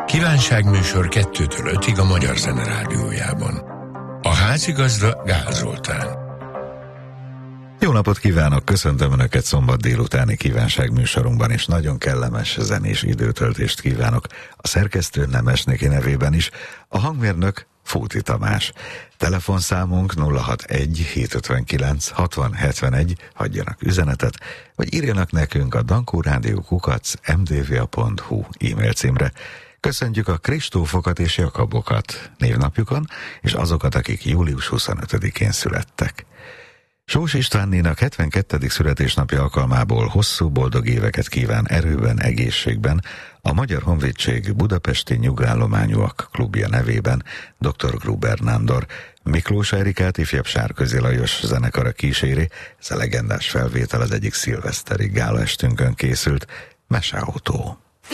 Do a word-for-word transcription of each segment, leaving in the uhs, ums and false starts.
Kívánságműsor kettőtől ötig a Magyar Zene Rádiójában. A házigazda Gál Zoltán. Jó napot kívánok, köszöntöm Önöket szombat délutáni kívánságműsorunkban, és nagyon kellemes zenés időtöltést kívánok a szerkesztő Nemesnéki nevében is, a hangmérnök Fóti Tamás. Telefonszámunk nulla hatvanegy hétszázötvenkilenc hatvan hetvenegy, hagyjanak üzenetet, vagy írjanak nekünk a dankórádió kukac em dé vé á pont hú e-mail címre. Köszöntjük a Kristófokat és Jakabokat névnapjukon, és azokat, akik július huszonötödikén születtek. Sós Istvánnénak hetvenkettedik születésnapja alkalmából hosszú boldog éveket kíván erőben, egészségben a Magyar Honvédség Budapesti Nyugállományúak klubja nevében doktor Gruber Nándor. Miklós Erikát ifjabb Sárközi Lajos zenekara kíséri, ez a legendás felvétel az egyik szilveszteri gálaestünkön készült, Meseautó.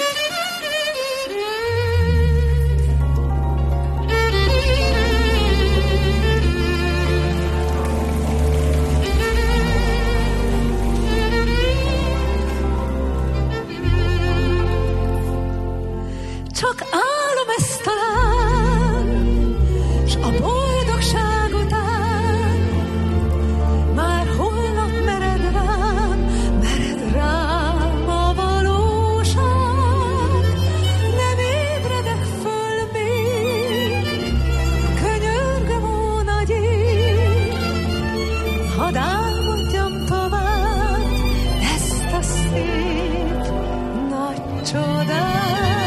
Csak álom ezt talán, s a boldogság után már holnap mered rám, mered rám a valóság. Nem ébredek föl még, könyörgöm, ó nagy ég, hadd álmodjam tovább ezt a szép nagy csodát.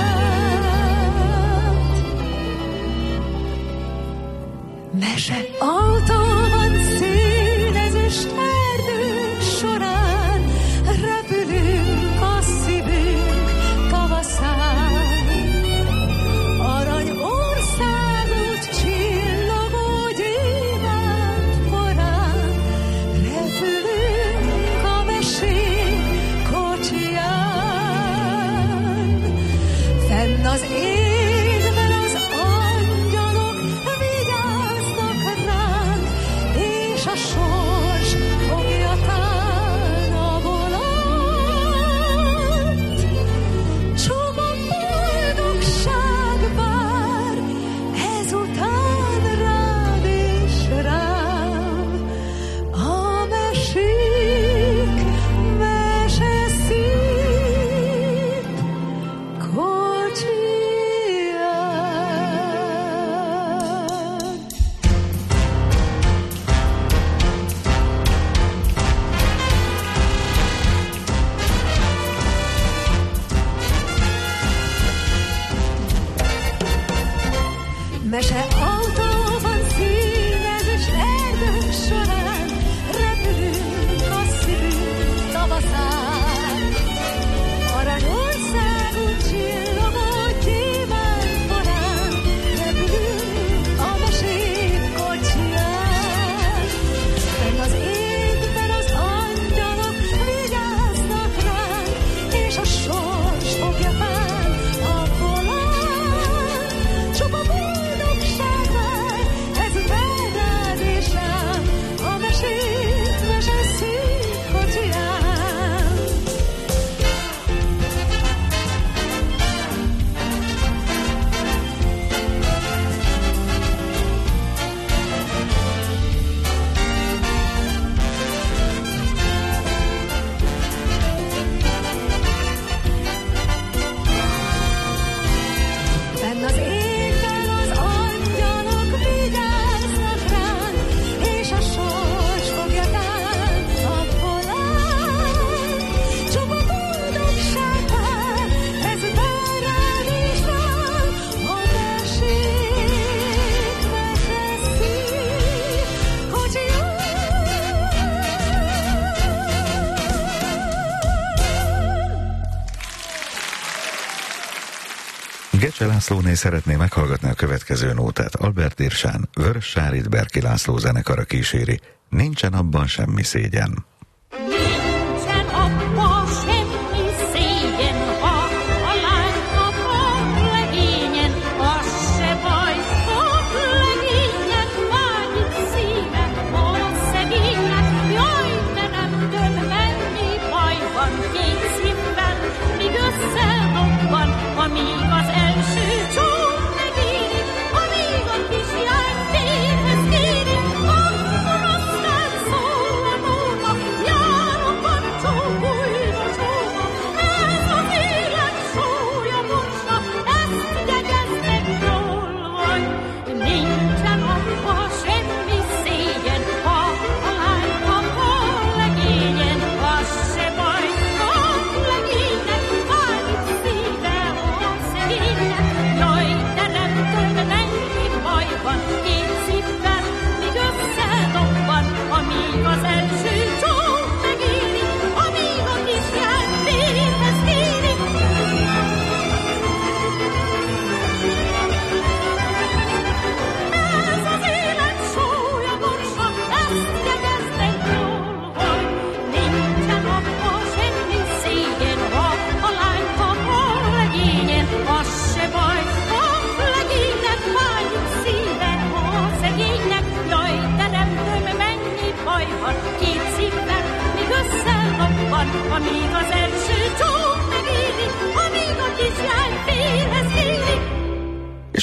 Meseautóban színezős erdők során repülünk a szívünk tavaszán. Aranyországút csillogó gyémánt porán repülünk a mesék kocsiján. Fenn az égben az angyalok és a sors fogja tán a volant. Csoma boldogság vár ezután rád és rám, a mesék meseszép kocsiján. Meseautóban színezős erdők során repülünk a szívünk tavaszán. Aranyországút csillogó gyémánt porán repülünk a mesék kocsiján. Fenn az égben az angyalok vigyáznak ránk, és a sors fogja fán a volant. Csupa boldogság vár ezután rád és rám, a mesék meseszép kocsiján. Fenn az égben az angyalok vigyáznak ránk, és a sors fogja tán a volant. Csupa boldogság vár ezután rád és rám, a mesék meseszép kocsiján. Gecse Lászlóné szeretné meghallgatni a következő nótát. Albert Irsán, Vörös Sárit Berki László zenekara kíséri, Nincsen abban semmi szégyen. Nincsen abban semmi szégyen, ha a lány kap a legényen, az se baj, ha legényen vágyik szívem, a szegénynek, jaj, de nem tud menni, baj van két szívben, míg összedobban, amíg az első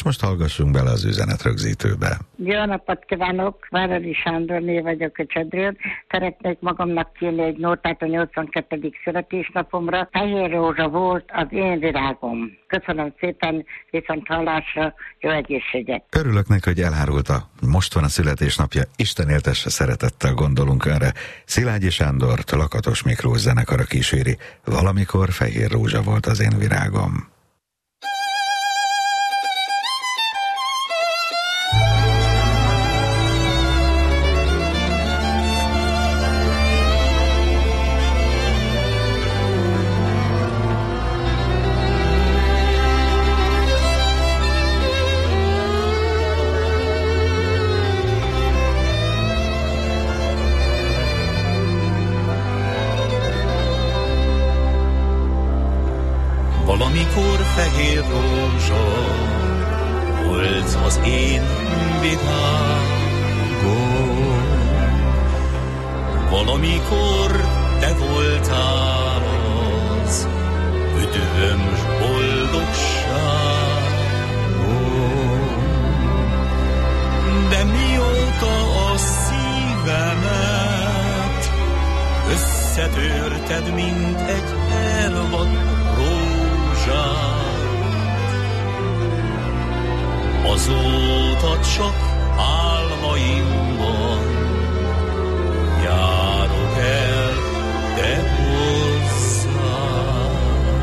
most hallgassunk bele az üzenetrögzítőbe. Jó napot kívánok, Váradi Sándorné vagyok Köcsödről. Szeretnék magamnak kérni egy nótát a nyolcvankettedik születésnapomra. Fehér rózsa volt az én virágom. Köszönöm szépen, viszont hallásra, jó egészséget. Örülök neki, hogy elárulta. Most van a születésnapja, Isten éltesse, szeretettel gondolunk erre. Szilágyi Sándort Lakatos Miklós zenekara kíséri. Valamikor fehér rózsa volt az én virágom. Valamikor fehér rózsa volt az én virágom. Valamikor te voltál az üdvöm s boldogságom. De mióta a szívemet összetörted, mint egy elvadt azóta csak álmaimban járok el te hozzád.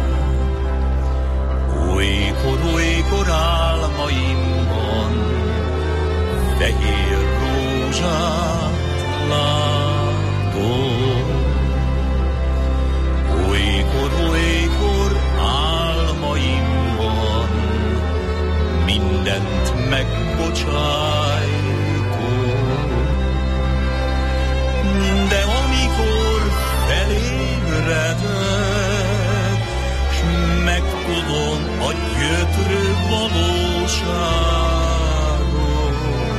Olykor, olykor álmaimban fehér rózsát látom. Olykor, olykor álmaimban mindent megbocsájtom. De amikor felébredek, s megtudom a gyötrő valóságot,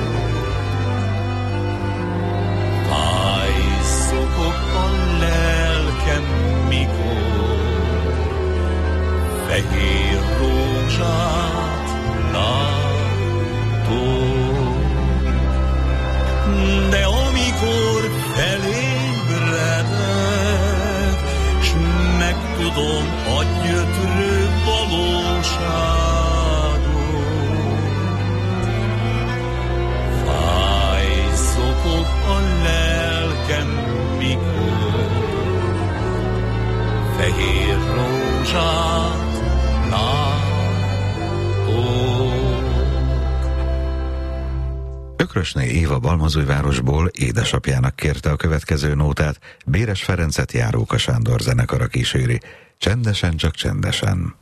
fáj szokok a lelkem, mikor fehér rózsát látom. De amikor felébredek, s megtudom a gyötrő valóságot, fáj szokog a lelkem, mikor fehér rózsát látom. Ökrösné Éva Balmazújvárosból édesapjának kérte a következő nótát, Béres Ferencet Járóka Sándor zenekara kíséri. Csendesen, csak csendesen.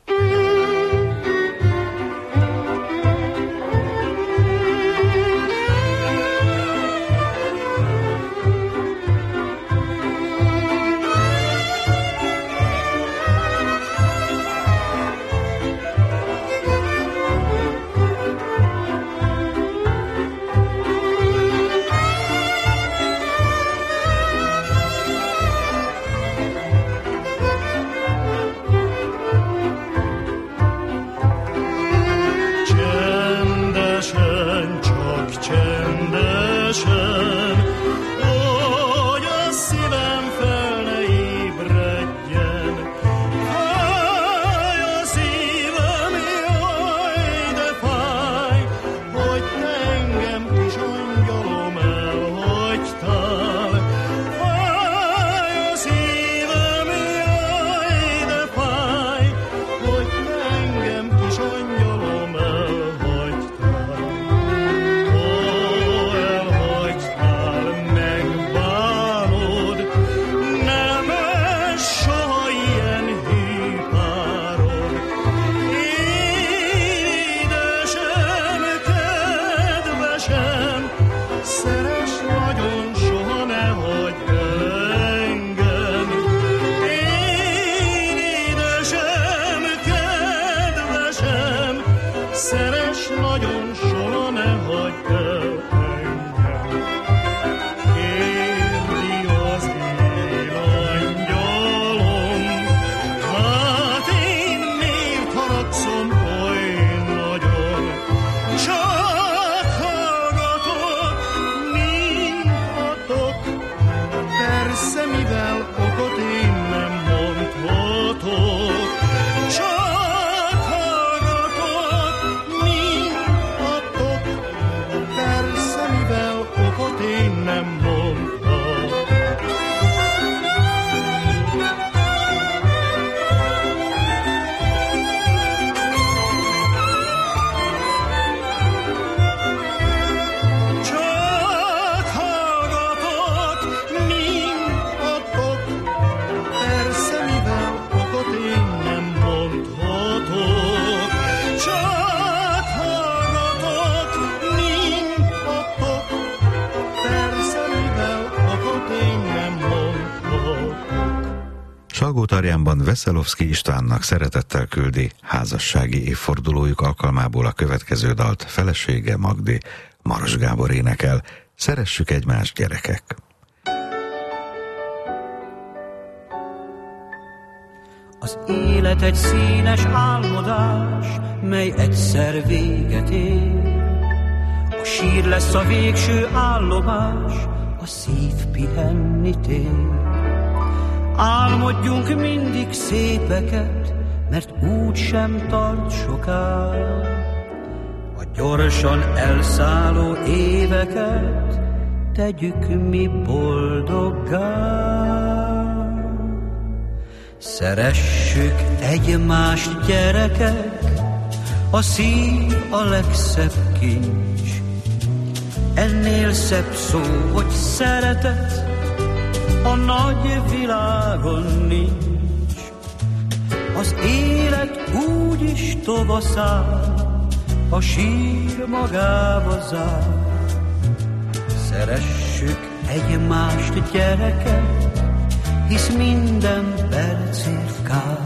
Salgótarjánban Veszelovszky Istvánnak szeretettel küldi házassági évfordulójuk alkalmából a következő dalt felesége Magdi. Maros Gábor énekel: Szeressük egymást, gyerekek! Az élet egy színes álmodás, mely egyszer véget ér. A sír lesz a végső állomás, a szív pihenni tér. Álmodjunk mindig szépeket, mert úgy sem tart soká. A gyorsan elszálló éveket tegyük mi boldoggá. Szeressük egymást, gyerekek, a szív a legszebb kincs. Ennél szebb szó, hogy szeretet, a nagy világon nincs. Az élet úgy is tovaszáll, a sír magába zár. Szeressük egymást, gyerekek, hisz minden percért kár.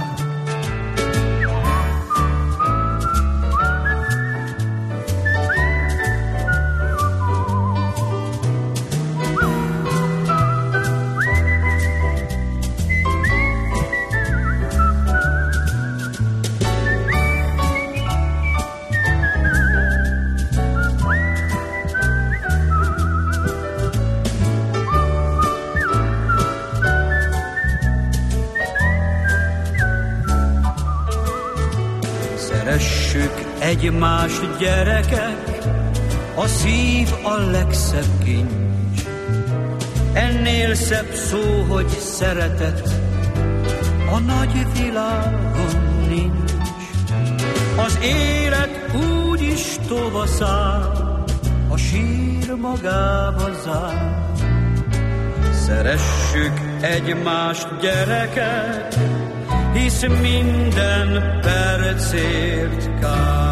Egymást, gyerekek, a szív a legszebb kincs. Ennél szebb szó, hogy szeretet, a nagy világon nincs. Az élet úgy is tovaszáll, a sír magába zár. Szeressük egymást, gyerekek, hisz minden percért kár.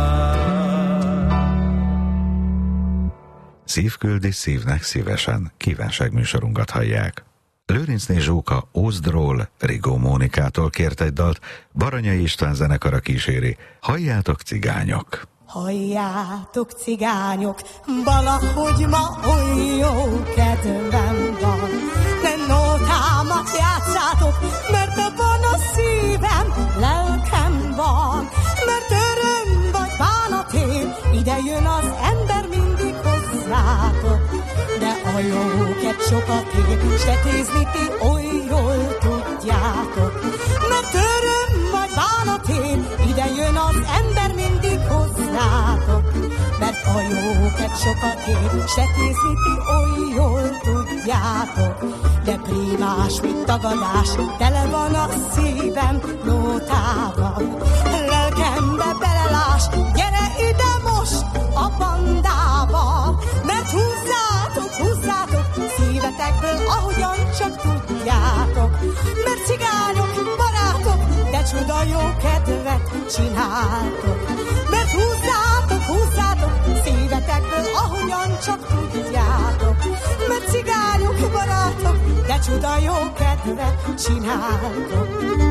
Szív küldi szívnek szívesen, kívánságműsorunkat hallják. Lőrincné Zsóka Ózdról, Rigó Mónikától kért egy dalt, Baranyai István zenekara kíséri. Halljátok, cigányok! Halljátok, cigányok, valahogy ma oly jó kedvem van. De nótámat játszátok, mert abban a szívem, lelkem van. Mert öröm vagy bánatén, ide jön az ember mindig hozzátok. De a jóket sokat ér, s tetézni ti oly jól tudjátok. Mert öröm vagy bánatén, ide jön az ember mindig hozzátok. Mert a jóket sokat ér, s tetézni ti oly jól tudjátok. De primás, mint tagadás, tele van a szívem nótával. Lelkembe belelás, gyere ide most a bandával. Mert húzzátok, húzzátok szívetekből, ahogyan csak tudjátok. Mert cigányok, barátok, de csuda jó kedvet csináltok. Mert húzzátok, húzzátok szívetekből, ahogyan csak tudjátok. Mert cigányok, barátok, de csuda jó kedvet csináltok.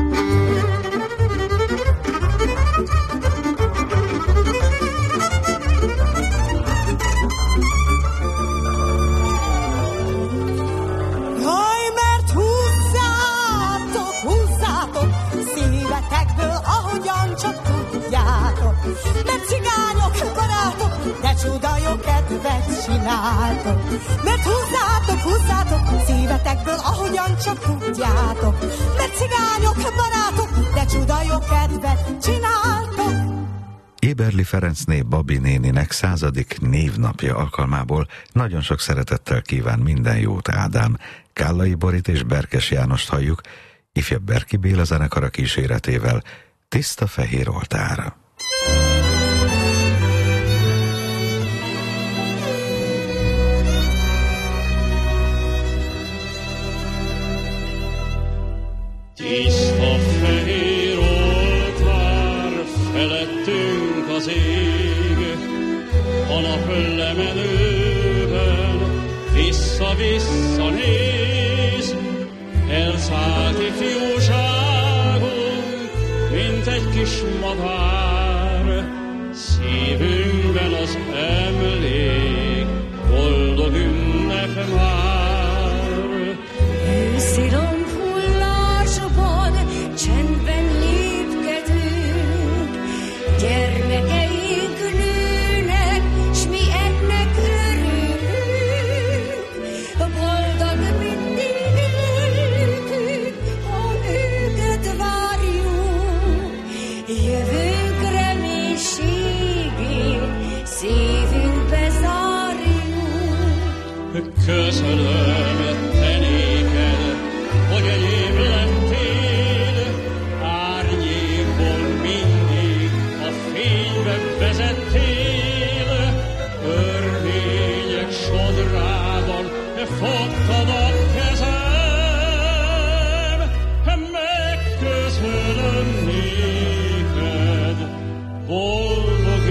Jaj, mert húzzátok, húzzátok szívetekből, ahogyan csak tudjátok. Mert cigányok, barátok, de csuda jó kedvet csináltok. Mert húzzátok, húzzátok szívetekből, ahogyan csak tudjátok. Mert cigányok, barátok, de csuda jó kedvet csináltok. Éberli Ferencné Babi néninek századik névnapja alkalmából nagyon sok szeretettel kíván minden jót Ádám. Kállai Borit és Berkes Jánost halljuk, ifjabb Berki Béla zenekara kíséretével, Tiszta fehér oltára. Tiszta fehér oltár, felettünk az ég, a nap lemenőben vissza-vissza néz, elszállt ifjúság. mint egy kis madár, szívünkben az emlék, boldog ünnep már. Őszi lombhullásban csendben lépkedünk, gyermekeink nőnek, s mi ennek örülünk. Boldog mindig lelkünk, ha őket várjuk, jövőnk reménységét szívünkbe zárjuk. Köszönöm te néked, hogy enyém lettél, árnyékból mindig a fénybe vezettél. Örvények sodrában fogtad a kezem, megköszönöm néked boldog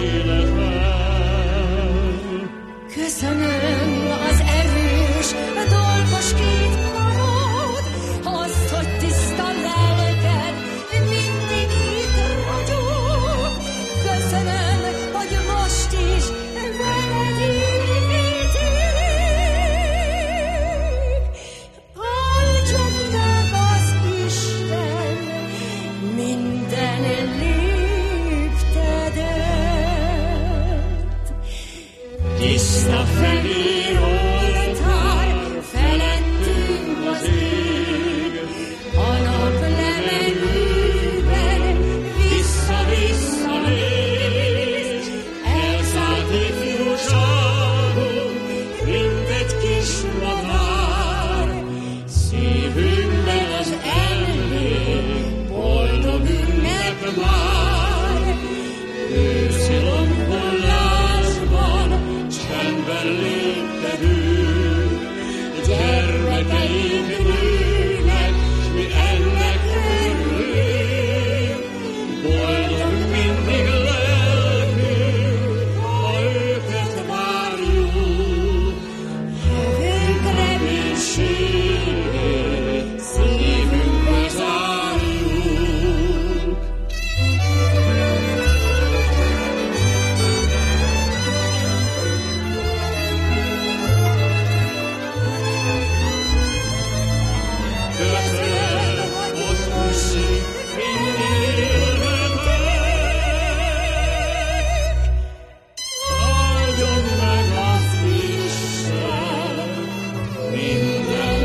életem. Köszönöm az erős, dolgos két karod, azt, hogy tiszta lelked mindig itt ragyog. Köszönöm, hogy most is veled építünk. Áldjon meg az Isten minden léptedet. Tiszta fehér oltár, felettünk az ég, a nap lemenőben vissza-vissza néz. Elszállt ifjúságunk, mint egy kis madár, szívünkben az emlék, boldog ünnep már. Őszi lombhullásban csendben lépkedünk, gyermekeink nőnek, s mi ennek örülünk. Boldog mindig lelkünk, ha őket várjuk, jövőnk reménységét szívünkbe zárjuk. Köszönöm, hogy most mindig élhetek, áldjon meg az Isten minden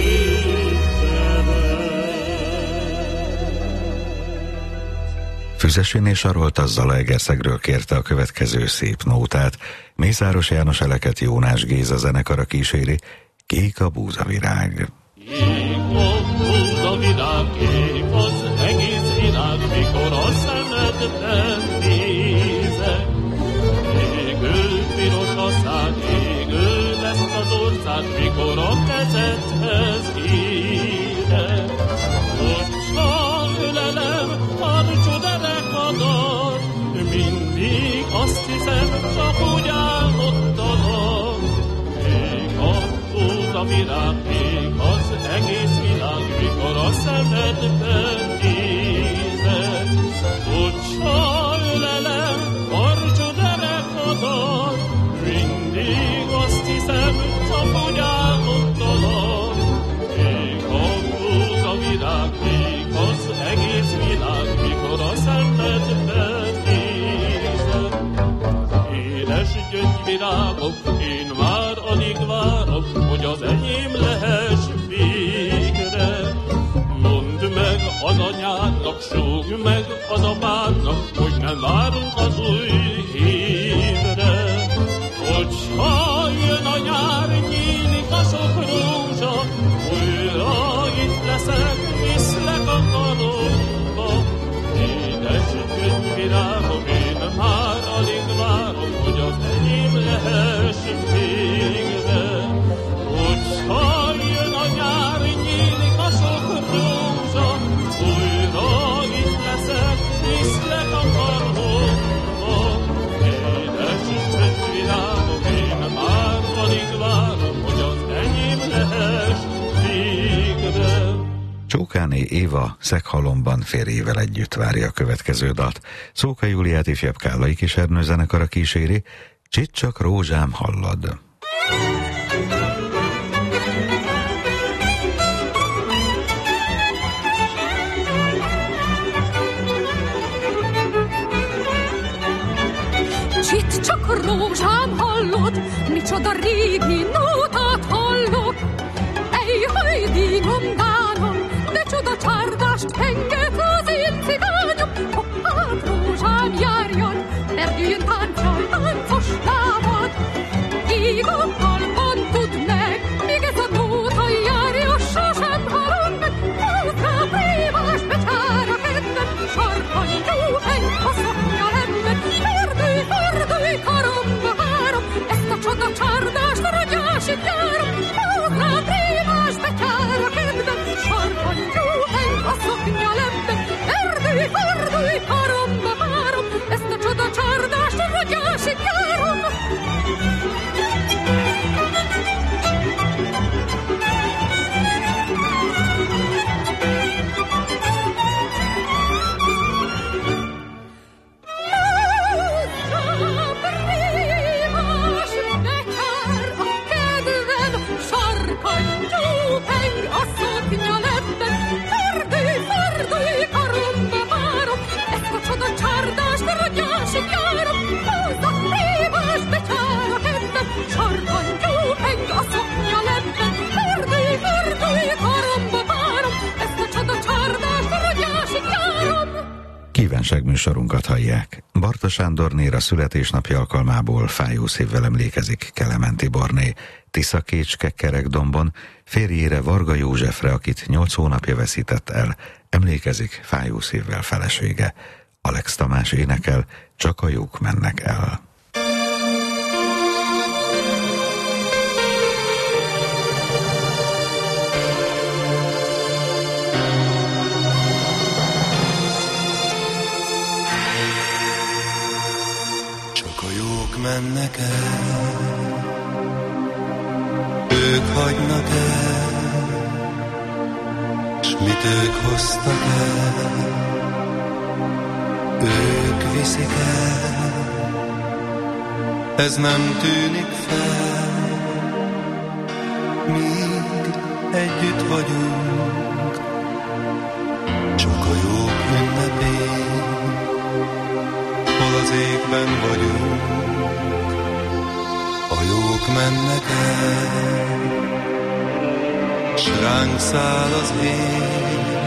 léptedet. Füzesén és Arolt a Zalaegerszegről kérte a következő szép nótát. Mészáros János Eleket Jónás Géza zenekara kíséri, Kék a búzavirág. Kék a búzavirág, kék az egész világ, mikor a szemedben nézek. Égő piros a szád, égő lesz az ország, mikor a kezedhez érek. Ocsa ölelem, harcsú derekadat, mindig azt hiszem, csak úgy álmodtalak. Kék a búzavirág, kék az egész világ, mikor a szemedben nézek. Ocsa ölelem, harcsú derekadat, mindig azt hiszem, csak úgy álmodtalak. Kék a búzavirág, kék az egész világ, mikor a szemedben nézek. Édes gyöngyvirágok, én már alig várok, hogy az enyém lehess végre. Mondd meg az anyádnak, súgj meg az apádnak, hogy nem várunk az új évre. Hogyha jön a nyár, nyílik a sok rózsa, újra itt leszek, viszlek a karomba. Édes gyöngyvirágom, én már alig várom, hogy az enyém lehess végre. Hogyha jön a nyár, nyílik a sok rózsa, újra itt leszek, viszlek a karomba. Éva Szeghalomban férjével együtt várja a következő dalt. Szóka Júliát ifjabb Kállai Kis Ernő zenekara kíséri, Csicsak rózsám hallad. Csicsak rózsám hallod, micsoda régi nótát hallok. Ej, hajdinom, dánom, de csoda csárdást penget az én cigányom. Hoppát rózsám járjon, perdüljön tánccal táncos lábad. Ég a talpon tudd meg, míg ez a nóta járja, sosem halom meg. Hózrá prémás becsár a kedvem, sarkon gyúheny a szoknya lemben. Fordulj, fordulj, karomba várom, ezt a csoda csárdást ragyásig járom. Hózrá prémás becsár a kedvem, sarkon gyúheny a szoknya lemben. Fordulj, fordulj, karomba várom, ezt a csoda csárdást ragyásig járom. Kívánságműsorunkat hallják. Barta Sándorné a születésnapja alkalmából fájó szívvel emlékezik Kelementi Borné. Tiszakécske Kerekdombon férjére, Varga Józsefre, akit nyolc hónapja veszített el, emlékezik fájó szívvel felesége. Alex Tamás énekel, Csak a jók mennek el. Mennek el, ők hagynak el, s mit ők hoztak el, ők viszik el, ez nem tűnik fel, míg együtt vagyunk, csak a jók ünnepén, hol az égben vagyunk. A jók mennek el, s ránk száll az ég,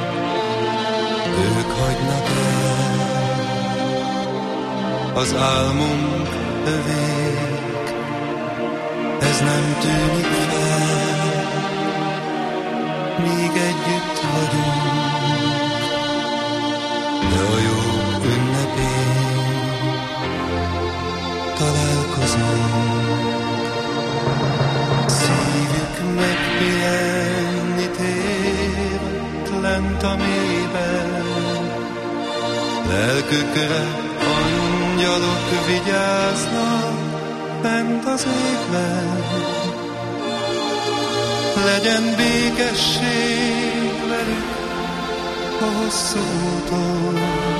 ők hagynak el, az álmunk övék, ez nem tűnik fel, míg együtt vagyunk, de a jók ünnepén találkozunk. Szívük megpihenni tévedt lent a mélyben, lelkükre angyalok vigyáznak bent az égben. Legyen békesség velük a hosszú úton,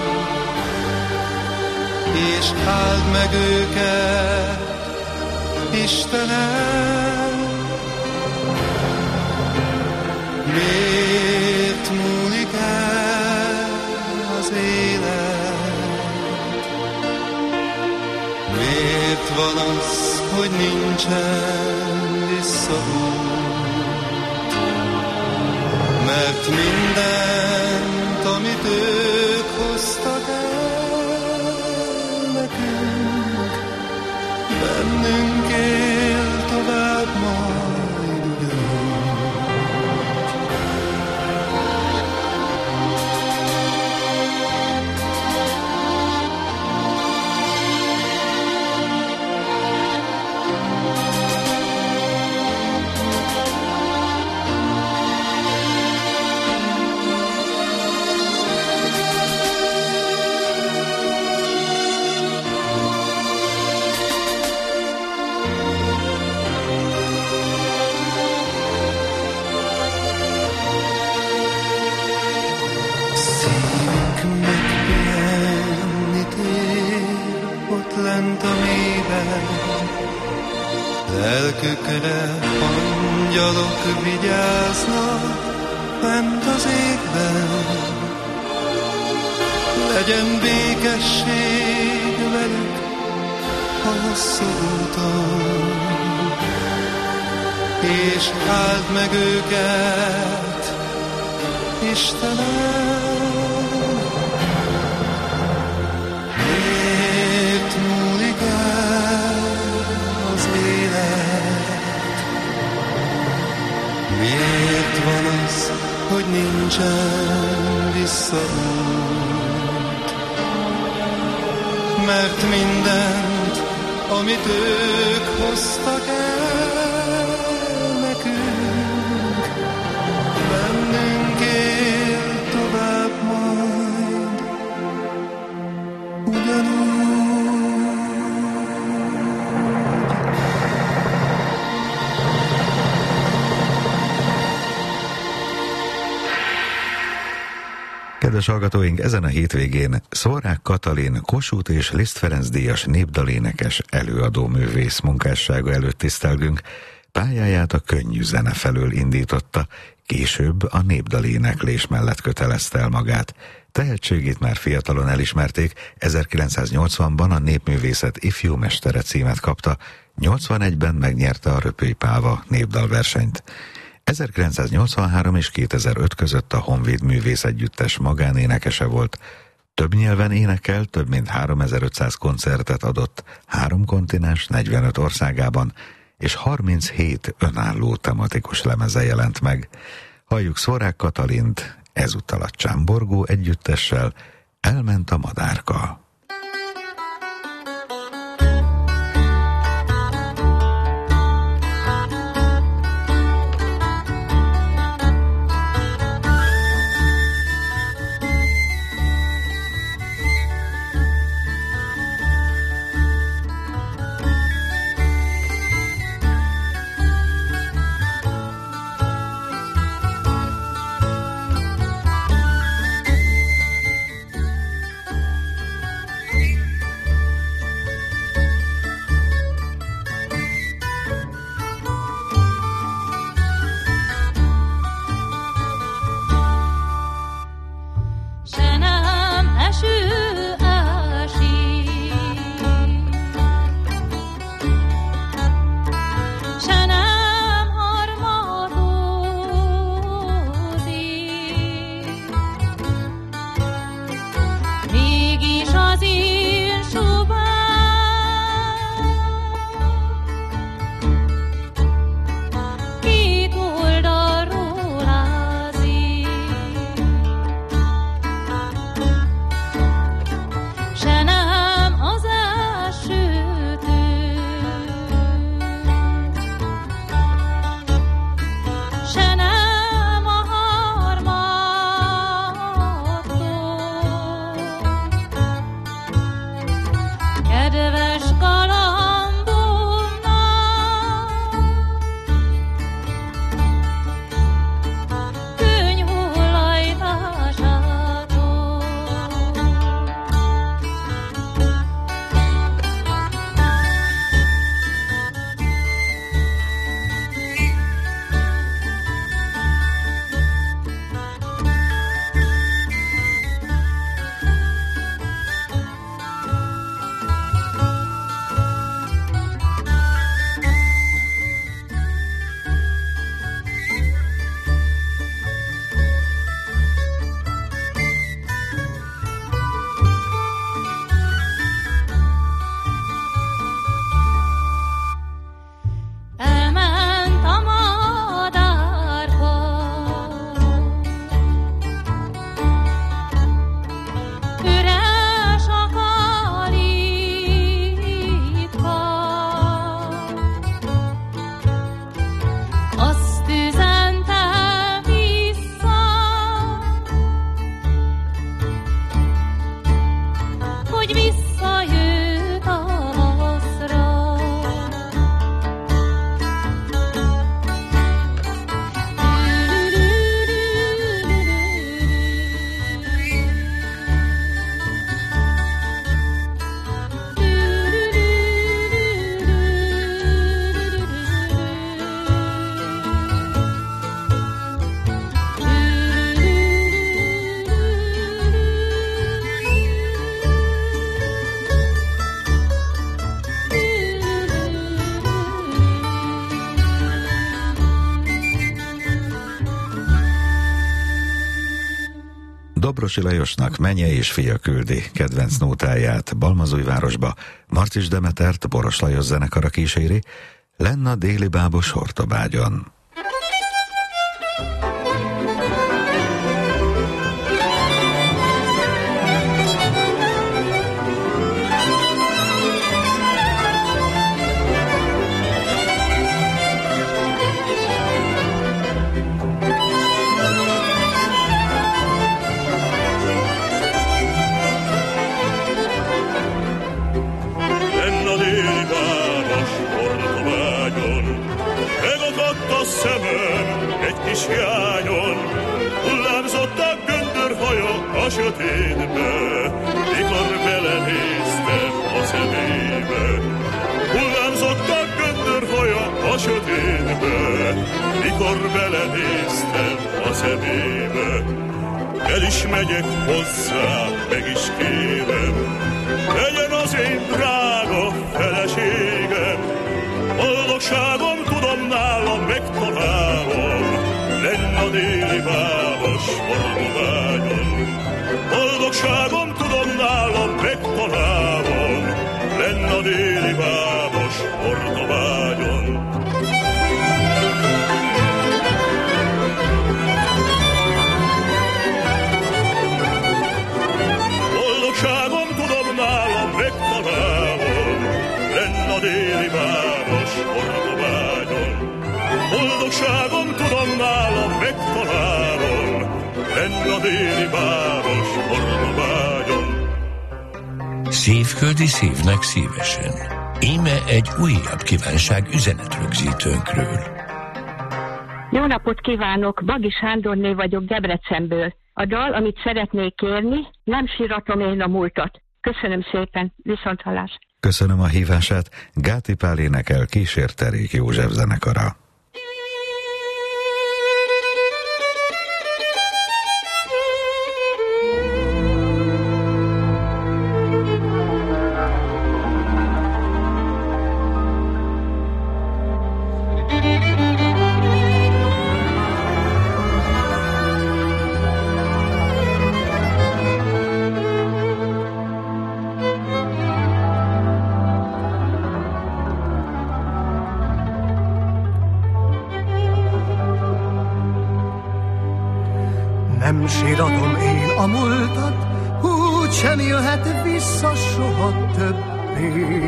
és áld meg őket, Istenem. Miért múlik el az élet? Miért van az, hogy nincsen visszaút? Mert mindent, amit ők hoztak el nekünk, bennünk él tovább majd ugyanúgy. bent a mélyben, lelkükre angyalok vigyáznak bent az égben. Legyen békesség velük a hosszú úton, és áld meg őket, Istenem. Miért múlik el az élet? Miért van az, hogy nincsen visszaút? Mert mindent, amit ők hoztak el nekünk, bennünk él tovább majd ugyanúgy. Kedves hallgatóink, ezen a hétvégén Szórák Katalin Kossuth és Liszt Ferenc díjas népdalénekes előadó művész munkássága előtt tisztelgünk. Pályáját a könnyű zene felől indította, később a népdaléneklés mellett kötelezte el magát. Tehetségét már fiatalon elismerték, ezerkilencszáznyolcvanban a Népművészet ifjú mestere címet kapta, nyolcvanegyben megnyerte a Röpöly Páva népdalversenyt. ezerkilencszáznyolcvanhárom és kétezer-öt között a Honvéd Művész Együttes magánénekese volt. Több nyelven énekel, több mint háromezer-ötszáz koncertet adott három kontinens negyvenöt országában, és harminchét önálló tematikus lemeze jelent meg. Halljuk Szórák Katalint, ezúttal a Csámborgó együttessel, Elment a madárka. Habrosi Lajosnak Menye és fia küldi kedvenc nótáját Balmazújvárosba Marcis Demetert Boros Lajos zenekara kíséri, Lenn a déli bábos Hortobágyon. Hiányon hullámzott a göndörhaja a sötétbe, mikor belenéztem a szemébe. Hullámzott a göndörhaja a sötétbe, mikor belenéztem a szemébe. El is megyek hozzá, meg is kérem, legyen az én drága feleségem. Boldogságom tudom nálam megtalálom, lenn a déli bábos Hortobágyon. Boldogságom tudom nálam megtalálom, lenn a déli bábos Hortobágyon. Boldogságom tudom nálam megtalálom, lenn a déli bábos Hortobágyon. Boldogságom tudom nálam megtalálom, lenn a déli bábos Hortobágyon. Szívköldi szívnek szívesen. Íme egy újabb kívánság üzenetrögzítőnkről. Jó napot kívánok, Bagi Sándorné vagyok Debrecenből. A dal, amit szeretnék kérni, Nem síratom én a múltat. Köszönöm szépen, viszonthallás. Köszönöm a hívását, Gáti Pál énekel, kísért Terék József zenekara. Nem síratom én a múltat, úgy sem jöhet vissza soha többé.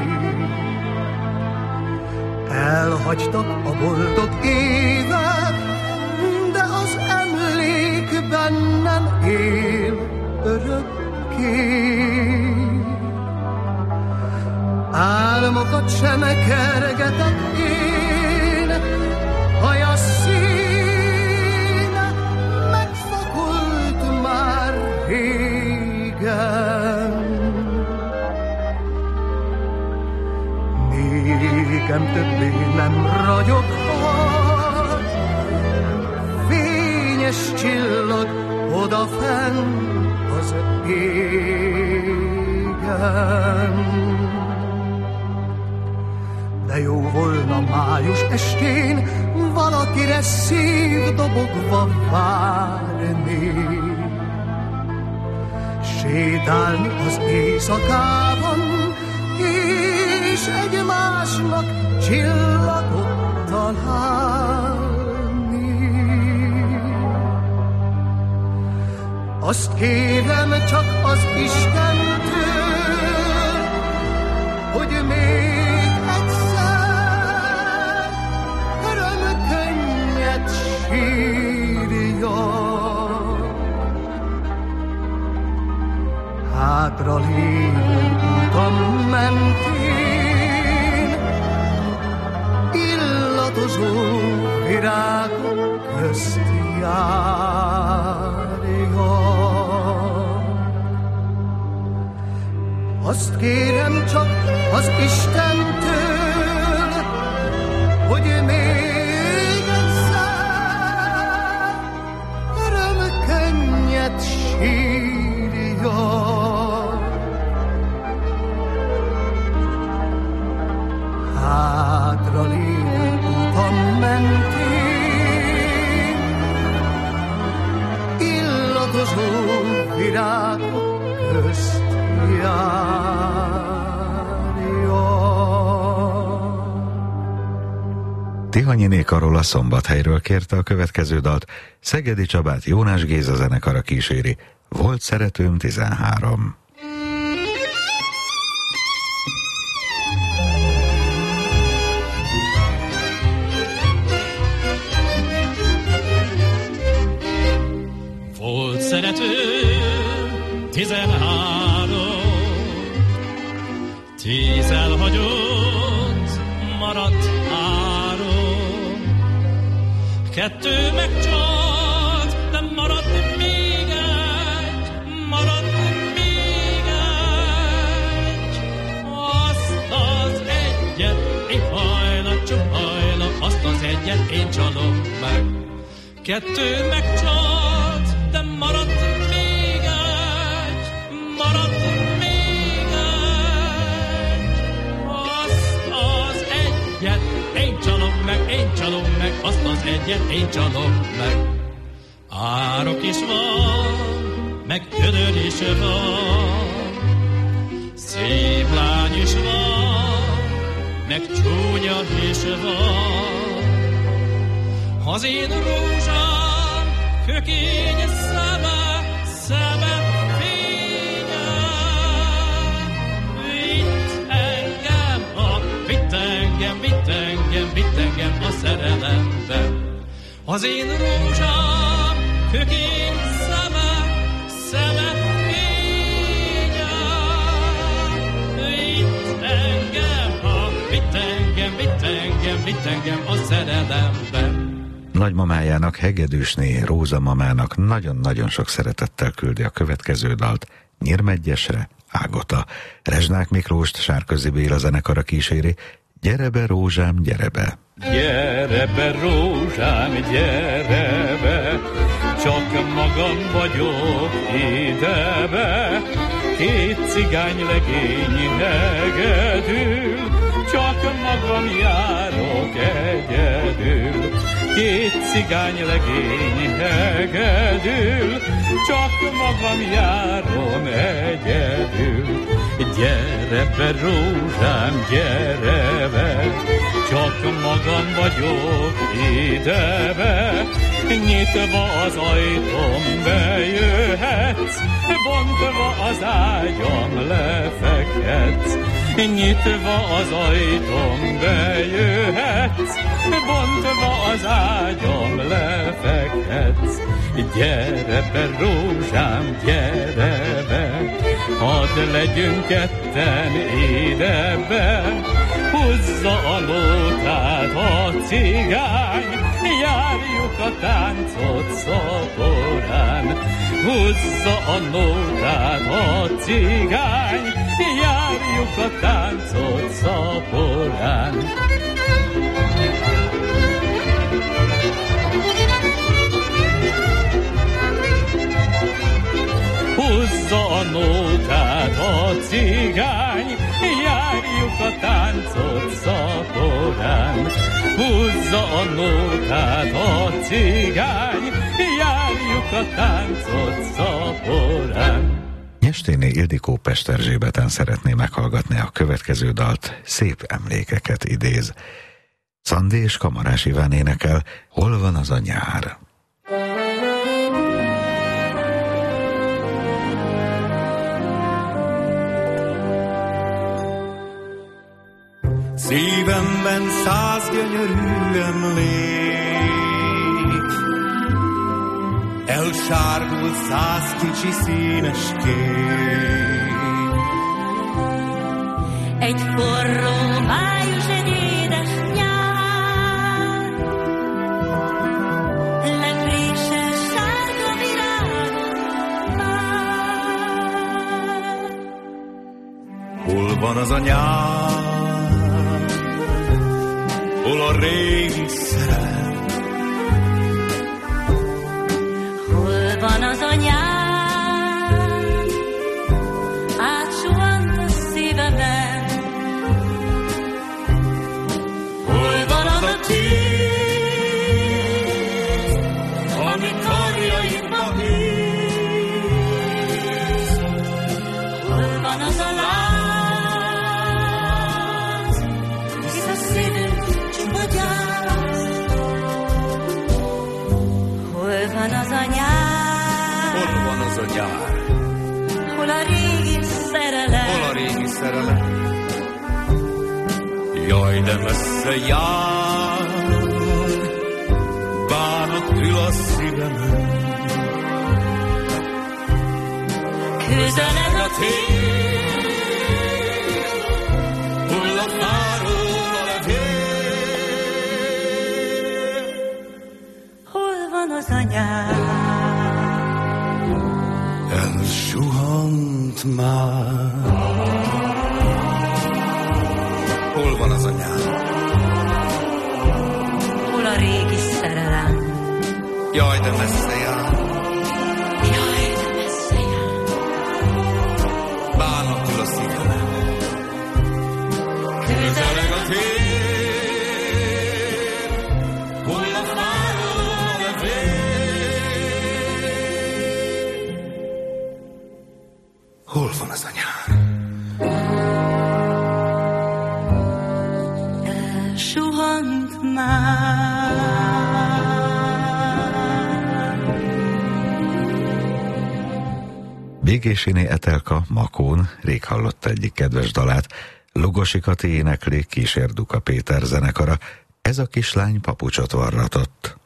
Elhagytak a boldog évek, de az emlék bennem él örökké. Álmokat sem kergetek én, haja színe megfakult már régen. Nékem többé nem ragyoghat fényes csillag odafenn az égen. De jó volna május estén valakire szívdobogva várni, sétálni az éjszakában, és egymásnak csillagot találni. Azt kérem csak az Istentől, hogy még egyszer örömkönnyet sírjon. Hátra lévő utam mentén illatozó virágok közt járjon. Azt kérem csak az Istentől, hogy még egyszer örömkönnyet sírjon. Hátra lévő utam mentén illatozó Tihanyiné Karola Szombathelyről kérte a következő dalt, Szegedi Csabát Jónás Géza zenekara kíséri, Volt szeretőm tizenhárom. Volt szeretőm tizenhárom, tíz elhagyott, maradt három, kettő megcsalt, de maradt még egy, maradt még egy. Azt az egyet, én hajla, csuhajla, azt az egyet én csalom meg. Kettő megcsalt, de maradt még egy, maradt még egy. Azt az egyet én csalom meg, én csalom meg, azt az egyet én csalom meg. Árok is van, meg gödör is van, szép lány is van, meg csúnya is van. Az én rózsám kökény szeme, szeme fénye. Vitt engem, a, vitt engem, vitt engem, vitt engem a szerelembe. Az én rózsám kökény szeme, szeme fénye. Vitt engem, a, vitt engem, vitt engem, vitt engem a szerelembe. Nagymamájának, Hegedűsné Róza mamának nagyon-nagyon sok szeretettel küldi a következő dalt, Nyírmegyesre, Ágota. Rezsnák Miklóst Sárközi Béla zenekara kíséri, Gyere be, rózsám, gyere be! Gyere be, rózsám, gyere be, csak magam vagyok idebe. Két cigány legény hegedül, csak magam járok egyedül. Két cigány legény hegedül, csak magam járom egyedül. Gyere be, rózsám, gyere be, csak magam vagyok idebe. Nyitva az ajtóm bejöhetsz, bontva az ágyam lefekhetsz. Nyitva az ajtóm bejöhetsz, bontva az ágyam lefekhetsz. Gyere be, rózsám, gyere be, hadd legyünk ketten idebe. Húzza a nótát a cigány, járjuk a táncot szaporán. Húzza a nótát a cigány, járjuk a táncot szaporán. Húzza a nótát a cigány, járjuk a táncot szaporán. Húzza a nótát a cigány, járjuk a táncot szaporán. Nyesténé Ildikó Pesterzsébeten szeretné meghallgatni a következő dalt, szép emlékeket idéz. Szandi és Kamarás Iván énekel, Hol van az a nyár? Szívemben száz gyönyörű emlék, elsárgul száz kicsi színes kép. Egy forró május, egy édes nyár, leprése sárga virágon már. Hol van az a nyár, hol a régi szerelem? Hol van az a nyár, átsuhant a szívemen? Hol van az a tűz, ami karjaimba hűz? Hol van az a láz, hisz a szívünk csupa gyár? a nyár? Hol a régi szerelem? Hol a régi szerelem? Jaj, de messze jár, bánat ül a szívemen. Közeled a tél, hull a fáról a levél. Hol van az a nyár? Elsuhant már. Hol van az a nyár? Hol a régi szerelem? Jaj, de messze jár. Jaj, de messze jár. Bánat ül a szívemen. Közeleg a tél, hull a fáról a levél. Hol van az a nyár? Elsuhant már. Bégéséné Etelka, Makón rég hallotta egyik kedves dalát, Lugosi Kati énekli, kísér Duka Péter zenekara, ez a kislány papucsot varratott.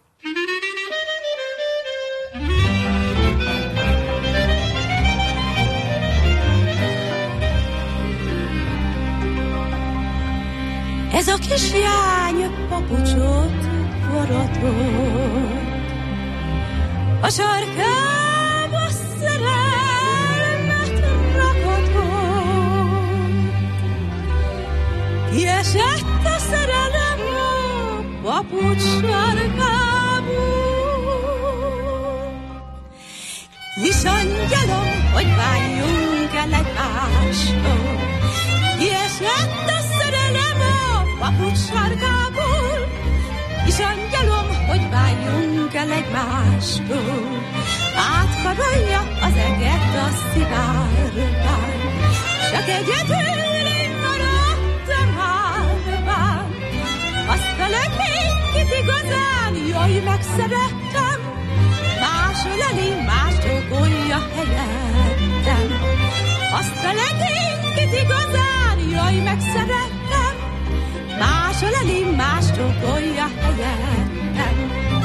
Ez a kislány papucsot varratott, a sarkába szerelmet rakatott. Kiesett a szerelem a papucs sarkából. Kis angyalom, hogy váljunk el egymástól. Kiesett a szerelem a papucs sarkából. Kis angyalom, hogy váljunk el egymástól. Átkarolja az eget a szivárván, csak egyedül én maradtam hálván. Azt a legény, kit igazán, jaj, megszerettem, más öleli, más csókolja helyettem. Azt a legény, kit igazán, jaj, megszerettem, más öleli, más csókolja helyettem.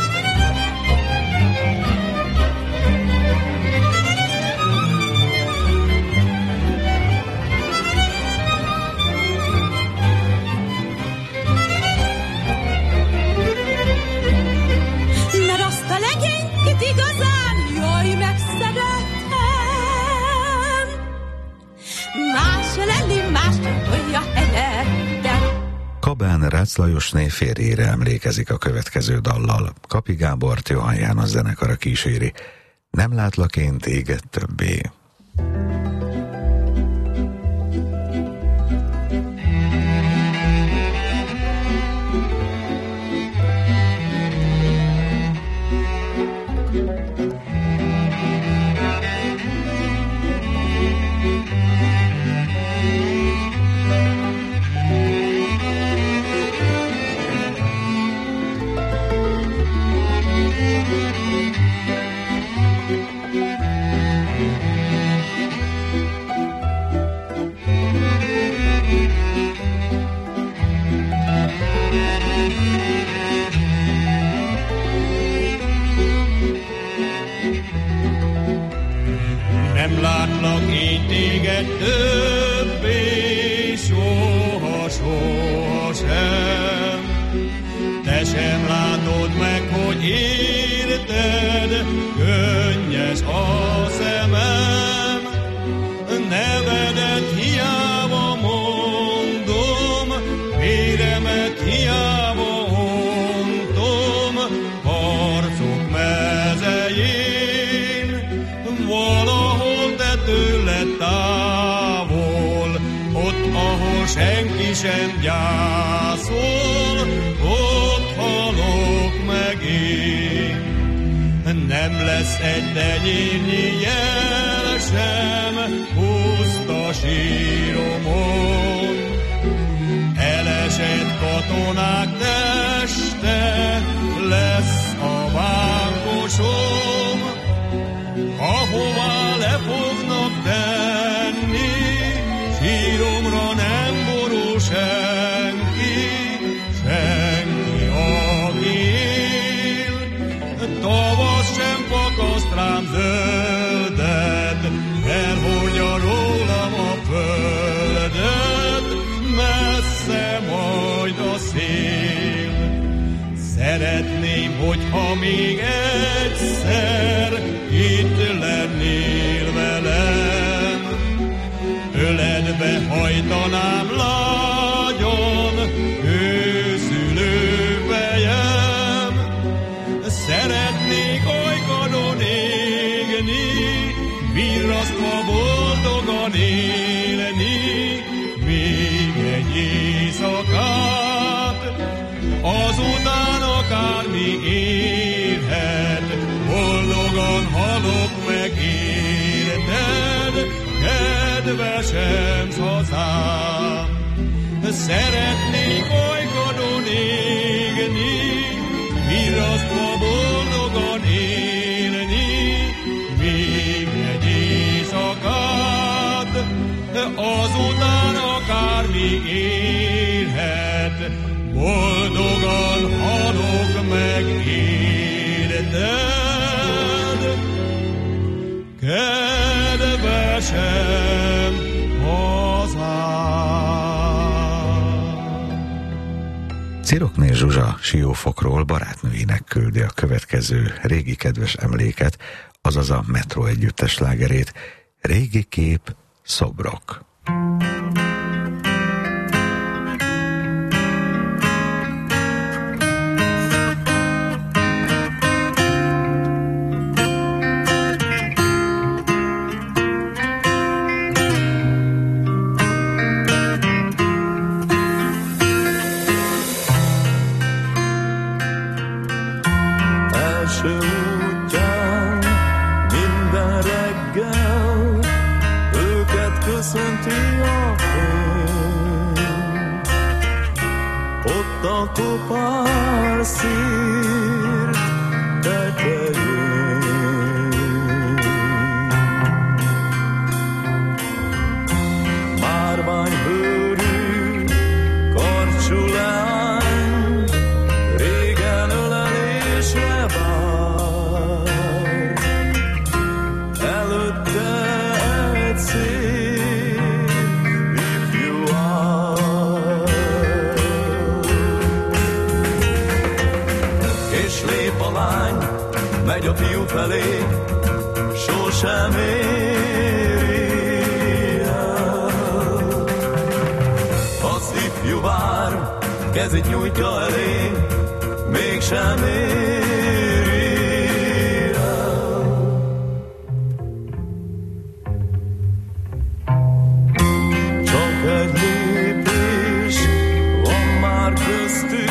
Mert azt a legény, kit igazán, jaj, megszerettem, más öleli, más csókolja helyettem. Kabán Rácz Lajosné férjére emlékezik a következő dallal. Kapi Gábort Johann János zenekara kíséri. Nem látlak én téged többé. Nem látlak én téged többé, soha, soha sem. Te sem látod meg, hogy érted, könnyes a szemem. Nevedet hiába mondom, véremet hiába ontom, harcok mezején, valahol te tőled távol, ott, ahol senki sem gyászol, ott halok meg én. Nem lesz egy tenyérnyi jel sem puszta síromon. Elesett katonák teste lesz a bánkosom, ahová hogyha még egyszer itt lennél velem, öledbe hajtanám lágyon őszülő fejem. Szeretnék ajkadon égni, virrasztva boldogan élni, még egy éjszakát, azután akármi érhet, boldogan halok meg érted, kedvesem hazám. Szeretnék ajkadon égni, virrasztva boldogan élni, még egy éjszakát, azután akármi érhet, boldogan halok meg érted, kedvesem hazám. Cirokné Zsuzsa Siófokról barátnőinek küldi a következő régi kedves emléket, azaz a Metro együttes slágerét, Régi kép, szobrok. A kopár szírt tetején. Márványbőrű, karcsú lány, régen ölelésre vár. Előtte egy szép ifjú áll. És lép a lány, megy a fiú felé, sosem éri el. Az ifjú vár, kezét nyújtja elé, mégsem éri el. Csak egy lépés van már köztük,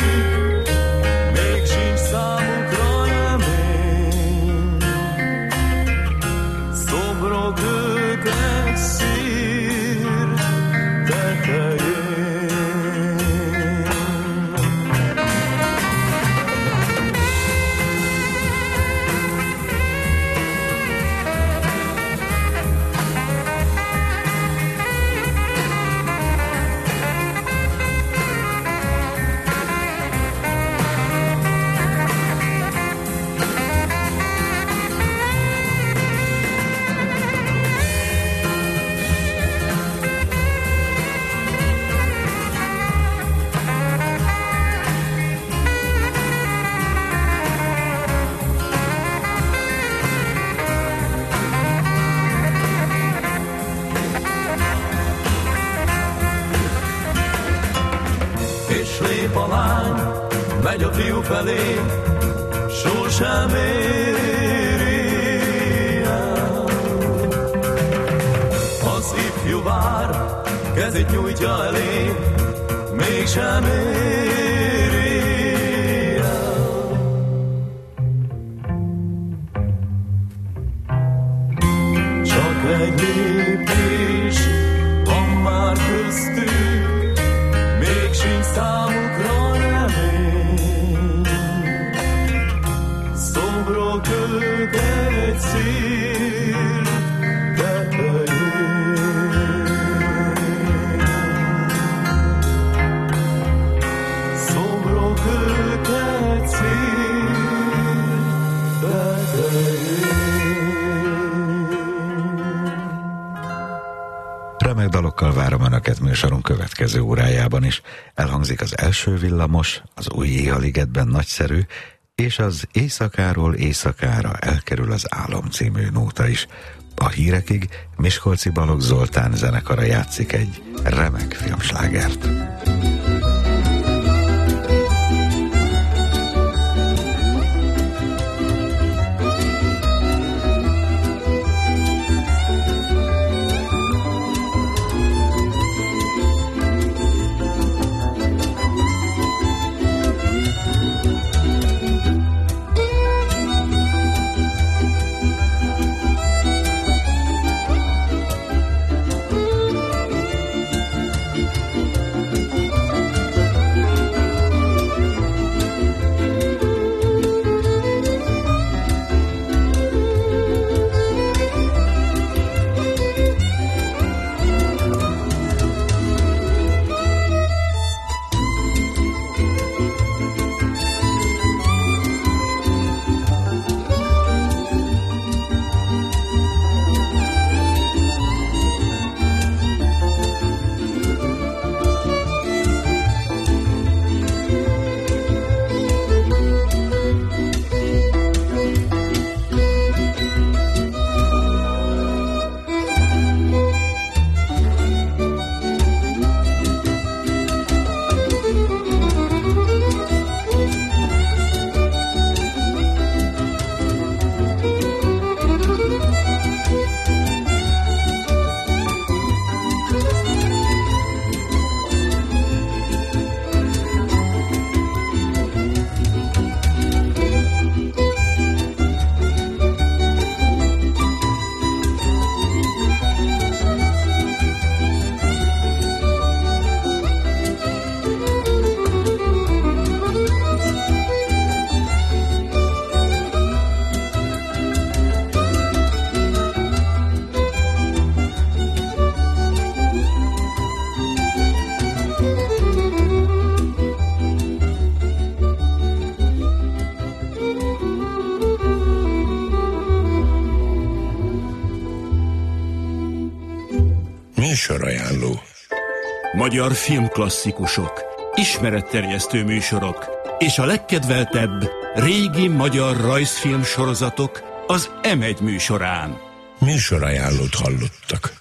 számukra remény. Szobrok ők egy szír tetején. És lép a lány, megy a fiú felé, sosem éri el. Az ifjú vár, kezét nyújtja elé, mégsem éri el. Csak egy lépés van már köztük, még sincs számukra remény. Szobrok ők egy szír tetején. Szobrok ők egy szír Remek dalokkal várom Önöket műsorunk következő órájában is. Elhangzik az első villamos, az új Éhaligetben nagyszerű, és az Éjszakáról éjszakára elkerül az álom című nóta is. A hírekig Miskolci Balogh Zoltán zenekara játszik egy remek filmslágert. Műsorajánló. Magyar filmklasszikusok, ismeretterjesztő műsorok és a legkedveltebb régi magyar rajzfilm sorozatok az em egy műsorán. Műsorajánlót hallottak.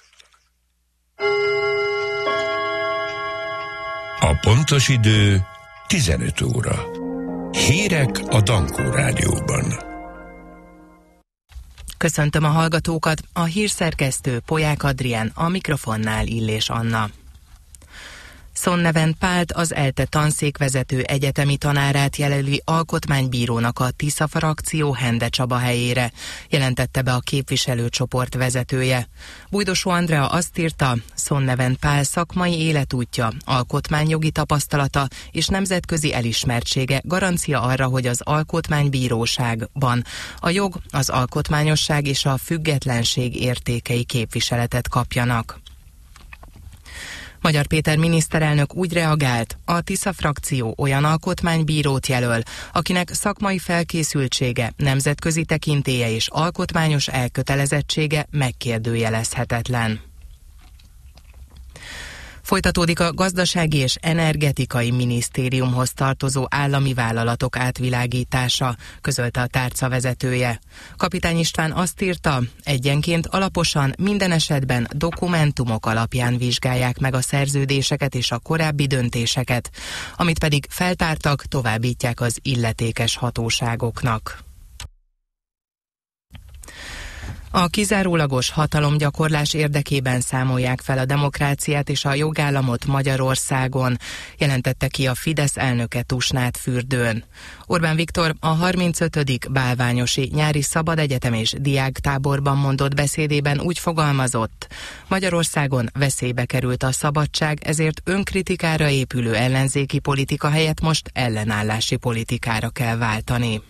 A pontos idő tizenöt óra. Hírek a Dankó Rádióban. Köszöntöm a hallgatókat, a hírszerkesztő Polyák Adrián, a mikrofonnál Illés Anna. Szonneven Pált, az ELTE tanszékvezető egyetemi tanárát jelöli alkotmánybírónak a Tisza frakció Hende Csaba helyére, jelentette be a képviselőcsoport vezetője. Bújdosó Andrea azt írta, Szonneven Pál szakmai életútja, alkotmányjogi tapasztalata és nemzetközi elismertsége garancia arra, hogy az alkotmánybíróságban a jog, az alkotmányosság és a függetlenség értékei képviseletet kapjanak. Magyar Péter miniszterelnök úgy reagált, a Tisza frakció olyan alkotmánybírót jelöl, akinek szakmai felkészültsége, nemzetközi tekintélye és alkotmányos elkötelezettsége megkérdőjelezhetetlen. Folytatódik a Gazdasági és Energetikai Minisztériumhoz tartozó állami vállalatok átvilágítása, közölte a tárca vezetője. Kapitány István azt írta, egyenként alaposan minden esetben dokumentumok alapján vizsgálják meg a szerződéseket és a korábbi döntéseket, amit pedig feltártak, továbbítják az illetékes hatóságoknak. A kizárólagos hatalomgyakorlás érdekében számolják fel a demokráciát és a jogállamot Magyarországon, jelentette ki a Fidesz elnöke Tusnád Fürdőn. Orbán Viktor a harmincötödik bálványosi nyári szabad egyetem és diáktáborban mondott beszédében úgy fogalmazott, Magyarországon veszélybe került a szabadság, ezért önkritikára épülő ellenzéki politika helyett most ellenállási politikára kell váltani.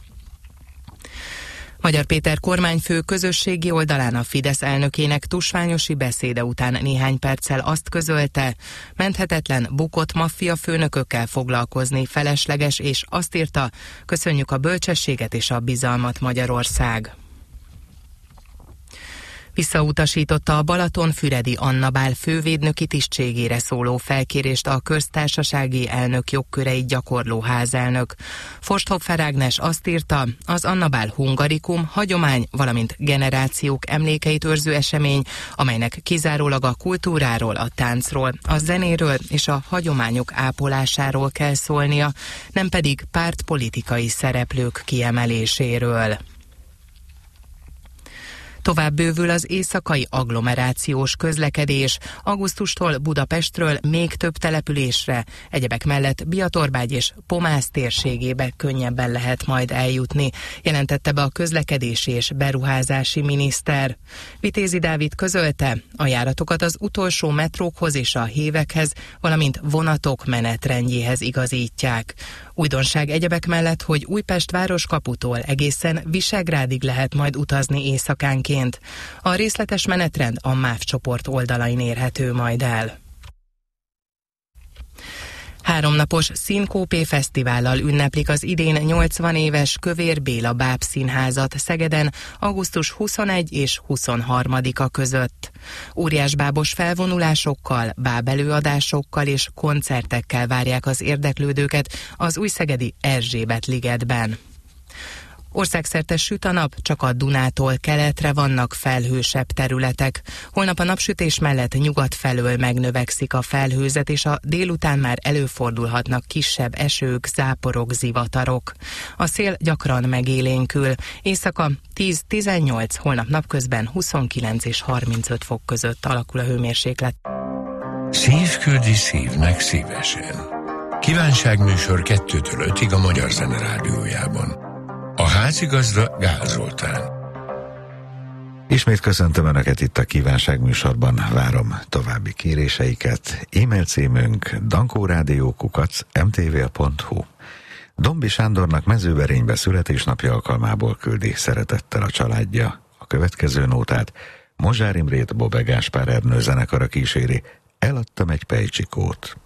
Magyar Péter kormányfő közösségi oldalán a Fidesz elnökének tusványosi beszéde után néhány perccel azt közölte, menthetetlen bukott maffia főnökökkel foglalkozni felesleges, és azt írta, köszönjük a bölcsességet és a bizalmat, Magyarország. Visszautasította a Balatonfüredi Anna Bál fővédnöki tisztségére szóló felkérést a köztársasági elnök jogköreit gyakorló házelnök. Forsthoffer Ágnes azt írta, az Anna Bál hungarikum hagyomány, valamint generációk emlékeit őrző esemény, amelynek kizárólag a kultúráról, a táncról, a zenéről és a hagyományok ápolásáról kell szólnia, nem pedig pártpolitikai szereplők kiemeléséről. Tovább bővül az éjszakai agglomerációs közlekedés. Augusztustól Budapestről még több településre, egyebek mellett Biatorbágy és Pomász térségébe könnyebben lehet majd eljutni, jelentette be a közlekedési és beruházási miniszter. Vitézi Dávid közölte, a járatokat az utolsó metrókhoz és a hévekhez, valamint vonatok menetrendjéhez igazítják. Újdonság egyebek mellett, hogy Újpest városkaputól egészen Visegrádig lehet majd utazni éjszakánként. A részletes menetrend a MÁV csoport oldalain érhető majd el. Háromnapos Színkópé fesztivállal ünneplik az idén nyolcvan éves Kövér Béla bábszínházat Szegeden augusztus huszonegyedike és huszonharmadika között. Óriásbábos felvonulásokkal, bábelőadásokkal és koncertekkel várják az érdeklődőket az újszegedi Erzsébet ligetben. Országszerte süt a nap, csak a Dunától keletre vannak felhősebb területek. Holnap a napsütés mellett nyugat felől megnövekszik a felhőzet, és a délután már előfordulhatnak kisebb esők, záporok, zivatarok. A szél gyakran megélénkül. Éjszaka tíz-tizennyolc, holnap napközben huszonkilenc és harmincöt fok között alakul a hőmérséklet. Szívküldi szívnek szívesen. Kívánságműsor kettőtől ötig a Magyar Zene Rádiójában. A házigazda Gál Zoltán. Ismét köszöntöm Önöket itt a Kívánság műsorban, várom további kéréseiket. E-mail címünk dankórádió kukac em té vé pont hu. Dombi Sándornak Mezőberénybe születésnapja alkalmából küldi szeretettel a családja a következő nótát. Mozsár Imrét Bobbe Gáspár Ernő zenekara kíséri, Eladtam egy pejcsikót.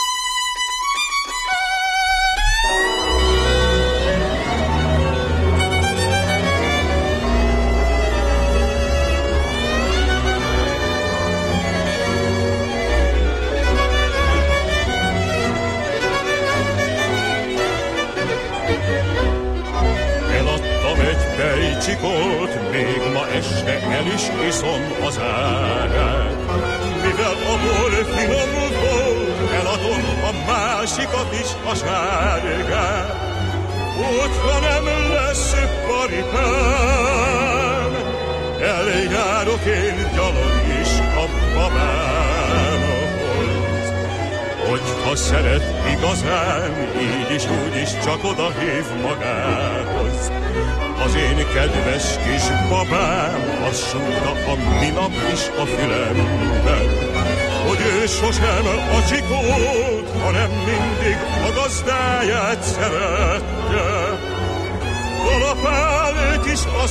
Pejcsikót, még ma este el is iszom az árát. Mivel a bor finom volt, eladom a másikat is, a sárgát. Hogyha nem lesz paripám, eljárok én gyalog is a babámhoz. Hogyha szeret igazán, így is úgy is csak oda hív magához. Az én kedves kis babám azt súgta a minap is a fülemben, hogy ő sosem a csikót, hanem mindig a gazdáját szerette. Kalapál őt is a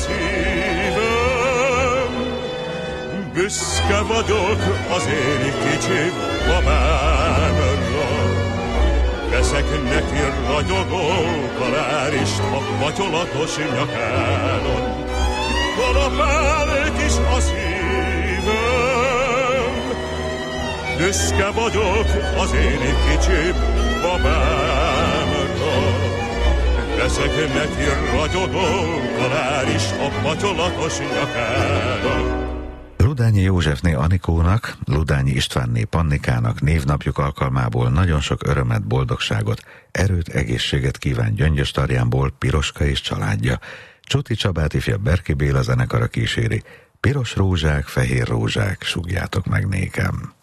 szívem, büszke vagyok az én kicsi babámra. Veszek neki ragyogó kalárist a patyolatos nyakáron. Kalapál is a szívem, büszke vagyok az én kicsi babámra. Veszek neki ragyogó kalárist a patyolatos nyakáron. Ludányi Józsefné Anikónak, Ludányi Istvánné Pannikának névnapjuk alkalmából nagyon sok örömet, boldogságot, erőt, egészséget kíván Gyöngyös Tarjánból Piroska és családja. Csuti Csabát ifja Berki Béla zenekara kíséri. Piros rózsák, fehér rózsák, sugjátok meg nékem.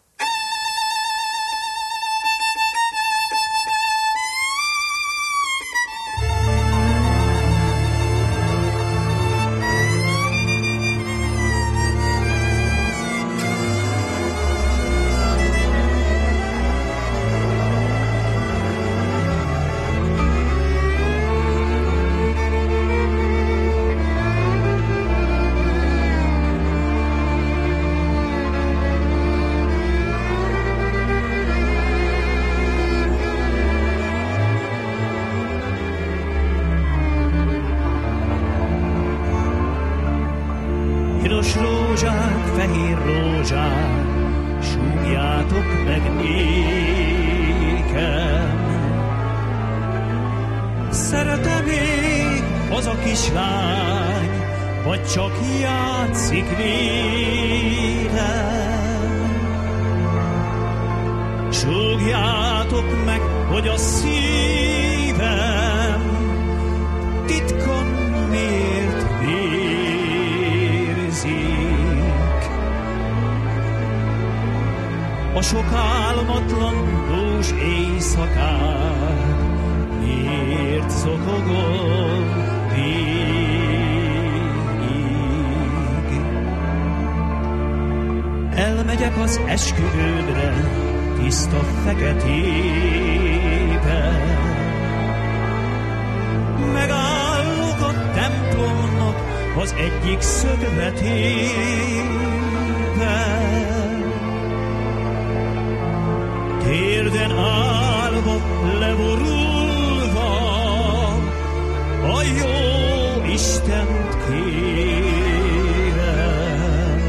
rózsák, fehér rózsák, súgjátok meg nékem. Szeretem még az a kislány, vagy csak játszik vélem. Súgjátok meg, hogy a szívem titkon miért vérzik. A sok álmatlan dús éjszakán miért zokogom végig. Elmegyek az esküvődre tiszta feketébe, megállok a templomnak az egyik szögletébe. Térden állva, leborulva, a jó Istent kérem,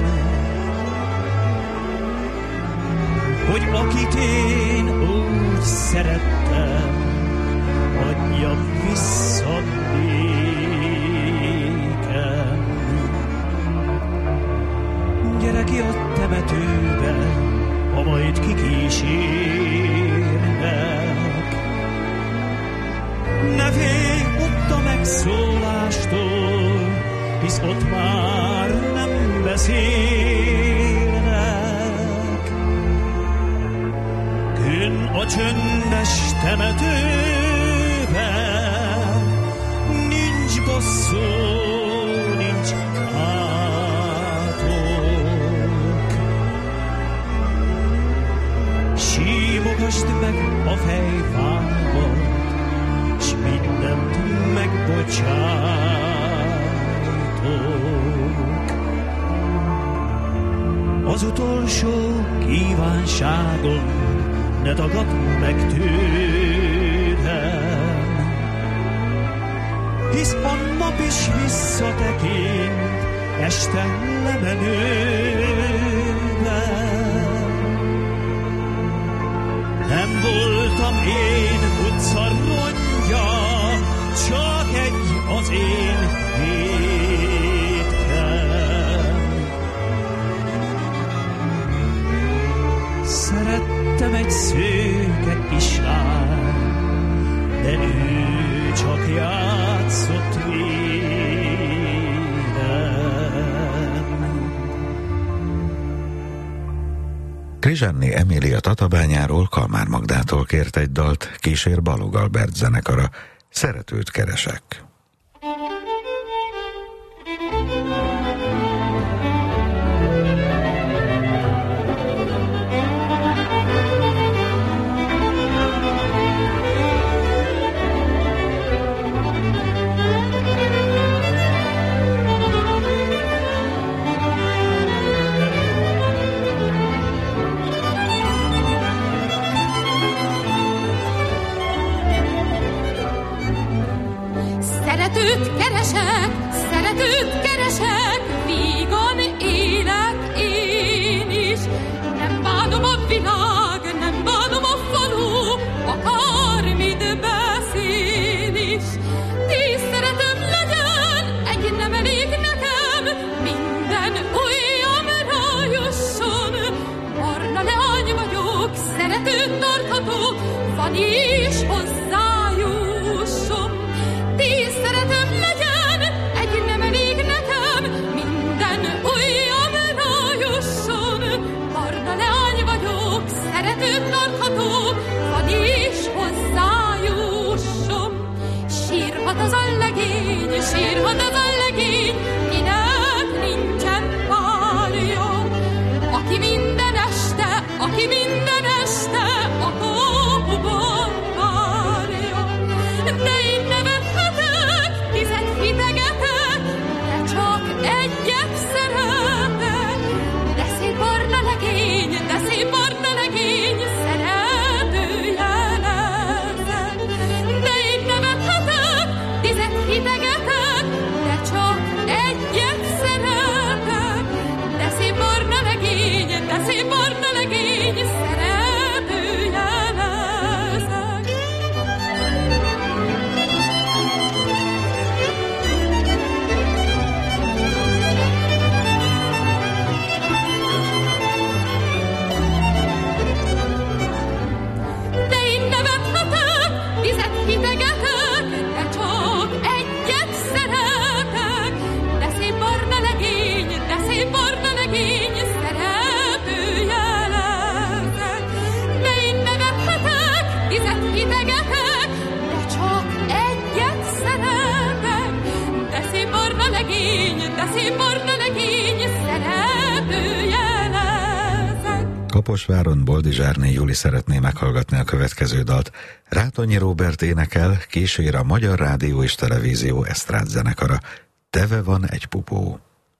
hogy akit én úgy szerettem, adja vissza nékem. Gyere ki a temetőbe, ha majd kikísérnek. Ne félj ott a megszólástól, hisz ott már nem beszélnek. Könn a csöndes temetőben nincs bosszú, nincs átok. Simogasd meg a fejfámat, s mindent megbocsájtok. Az utolsó kívánságom ne tagadd meg tőlem, hisz a nap is visszatekint este lemenőben. Nem voltam én utca rongya, csak egy az én étkem. Szerettem egy szőke kislány, de ő csak játszott vélem. Krizsenné Emília Tatabányáról, Kalmár Magdától kért egy dalt, kísér Balog Albert zenekara, Szeretőt keresek. Szeretőt keresek, szeretőt keresek, vígan élek én is. Nem bánom a világ, nem bánom a falu, akármit beszél is. Tíz szeretőm legyen, egy nem elég nekem, minden ujjamra jusson. Barna leány vagyok, szeretőt tarthatok, van is hozzájusson. Tíz szeretőm legyen, egy nem elég nekem, minden ujjamra jusson. Barna leány vagyok, szeretőt tarthatok, van is hozzájusson. Sírhat az a legény, sírhat az a legény, kinek nincsen párja. Aki minden este, aki minden este a kapuban várja. fekete, de csak egyet szeretek. De szép barna legény, de szép barna legény, szereplője leszek. Kaposváron Boldizsárné Juli szeretné meghallgatni a következő dalt. Rátonyi Róbert énekel, kísér a Magyar Rádió és Televízió esztrád zenekara. Teve van egy pupó.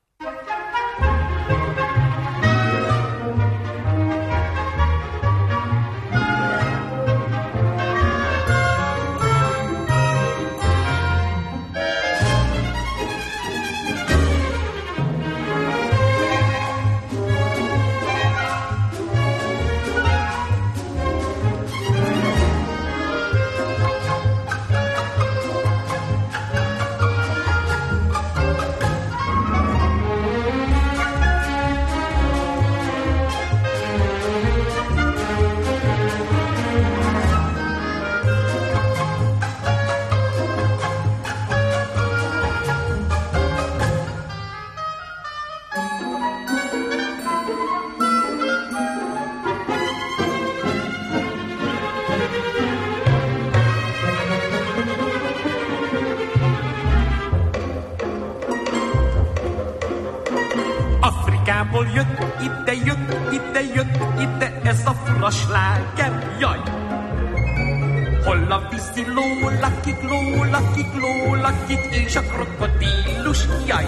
Afrikából jött, ide jött, ide jött, ide ez a fura sláger, jaj! Hol a vízi ló, lakik, ló, lakik, ló, lakik, és a krokodílus, jaj!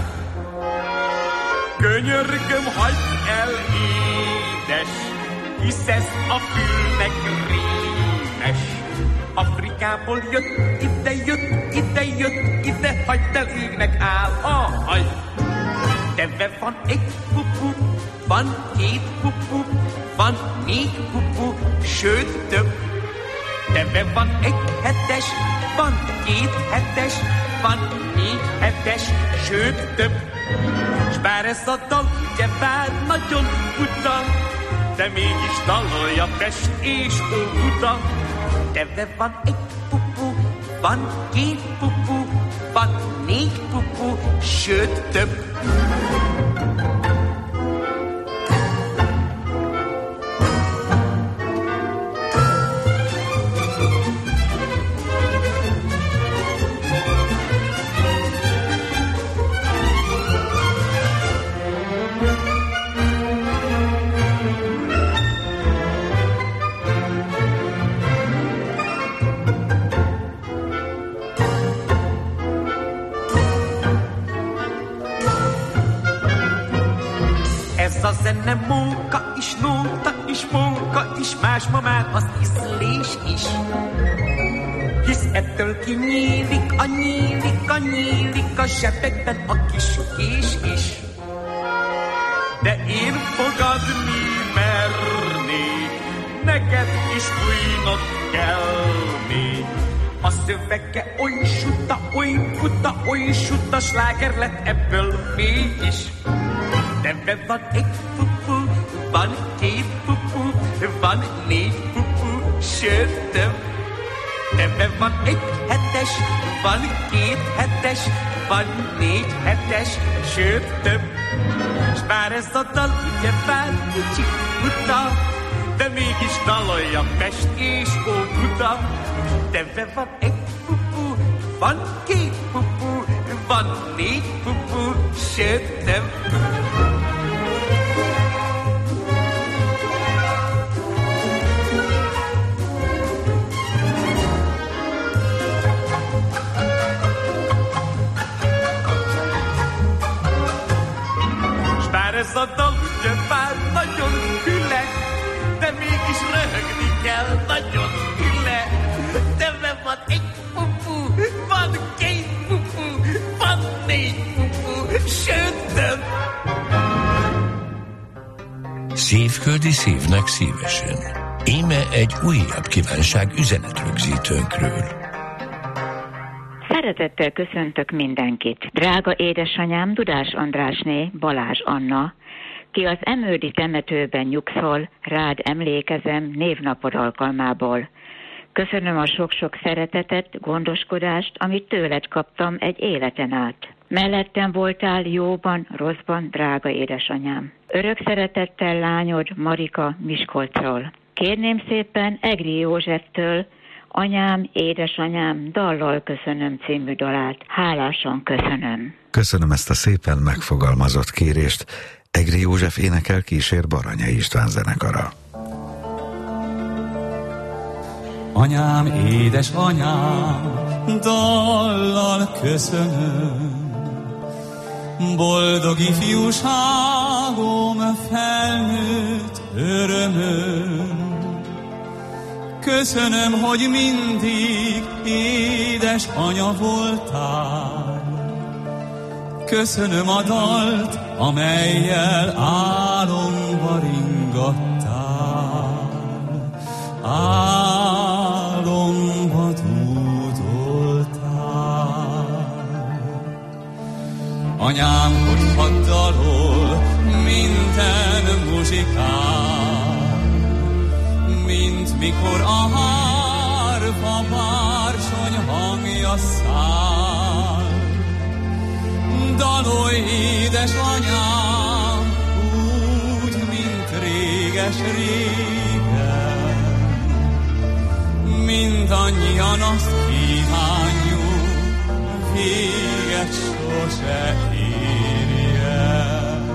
Könyörgöm, hagyd el, édes, hisz ez a fülnek rémes. Afrikából jött, ide jött, ide jött, ide, hagyd el, égnek áll a haj. Teve van egy pupu, van két pupu, van négy pupu, sőt több. Teve van egy hetes, van két hetes, van négy hetes, sőt több. S bár ez a dal ugye bár nagyon buta, de mégis dalolja Pest és Óbuda. Teve van egy pupu, van két pupu, van négy pupu, sőt több. Ez a zene móka is, nóta is, móka is, más ma már az ízlés is. Hisz ettől kinyílik, a nyílik, a nyílik a zsebekben a kis kés is. De én fogadni mernék, neked is fújnod kell még. A szövege oly suta, oly buta, oly suta, sláger lett ebből mégis. Teve van egy pupu, van két pupu, van négy pupu, sőt több. Teve van egy hetes, van két hetes, van négy hetes, sőt több. S bár ez a dal ugye bár kicsi buta, de mégis dalolja Pest és Óbuda. Teve van egy pupu, van két pupu, van négy pupu, sőt több. Ez a dal ugye bár nagyon hüle, de mégis röhögni kell, nagyon hüle. Teve van egy pupu, van két pupu, van négy pupu, sőt több. Szívföldi szívnek szívesen. Íme egy újabb kívánság üzenetrögzítőnkről. Szeretettel köszöntök mindenkit. Drága édesanyám Dudás Andrásné, Balázs Anna, ki az Emődi temetőben nyugszol, rád emlékezem névnapod alkalmából. Köszönöm a sok-sok szeretetet, gondoskodást, amit tőled kaptam egy életen át. Mellettem voltál jóban, rosszban, drága édesanyám. Örök szeretettel lányod Marika Miskolcról. Kérném szépen Egri Józseftől Anyám, édesanyám, dallal köszönöm című dalát. Hálásan köszönöm. Köszönöm ezt a szépen megfogalmazott kérést. Egri József énekel, kísér Baranyai István zenekara. Anyám, édes anyám, dallal köszönöm, boldog ifjúságom, felnőtt örömöm. Köszönöm, hogy mindig édes anya voltál. Köszönöm a dalt, amellyel álomba ringattál. Álomba dúdoltál. Anyám, hogy hadd dalol minden muzsikál, mint mikor a hárfa bársony hangja száll. Dalolj, édesanyám, úgy, mint réges-régen, mindannyian azt kívánjuk, véget sose érjen.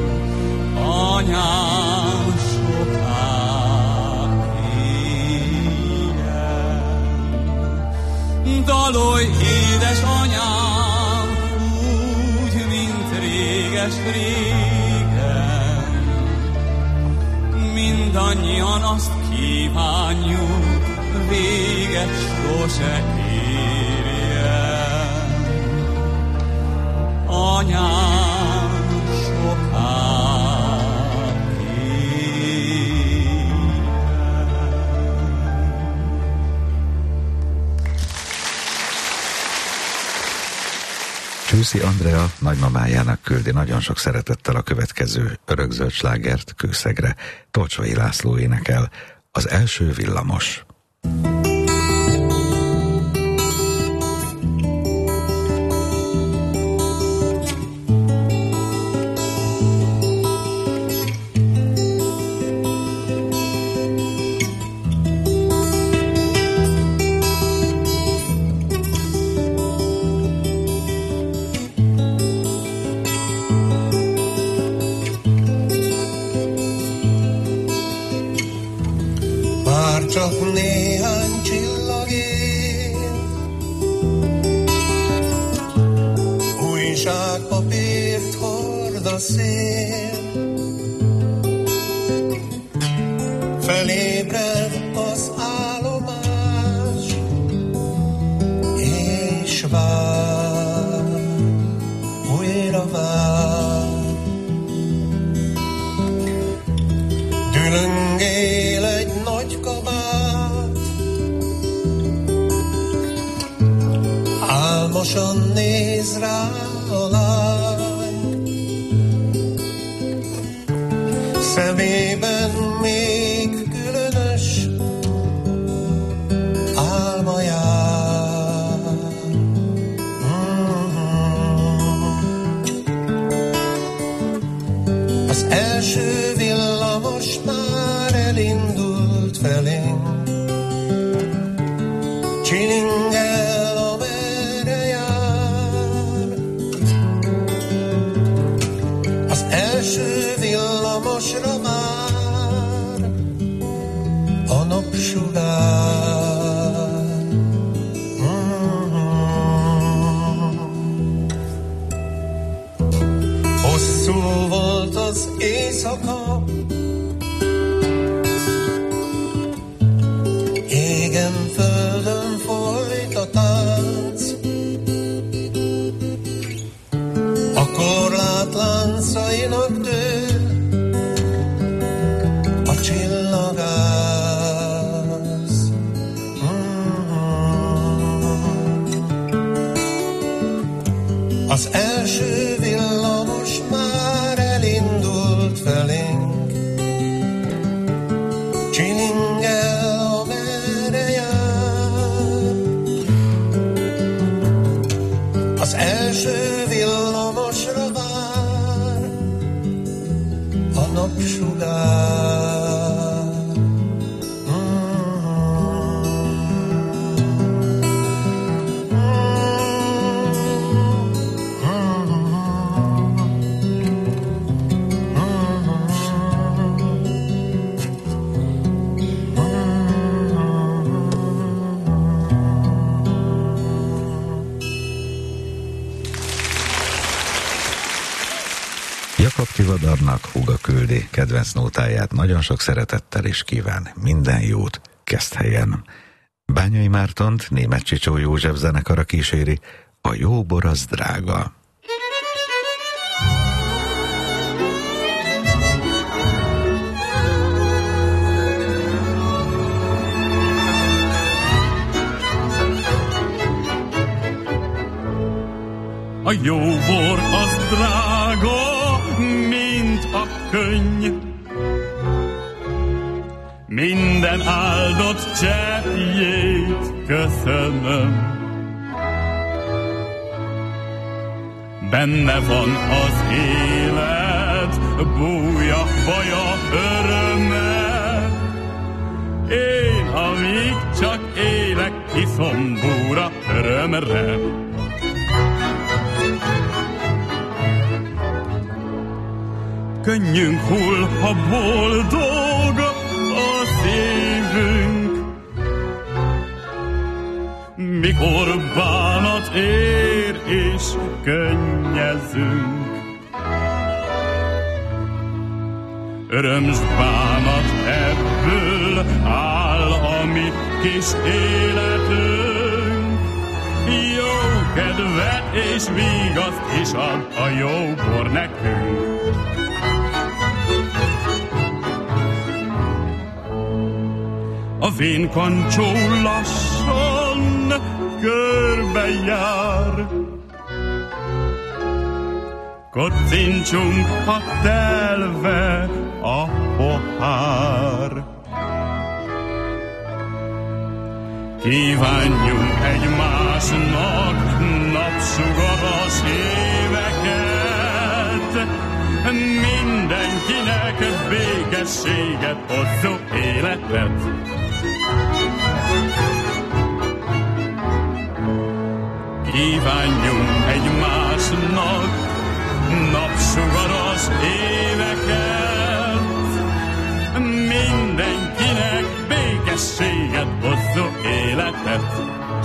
Anyám, soká éljen. Dalolj, édesanyám, úgy, mint réges-régen, mindannyian azt kívánjuk, véget sose érjen. Anyám, soká éljen. Csőszi Andrea nagymamájának küldi nagyon sok szeretettel a következő örökzöld slágert Kőszegre. Tolcsai László énekel, Az első villamos. Csak néhány csillag él, újságpapírt hord a szél, felébred az állomás, és vár, újra vár. Dülöngél egy nagy kabát, álmosan néz rá a lány, szemében még különös álma jár. Az első villamos már elindult felénk, csilingel, amerre jár. Az első villamosra már a napsugár. Mm-hmm. Hosszú volt az éjszaka, égen földön folyt a tánc, a korlátláncainak dől a csillagász. Mm-hmm. Az első villamos már elindult felénk, csilingel, amerre jár. Ivadarnak húga küldi kedvenc nótáját nagyon sok szeretettel is kíván minden jót Keszthelyen. Bányai Mártont Németh Csicsó József zenekara kíséri, a jó bor az drága. A jó bor az drága, mint a könny. Minden áldott cseppjét köszönöm. Benne van az élet, búja, baja, öröme. Én, amíg csak élek, iszom búra örömre. Könnyünk hull, ha boldog a szívünk. Mikor bánat ér és könnyezünk. Öröm s bánat ebből áll a mi kis életünk. Jó kedvet és vigaszt is ad a jó bor nekünk. A vénkancsó lassan körbejár. Kocincsunk, ha telve a pohár. Kívánjunk egymásnak napsugaras éveket, mindenkinek békességet hozó életet. Kívánjunk egymásnak napsugaras éveket, mindenkinek békességet hozó életet.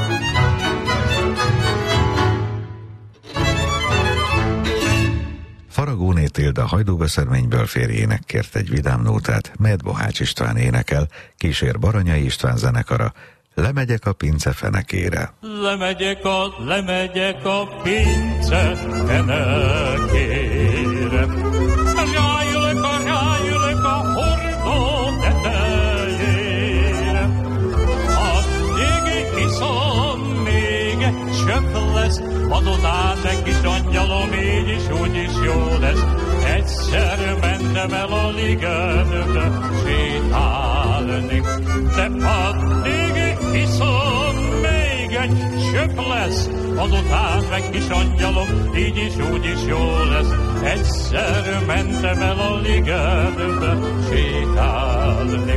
Faragóné Tilda Hajdúbeszerményből férjének kért egy vidám nótát, melyet Bohács István énekel, kísér Baranyai István zenekara, Lemegyek a pince fenekére. Lemegyek a, lemegyek a pince fenekére. Rájülök a, rájülök a hordó tetejére. Addig iszom, még egy csöpp lesz, azután egy kis angyalom, így is, úgy is jó lesz. Egyszer mentem el a ligetbe sétálni, de addig iszom, még egy csöpp lesz, azután meg kis angyalom, így is, úgy is jó lesz. Egyszer mentem el a ligetbe sétálni.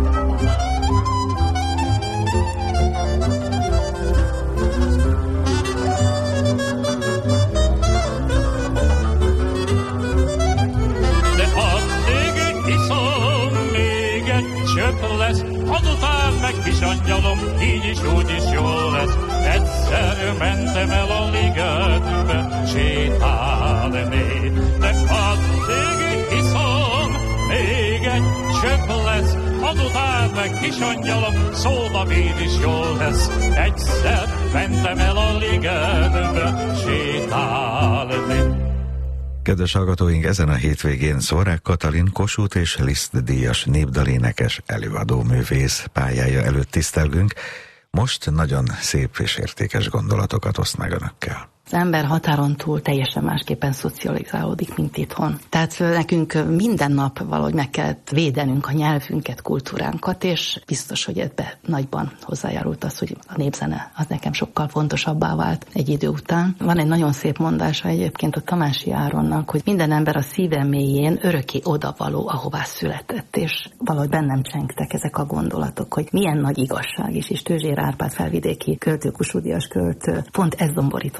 Lesz, azután meg kis angyalom, így is, úgy is jó lesz. Egyszer mentem el a ligetbe sétálni, de addig iszom, még egy csöpp lesz, azután meg kis angyalom, szóval így is jó lesz. Egyszer mentem el a ligetbe sétálni. Kedves hallgatóink, ezen a hétvégén Szvorák Katalin Kossuth és Liszt díjas népdalénekes előadóművész pályája előtt tisztelgünk. Most nagyon szép és értékes gondolatokat oszt meg önökkel. Az ember határon túl teljesen másképpen szocializálódik, mint itthon. Tehát nekünk minden nap valahogy meg kellett védenünk a nyelvünket, kultúránkat, és biztos, hogy ebbe nagyban hozzájárult az, hogy a népzene az nekem sokkal fontosabbá vált egy idő után. Van egy nagyon szép mondása egyébként a Tamási Áronnak, hogy minden ember a szíve mélyén örökké odavaló, ahová született, és valahogy bennem csengtek ezek a gondolatok, hogy milyen nagy igazság is, és Tőzsér Árpád felvidéki költő, Kossuth-díjas költő, pont ez domborította ki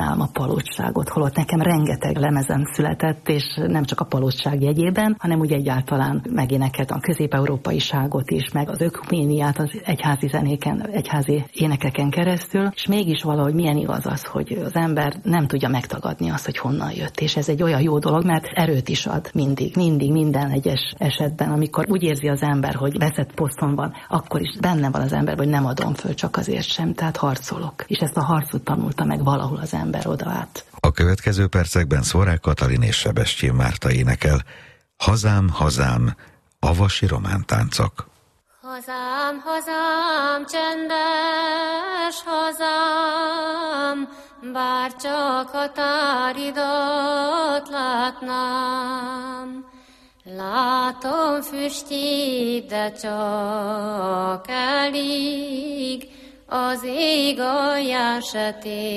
sajnálom a palottságot, holott nekem rengeteg lemezem született, és nem csak a palottság jegyében, hanem úgy egyáltalán megénekeltem a közép-európaiságot is, meg az ökuméniát az egyházi zenéken, egyházi énekeken keresztül, és mégis valahogy milyen igaz az, hogy az ember nem tudja megtagadni azt, hogy honnan jött. És ez egy olyan jó dolog, mert erőt is ad mindig, mindig, minden egyes esetben, amikor úgy érzi az ember, hogy veszett poszton van, akkor is benne van az ember, hogy nem adom föl, csak azért sem, tehát harcolok. És ezt a harcot tanulta meg valahol az ember oda át. A következő percekben Szvorák Katalin és Sebestyén Márta énekel Hazám, hazám, avasi romántáncok. Hazám, hazám, csendes hazám, bár csak határidat látnám. Látom füstjét, de csak elég, az ég alján se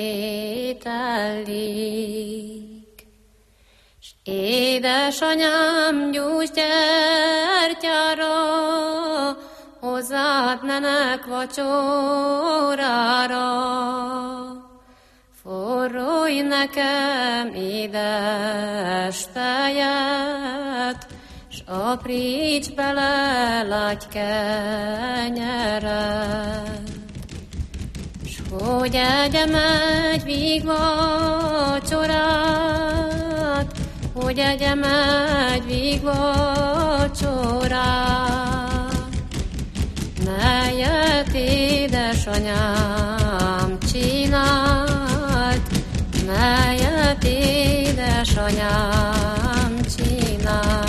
tételik. S édesanyám gyújtgyertyára, hozzád menek vacsorára. Forrolj nekem édes tejet, s apríts bele lágy kenyeret. S hogy egyem egy vígvacsorát, hogy egyem egy vígvacsorát. Melyet édesanyám csinált, melyet édesanyám csinált.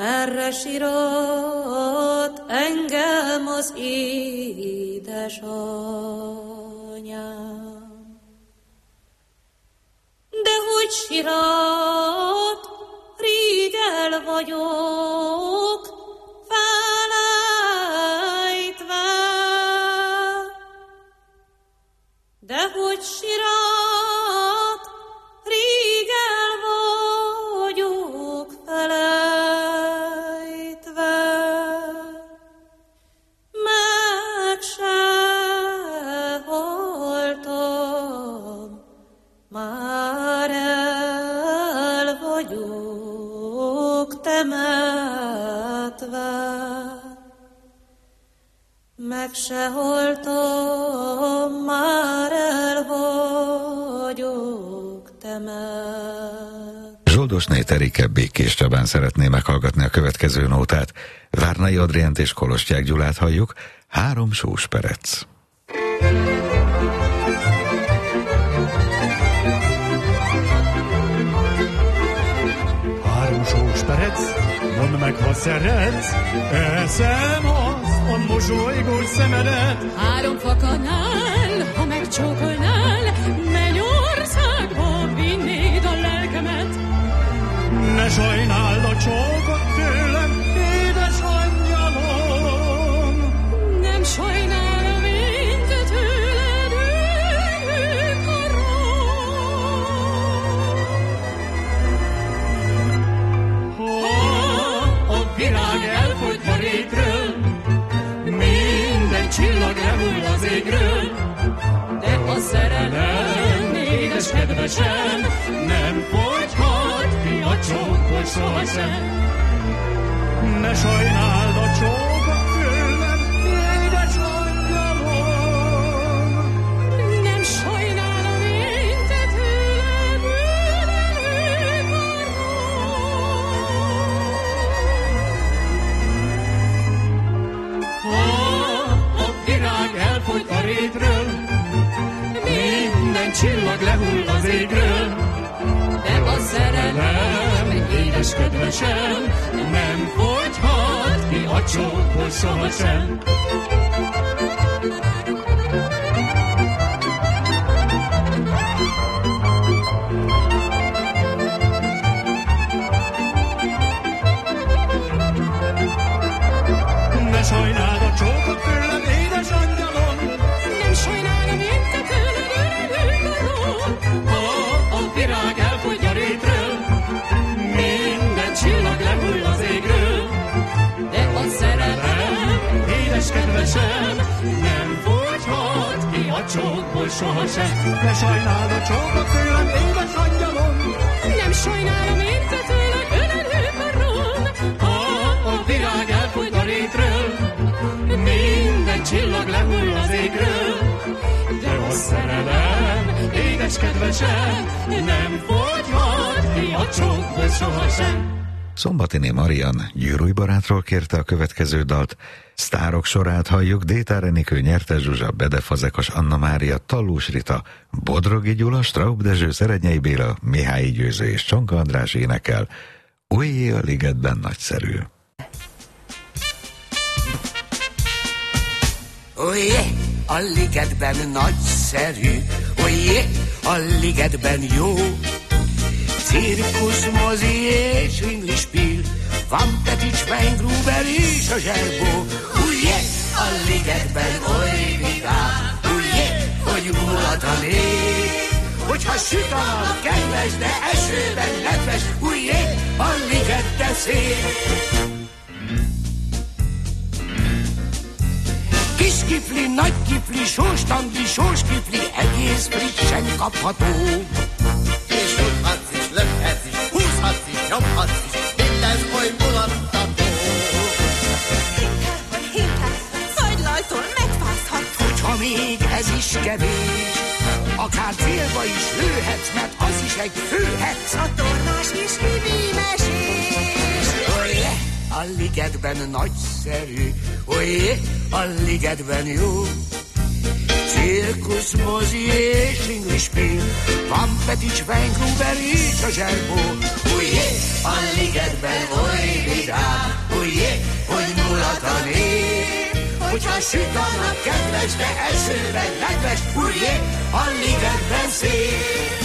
merre sírat engem az édesanyám. De hogy sírat, rígyel vagyok, felejtve. De hogy sírat, rígyel vagyok, felejtve. Meg se haltam, már el vagyok temetve. Meg se haltam, már el vagyok temetve. Zsoldosné Terike Békés Csabán szeretné meghallgatni a következő nótát. Várnai Adriánt és Kolostyák Gyulát halljuk, Három sós perec. Három sós perec, mondd meg, ha szeretsz, eszem azt a mosolygós szemedet. Három fakanál, ha megcsókolnál, Mennyországba vinnéd a lelkemet. Ne sajnáld a csókot tőlem, édes angyalom. Nem sajnálom én, de tőled ülő karom. Ha a virág elfogy a rétről, minden csillag lehull az égről, de a szerelem, édes kedvesem, nem fogyhat ki a csókból sohasem. Ne sajnáld a csókot tőlem, édes angyalom. Nem sajnálom én, de tőled ülő karom. Ha a virág elfogy a rétről, minden csillag lehull az égről, de a szerelem, édes kedvesem, nem fogyhat ki a csókból sohasem. Ne sajnáld a csókot tőlem, édes angyalom. Nem sajnálom én, te tőled ülő karom. Ha a virág elfogy a rétről, minden csillag lehull az égről, de a szerelem, édes kedvesem, nem fogyhat ki a csókból sohasem. Ne sajnáld a csókot tőlem, édes angyalom. Nem sajnálom én, te tőled ülő karom. Ha a virág elfogy a rétről, minden csillag lehull az égről, de a szerelem, édes kedvesem, nem fogyhat ki a csókból sohasem. Szombathiné Marian gyűrűjbarátról kérte a következő dalt. Sztárok sorát halljuk, Détár Enikő, Nyertes Zsuzsa, Bede Fazekas, Anna Mária, Tallós Rita, Bodrogi Gyula, Straub Dezső, Szerednyei Béla, Mihályi Győző és Csonka András énekel. Ujjé a ligetben nagyszerű. Ujjé, a ligetben nagyszerű, ujjé, a ligetben jó. Cirkusz, mozi és ringlispiel, van Petics, Weingruber és a zserbó. Ujjé, a ligetben oly vidám, ujjé, hogy mulat a nép. Hogyha süt a nap, kedves, de esőben nedves, ujjé, a liget de szép. Kis kifli, nagy kifli, sós tangli, sós kifli, egész frissen kapható. És futhatsz is, lökhetsz is, húzhatsz is, nyomhatsz is, mindez oly mulattató. Hintel vagy hintel, szagylajtól megfázhatsz. Hogyha még ez is kevés, akár célba is lőhetsz, mert az is egy főhetsz. A tornás is hívimesés. Ojjé, a ligetben nagyszerű, ojjé, a ligetben jó. Cirkusz, mozi és ringlispiel, van Petics, Weingruber és a zserbó. Ujjé, a ligetben oly vidám, ujjé, hogy mulat a nép. Hogyha süt a nap kedves, de esőben nedves, ujjé, a ligetben szép.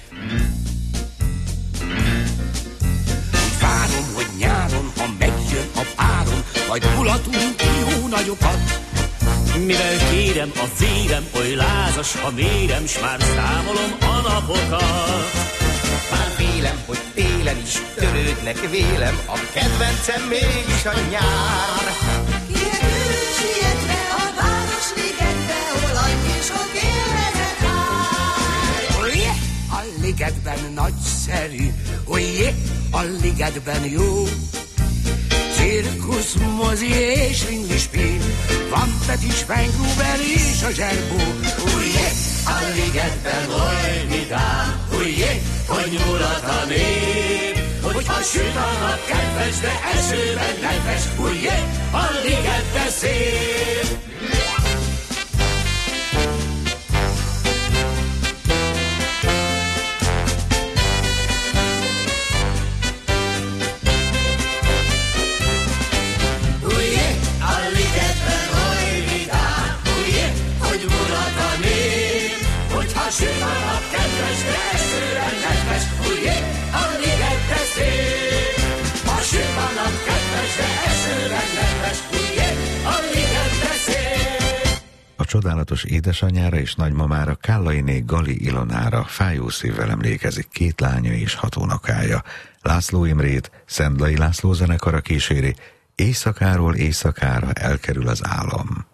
Úgy várom, hogy nyáron, ha megjön a párom, majd mulatunk jó nagyokat. Mivel kérem a vérem, oly lázas a mérem, s már számolom a napokat. Már vélem, hogy télen is törődnek vélem, a kedvencem mégis a nyár. Kiekül sietve a városligetbe, hol annyi sok élvezet áll. Ujjé, a ligetben nagyszerű, ujjé, a ligetben jó. Cirkusz, mozi és ringlispiel, van Petics, Weingruber és a zserbó. Ujjé, a ligetben oly vidám, ujjé, hogy mulat a nép. Hogyha süt a nap kedves, de esőben nedves, ujjé, a ligetben szép. Süt a nap kedves, de esőben nedves, ujjé, a ligetbe szép. Ha süt a nap kedves, de esőben nedves, ujjé, a ligetbe szép. A csodálatos édesanyjára és nagymamára, Kállainé Gali Ilonára fájó szívvel emlékezik két lánya és hat unokája. László Imrét Szendlai László zenekara kíséri, éjszakáról éjszakára elkerül az álom.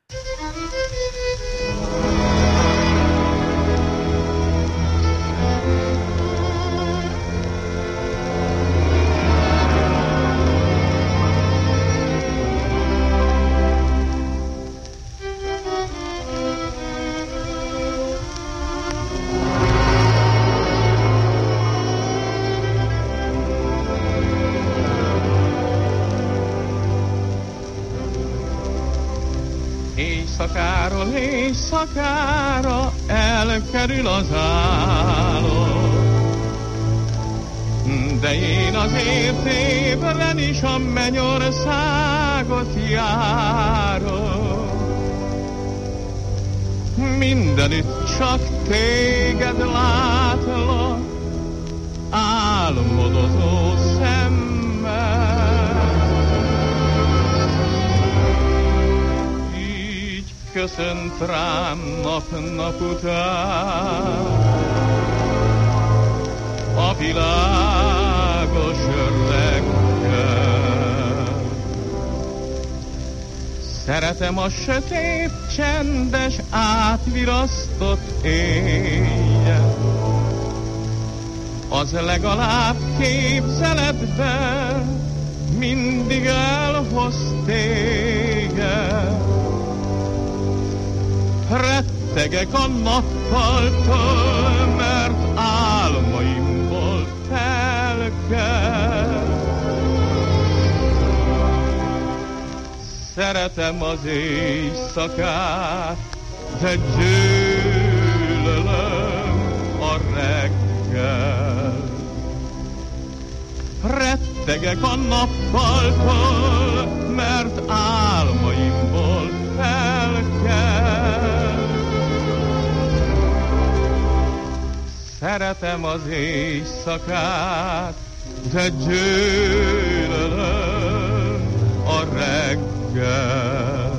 Éjszakáról éjszakára elkerül az álom, de én azért ébren is a mennyországot járok. Mindenütt csak téged látlak, álmodozó szemmel. Köszönt rám nap-nap után a világos reggel. Szeretem a sötét, csendes, átvirasztott éjjel. Az legalább képzeletben mindig elhoz téged. Rettegek a nappaltól, mert álmaimból felkel. Szeretem az éjszakát, de gyűlölöm a reggel. Rettegek a nappaltól, mert álmaimból felkel. Szeretem az éjszakát, de gyűlölöm a reggel.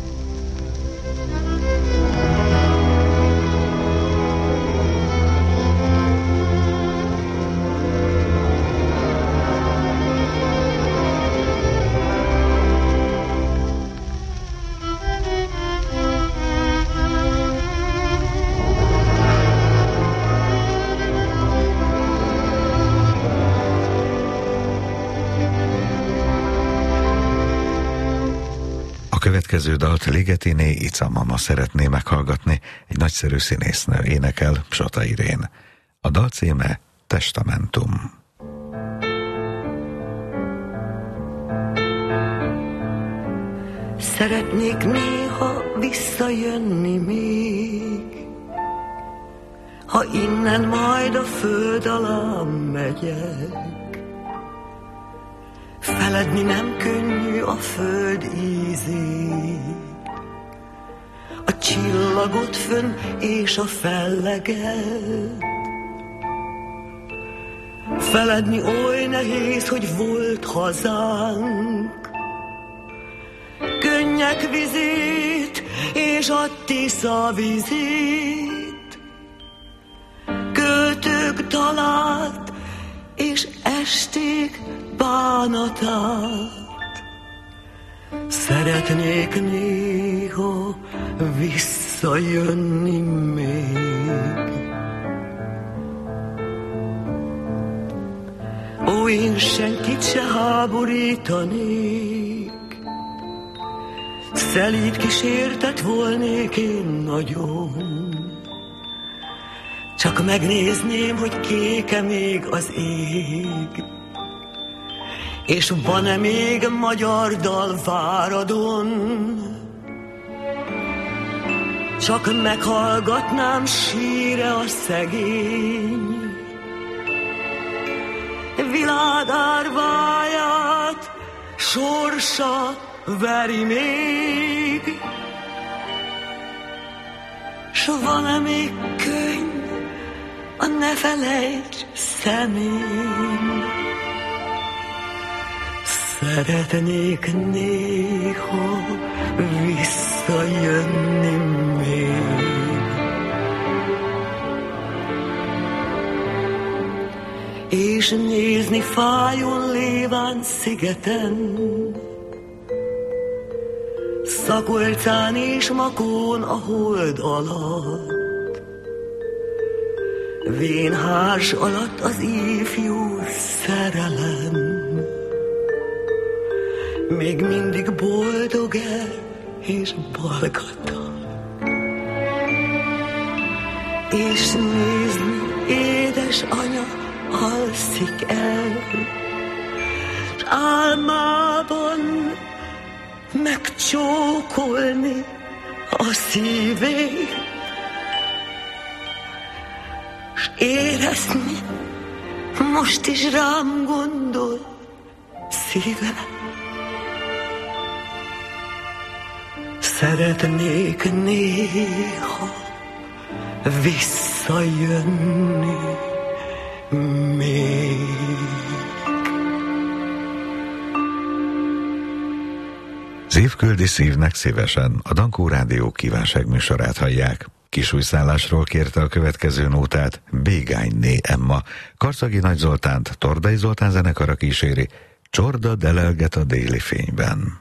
A következő dalt Ligetiné Ica mama szeretné meghallgatni, egy nagyszerű színésznő énekel, Psota Irén. A dal címe Testamentum. Szeretnék néha visszajönni még, ha innen majd a föld alá megyek. Feledni nem könnyű a föld ízét, a csillagot fönn és a felleget. Feledni oly nehéz, hogy volt hazánk, könnyek vizét és a Tisza vizét, költők dalát és esték bánatát. Szeretnék néha visszajönni még. Ó, én senkit se háborítanék, szelíd kísértet volnék én nagyon. Csak megnézném, hogy kéke még az ég, és van-e még magyar dal Váradon. Csak meghallgatnám síre a szegény világ árváját, sorsa veri még. S van-e még könyv a ne felejts szemén? Szeretnék néha visszajönni még. És nézni fájón léván szigeten, Szakolcán és Makón a hold alatt, vénhárs alatt az ifjú szerelem. Még mindig boldog-e és balgata, és nézni édesanya alszik el, s álmában megcsókolni a szívét, s érezni most is rám gondol szíve. Szeretnék néha visszajönni még. Szív küldi szívnek szívesen, a Dankó Rádió kívánságműsorát hallják. Kisújszállásról kérte a következő nótát Bégányné Emma. Karcagi Nagy Zoltánt Tordai Zoltán zenekara kíséri, Csorda delelget a déli fényben.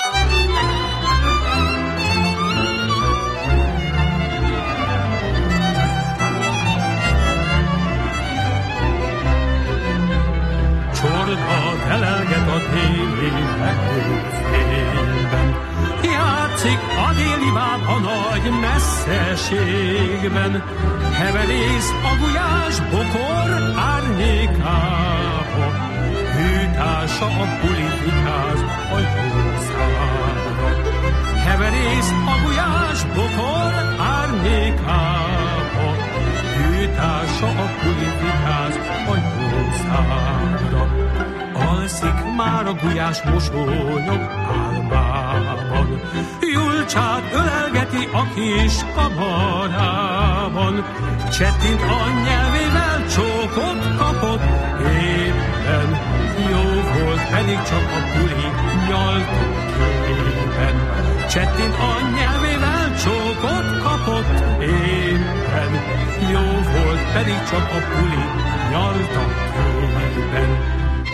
Csorda delelget a déli fényben, játszik a déli báb a nagy messzeségben, heverész a gulyás bokor árnyékába, hűtása a buli vigyáz a jószágra. Heverész a gulyás bokor árnyékába, hűtása a buli vigyáz a jószágra. Alszik már a gulyás mosolyog álmában, Julcsát ölelgeti a kis kamarában, csettint a nyelvével csókot kapott éppen, jó volt pedig csak a buli nyalt képen. Csettint a nyelvével csókot kapott éppen, jó volt pedig csak a buli nyalt képen.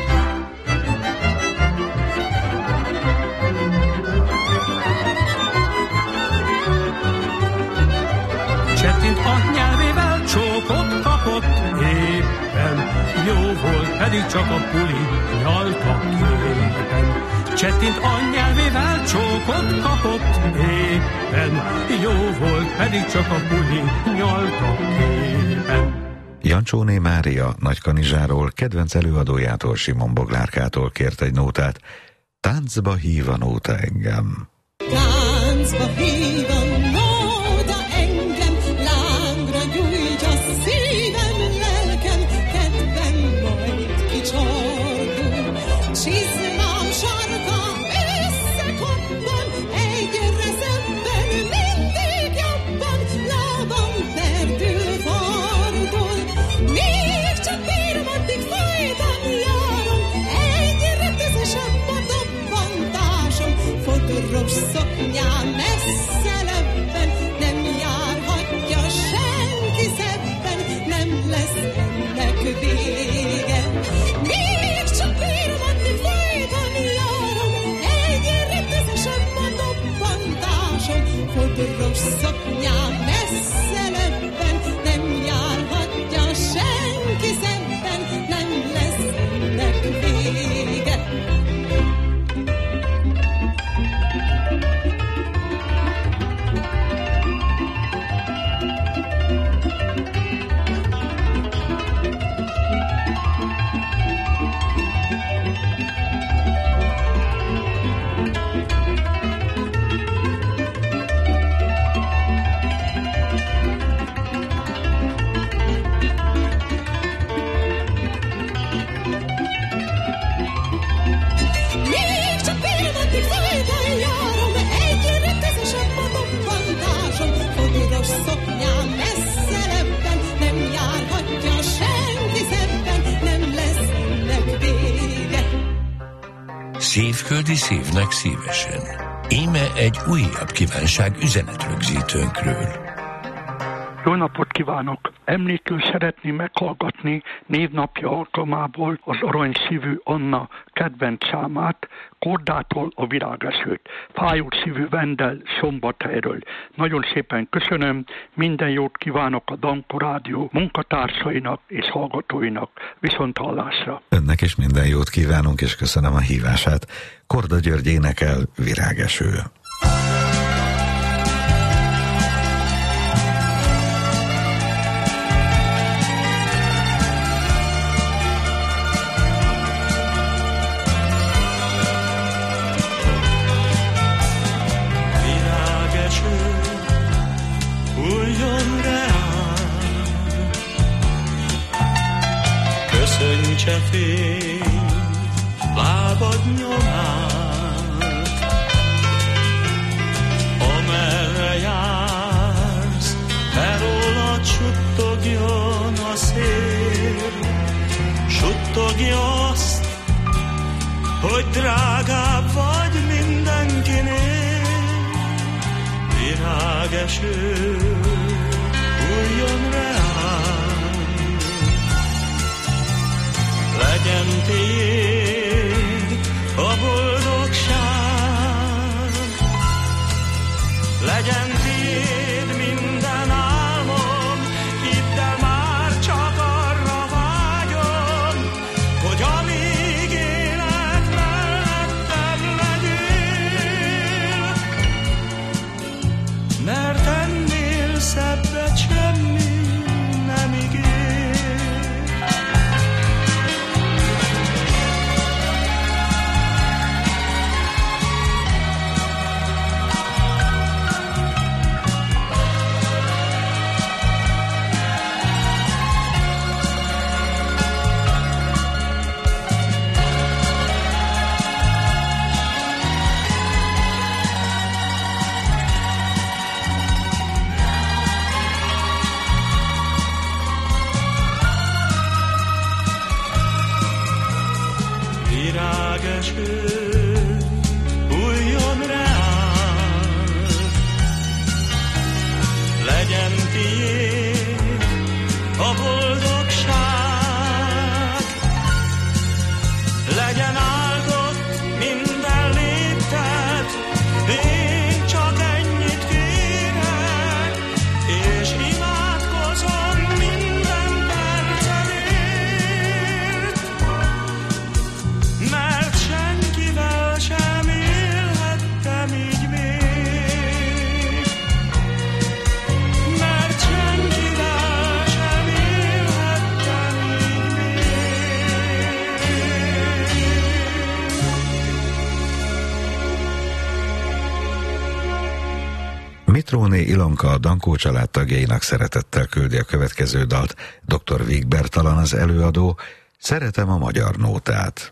Csettint a nyelvével csókot kapott éppen, jó volt pedig csak a buli nyalta képen. Csettint a nyelvével csókot kapott éppen, jó volt pedig csak a buli nyalta képen. Jancsóné Mária Nagykanizsáról kedvenc előadójától, Simon Boglárkától kért egy nótát. Táncba hív a nóta engem. táncba hív a nóta engem, lángra gyújtja szívem, lelkem, kedvem majd kicsordul. Csizmám sarka összekoppan, egyre szebben, mindig jobban, lábam perdül, fordul. Még csak bírom, addig folyton járom, egyre tüzesebb a dobbantásom. Fodros szoknyám messze lebben, nem járhatja senki szebben, nem lesz ennek vége. Még csak bírom, addig folyton járom, egyre tüzesebb a dobbantásom. Fodros szoknyám messze lebben, nem járhatja senki szebben, nem lesz ennek vége. Még csak bírom, addig folyton járom, egyre tüzesebb a dobbantásom. Fodros szoknyám messze lebben, nem járhatja senki szebben, nem lesz ennek vége. Szívföldi szívnek szívesen. Íme egy újabb kívánság üzenetrögzítőnkről. Jó napot kívánok! Emlékül szeretném meghallgatni névnapja alkalmából az aranyszívű Anna kedvenc számát, Kordától a virágesőt. Fájó szívű Vendel Szombathelyről. Nagyon szépen köszönöm, minden jót kívánok a Danko Rádió munkatársainak és hallgatóinak. Viszont hallásra! Önnek is minden jót kívánunk, és köszönöm a hívását. Korda György énekel, Virágeső. Hulljon reám, köszöntse fény lábad nyomát, amerre jársz, te rólad suttogjon a szél, suttogja azt, hogy drágább vagy mindenkinél. Virágeső, hulljon reám, legyen tiéd a boldogság, legyen tiéd minden álmom, hidd el, már csak arra vágyom, hogy amíg élet mellettem legyél, mert ennél Mitróné Ilonka a Dankó család tagjainak szeretettel küldi a következő dalt, doktor Vígbertalan az előadó, Szeretem a magyar nótát.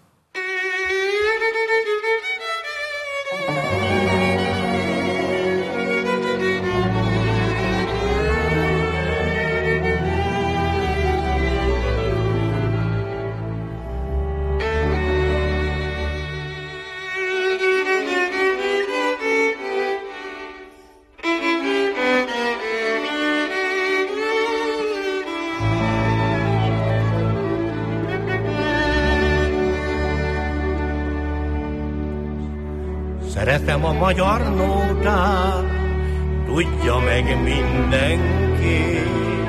Szeretem a magyar nótát, tudja meg mindenki.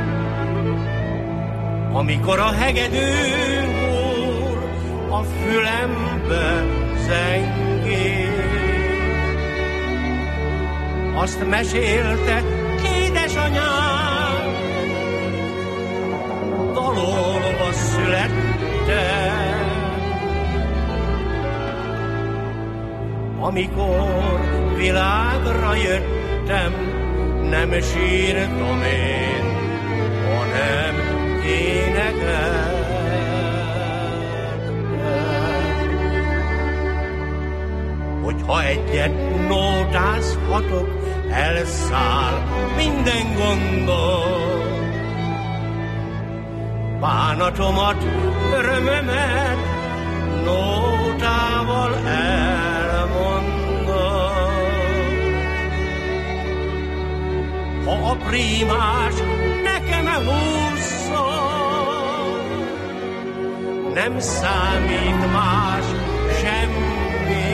Amikor a hegedű úr a fülembe zengi, azt mesélte édesanyám, dalolva születtem. Amikor világra jöttem, nem sírtam én, hanem énekeltem. Hogyha egyet nótázhatok, elszáll minden gondot. Bánatomat, örömömet nótával elmondom. Ha a prímás nekem húszol, nem számít más semmi.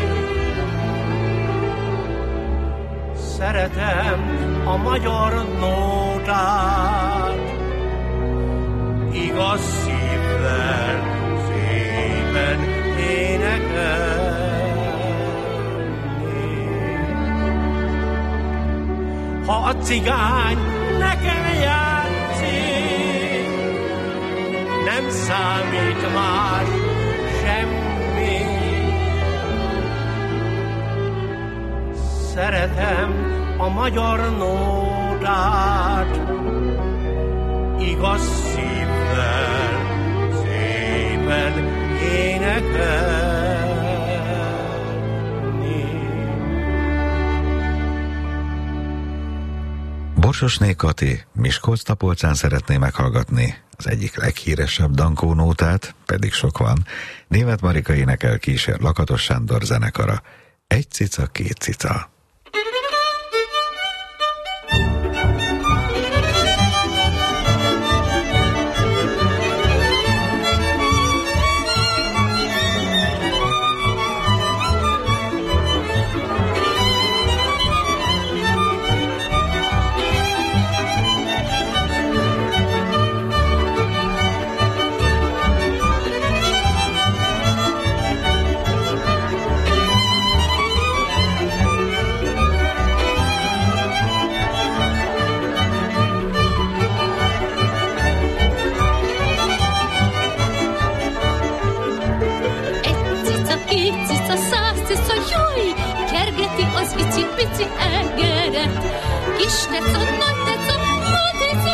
Szeretem a magyar nótát, igaz szívvel, szépen énekelni. Ha a cigány nekem játszik, nem számít más semmi. Szeretem a magyar nótát, igaz szívvel, szépen énekelni. Borsosné Kati Miskolc-Tapolcán szeretné meghallgatni az egyik leghíresebb Dankó nótát, pedig sok van. Németh Marika énekel, kísér Lakatos Sándor zenekara. Egy cica, két cica. Pici egeret, kis teco, nagy teco, nagy teco,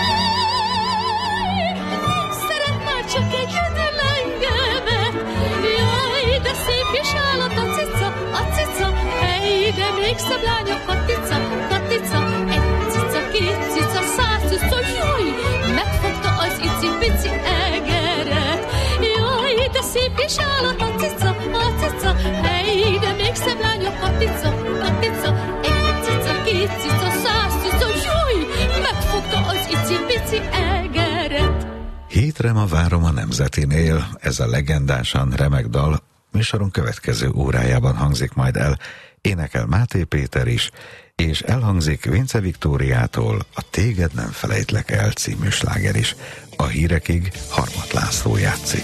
jaj! Szeret már csak egy ödöl engemet, jaj, de szép is állat a cica, a cica, hely, de még szebb lány a Katica, Katica, egy cica, két cica, száz cica, jaj! Megfogta az icipici egeret, jaj, de szép is állat a cica, a cica, hely, de még szebb lány a Katica, Katica, egy cica, két cica, száz cica, jaj! Megfogta az icipici egeret. Hétre ma várom a Nemzetinél, ez a legendásan remek dal műsorunk következő órájában hangzik majd el. Énekel Máté Péter is, és elhangzik Vince Viktóriától a Téged nem felejtlek el című sláger is. A hírekig Harmat László játszik.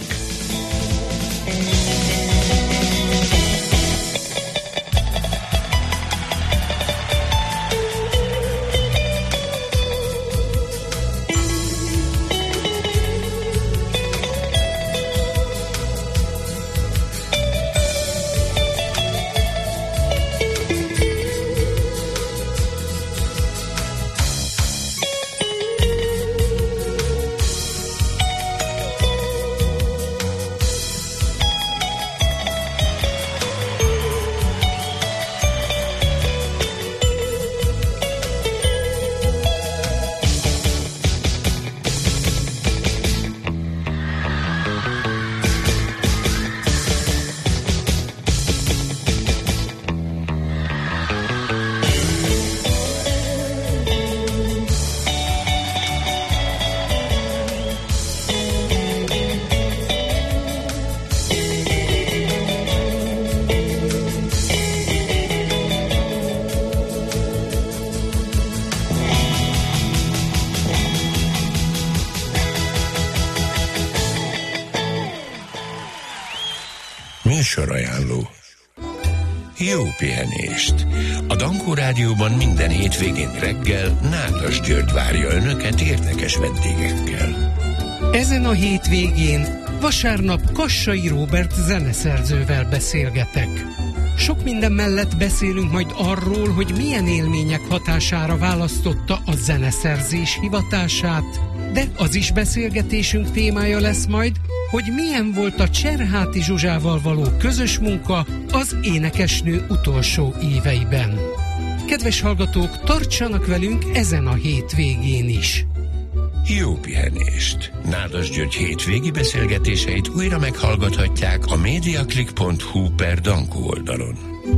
Műsorajánló. Jó pihenést! A Dankó Rádióban minden hétvégén reggel Nádas György várja Önöket érdekes vendégekkel. Ezen a hétvégén vasárnap Kassai Róbert zeneszerzővel beszélgetek. Sok minden mellett beszélünk majd arról, hogy milyen élmények hatására választotta a zeneszerzés hivatását, de az is beszélgetésünk témája lesz majd, hogy milyen volt a Cserháti Zsuzsával való közös munka az énekesnő utolsó éveiben. Kedves hallgatók, tartsanak velünk ezen a hétvégén is! Jó pihenést! Nádas György hétvégi beszélgetéseit újra meghallgathatják a mediaclick pont hu per Dankó oldalon.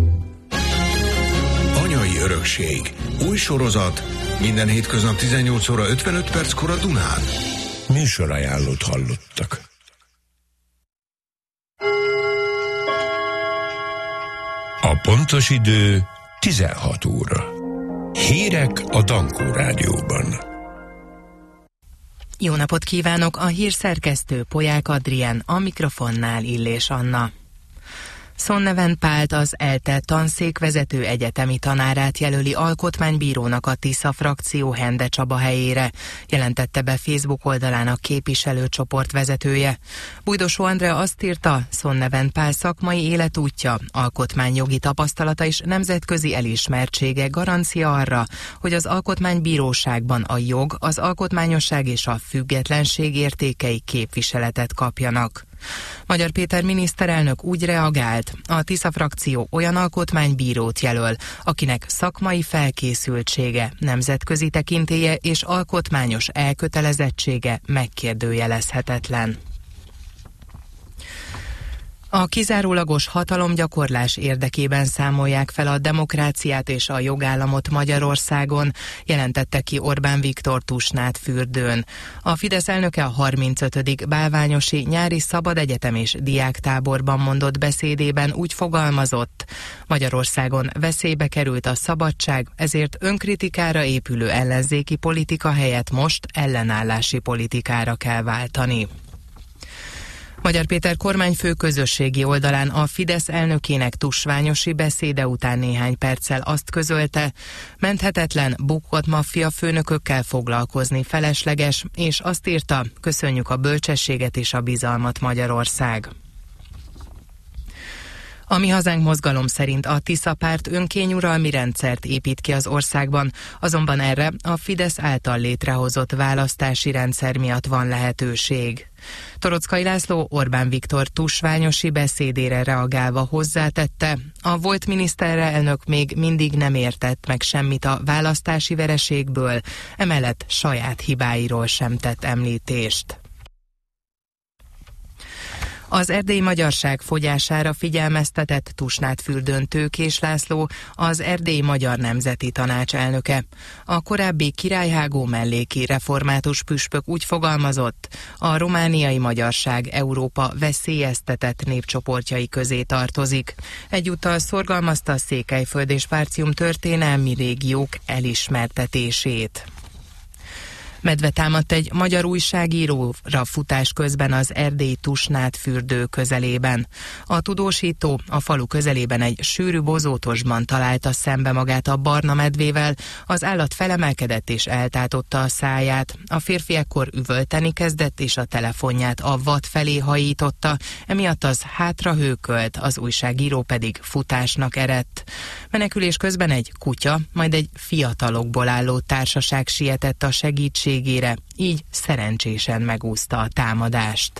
Anyai örökség. Új sorozat. Minden hétköznap tizennyolc óra ötvenöt perckor a Dunán. Műsorajánlót hallottak. A pontos idő tizenhat óra. Hírek a Dankó Rádióban. Jó napot kívánok, a hírszerkesztő Polyák Adrien, a mikrofonnál Illés Anna. Sonneven Pált, az ELTE tanszékvezető egyetemi tanárát jelöli alkotmánybírónak a Tisza frakció Hende Csaba helyére, jelentette be Facebook oldalán a képviselőcsoport vezetője. Bújdosó Andrea azt írta, Sonneven Pál szakmai életútja, alkotmányjogi tapasztalata és nemzetközi elismertsége garancia arra, hogy az alkotmánybíróságban a jog, az alkotmányosság és a függetlenség értékei képviseletet kapjanak. Magyar Péter miniszterelnök úgy reagált, a Tisza frakció olyan alkotmánybírót jelöl, akinek szakmai felkészültsége, nemzetközi tekintélye és alkotmányos elkötelezettsége megkérdőjelezhetetlen. A kizárólagos hatalomgyakorlás érdekében számolják fel a demokráciát és a jogállamot Magyarországon, jelentette ki Orbán Viktor Tusnádfürdőn. A Fidesz elnöke a harmincötödik bálványosi nyári szabad egyetem és diáktáborban mondott beszédében úgy fogalmazott: Magyarországon veszélybe került a szabadság, ezért önkritikára épülő ellenzéki politika helyett most ellenállási politikára kell váltani. Magyar Péter kormányfő közösségi oldalán a Fidesz elnökének tusványosi beszéde után néhány perccel azt közölte, menthetetlen, bukott maffia főnökökkel foglalkozni felesleges, és azt írta, köszönjük a bölcsességet és a bizalmat, Magyarország. A Mi Hazánk mozgalom szerint a Tisza párt önkényuralmi rendszert épít ki az országban, azonban erre a Fidesz által létrehozott választási rendszer miatt van lehetőség. Toroczkai László Orbán Viktor tusványosi beszédére reagálva hozzátette, a volt miniszterelnök még mindig nem értett meg semmit a választási vereségből, emellett saját hibáiról sem tett említést. Az erdélyi magyarság fogyására figyelmeztetett Tusnádfürdőn Tőkés László, az Erdélyi Magyar Nemzeti Tanács elnöke. A korábbi királyhágó melléki református püspök úgy fogalmazott, a romániai magyarság Európa veszélyeztetett népcsoportjai közé tartozik. Egyúttal szorgalmazta a Székelyföld és Párcium történelmi régiók elismertetését. Medve támadt egy magyar újságíróra futás közben az erdélyi Tusnádfürdő közelében. A tudósító a falu közelében egy sűrű bozótosban találta szembe magát a barna medvével, az állat felemelkedett és eltátotta a száját. A férfi ekkor üvölteni kezdett, és a telefonját a vad felé hajította, emiatt az hátra hőkölt, az újságíró pedig futásnak eredt. Menekülés közben egy kutya, majd egy fiatalokból álló társaság sietett a segítség, így szerencsésen megúszta a támadást.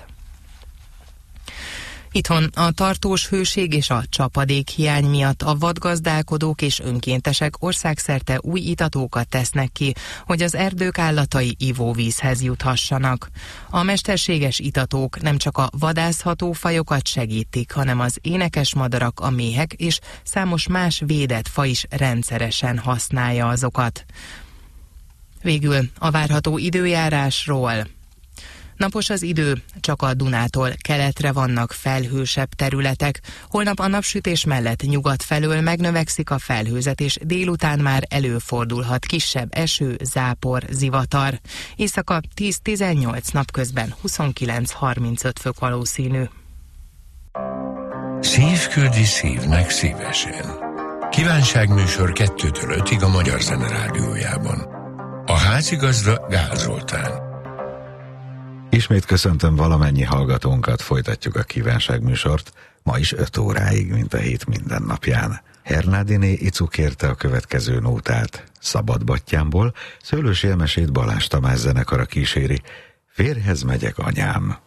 Itthon a tartós hőség és a csapadék hiány miatt a vadgazdálkodók és önkéntesek országszerte új itatókat tesznek ki, hogy az erdők állatai ivóvízhez juthassanak. A mesterséges itatók nem csak a vadászható fajokat segítik, hanem az énekes madarak, a méhek és számos más védett faj is rendszeresen használja azokat. Végül a várható időjárásról. Napos az idő, csak a Dunától keletre vannak felhősebb területek. Holnap a napsütés mellett nyugat felől megnövekszik a felhőzet, és délután már előfordulhat kisebb eső, zápor, zivatar. Éjszaka tíz-tizennyolc, napközben huszonkilenc-harmincöt fok valószínű. Szív küldi szívnek szívesen. Kívánságműsor kettőtől ötig a Magyar Zene Rádiójában. A házigazda Gál Zoltán. Ismét köszöntöm valamennyi hallgatónkat, folytatjuk a kívánságműsort, ma is öt óráig, mint a hét minden napján. Hernádiné Icu kérte a következő nótát. Szabadbattyámból Szőlősi Emesét Balázs Tamás zenekara kíséri. Férjhez megyek, anyám.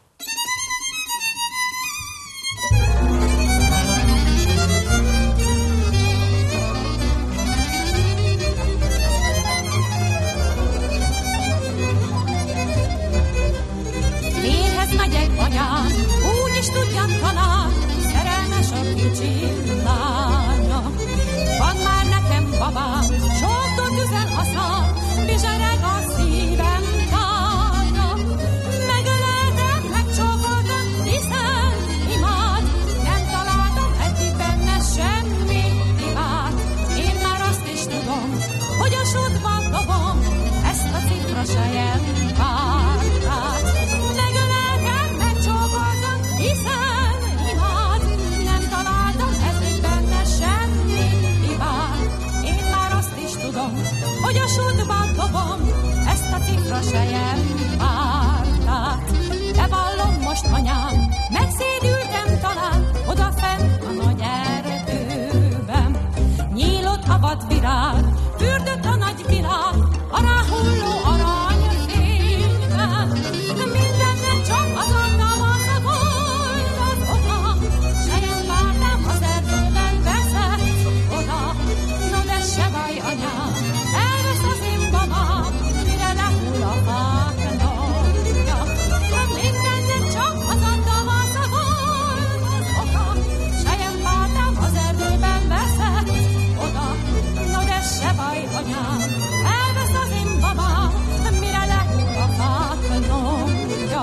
Férjhez megyek, anyám, úgy is tudjam talán, szerelmes a kicsi lánya. Van már nekem babám, csókot üzen a szám, bizsereg a szívem tája. Megöleltem, megcsókoltam, hiszen imád, nem találtam eddig benne semmi hibát. Én már azt is tudom, hogy a sútban dobom ezt a cifra sejem pártát. Megöleltem, megcsókoltam, hiszen imád, nem találtam eddig benne semmi hibát. Én már azt is tudom, hogy a sútban dobom ezt a cifra sejem pártát. De vallom most, anyám, megszédültem talán odafent a nagy erdőben. Nyílott a vadvirág, fürdött a nagy világ, a ráhulló aranyfényben. Mindennek csak az a tavasz volt az oka, sejem vártam az erdőben veszett oda. No de se baj, anyám, elvesz az én babám, mire lehull a fák napja. Mindennek csak az a tavasz volt az oka, sejem vártam az erdőben veszett oda. No de se baj, anyám, elvesz az én babám, mire lehull a fák napja.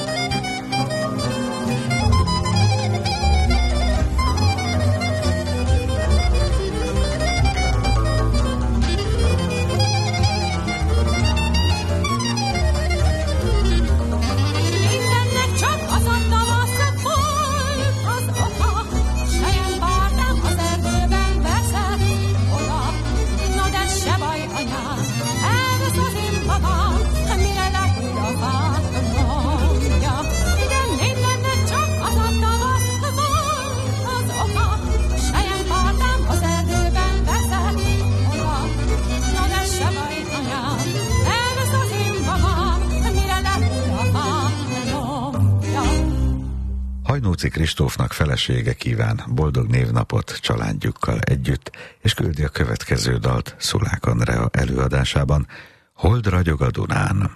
Mindennek csak az a tavasz volt az oka, sejem vártam az erdőben veszett oda. No de se baj, anyám, elvesz az én babám, mire lehull a fák napja. De mindennek csak az a tavasz volt az oka, sejem vártam az erdőben veszett oda. No de se baj, anyám, elvesz az én babám, mire lehull a fák napja. Hajnóci Kristófnak felesége kíván boldog névnapot családjukkal együtt, és küldi a következő dalt Szulák Andrea előadásában, Hold ragyog a Dunán.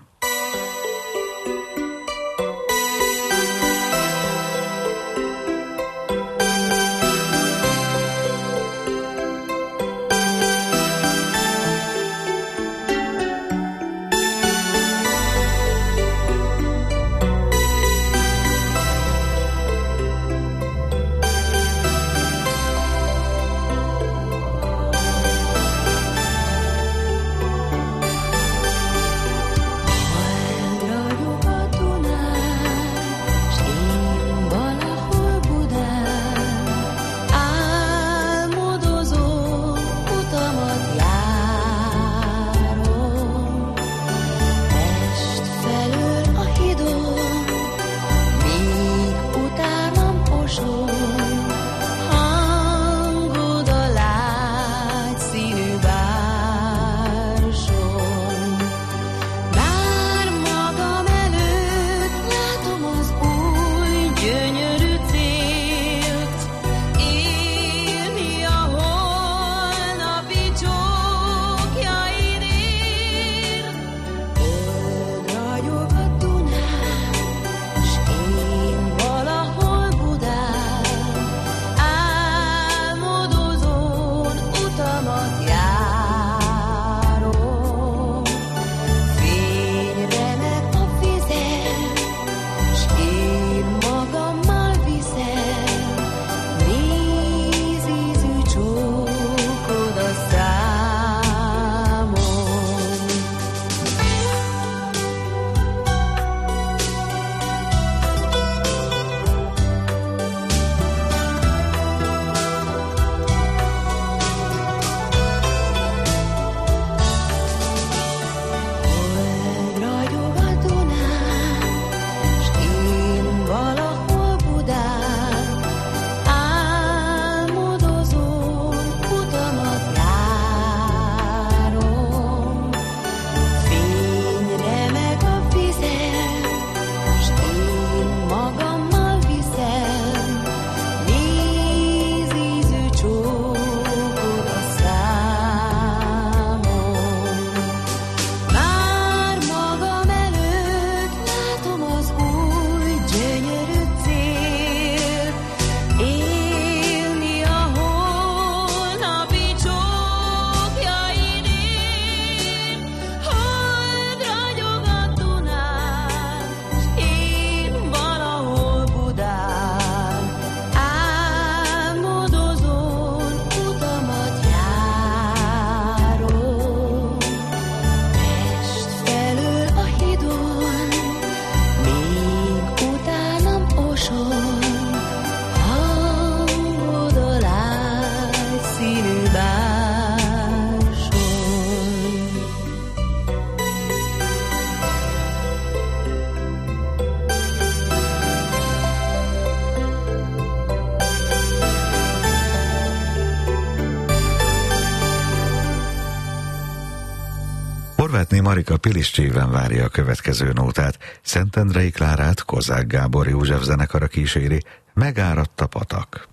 Horvátné Marika Piliscséven várja a következő nótát. Szentendrei Klárát Kozák Gábor József zenekara kíséri, Megáradt a patak.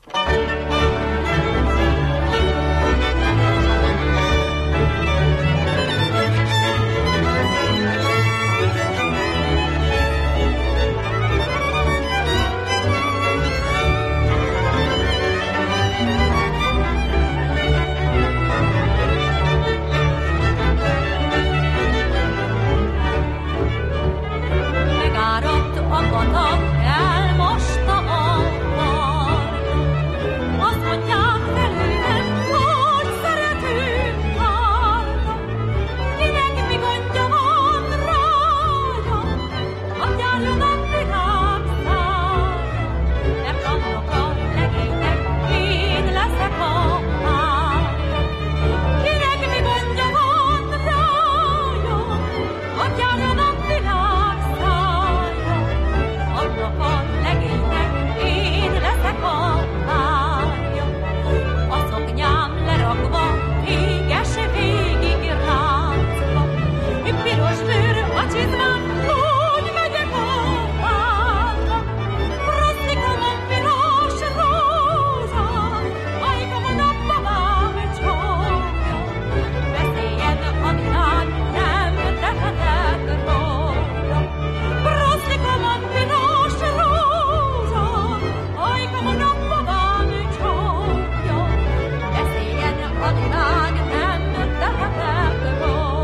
Elmosta a part, azt mondják felőlem, hogy szeretünk hárma. Kinek mi gondja van rája, adjáljon a virág szája. Nem kapnak a legénynek, én leszek a párja. Kinek mi gondja van rája, adjáljon a virág szája. Annak a legénynek én leszek a párja. A szoknyám lerakva, éges végig ráncva. Piros bőr a csizmám, úgy megyek a párba. Rosszikomon piros rózsa, ajkamon a babám csókja. Veszélyen a világ, nem tehetek róla. Rosszikomon piros rózsa, ajkamon a babám csókja. Veszélyen a világ, nem tehetek róla.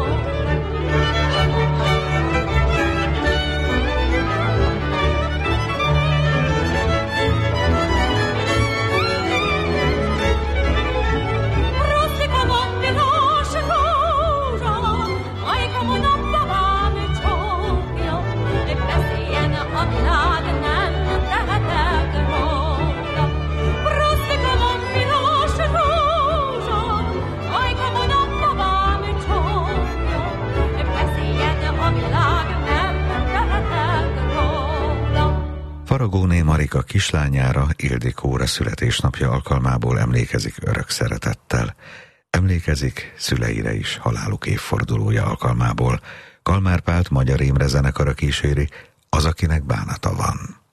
Rosszikomon piros rózsa, ajkamon a babám csókja. Veszélyen a világ, nem tehetek róla. Rosszikomon piros rózsa, ajkamon a babám csókja. Veszélyen a világ, nem tehetek róla. Faragóné Marika kislányára, Ildikóra születésnapja alkalmából emlékezik örök szeretettel. Emlékezik szüleire is haláluk évfordulója alkalmából. Kalmár Pált Magyar Imre zenekara kíséri, Az, akinek bánata van.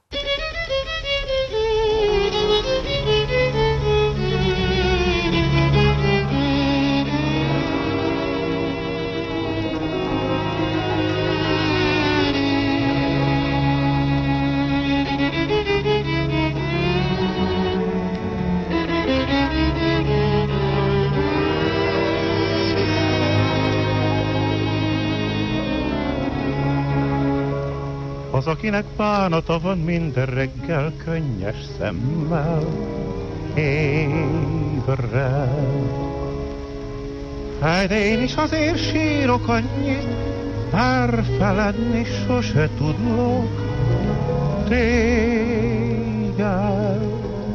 Az, akinek bánata van, minden reggel könnyes szemmel ébred. Hát én is azért sírok annyit, bár feledni sose tudlok téged.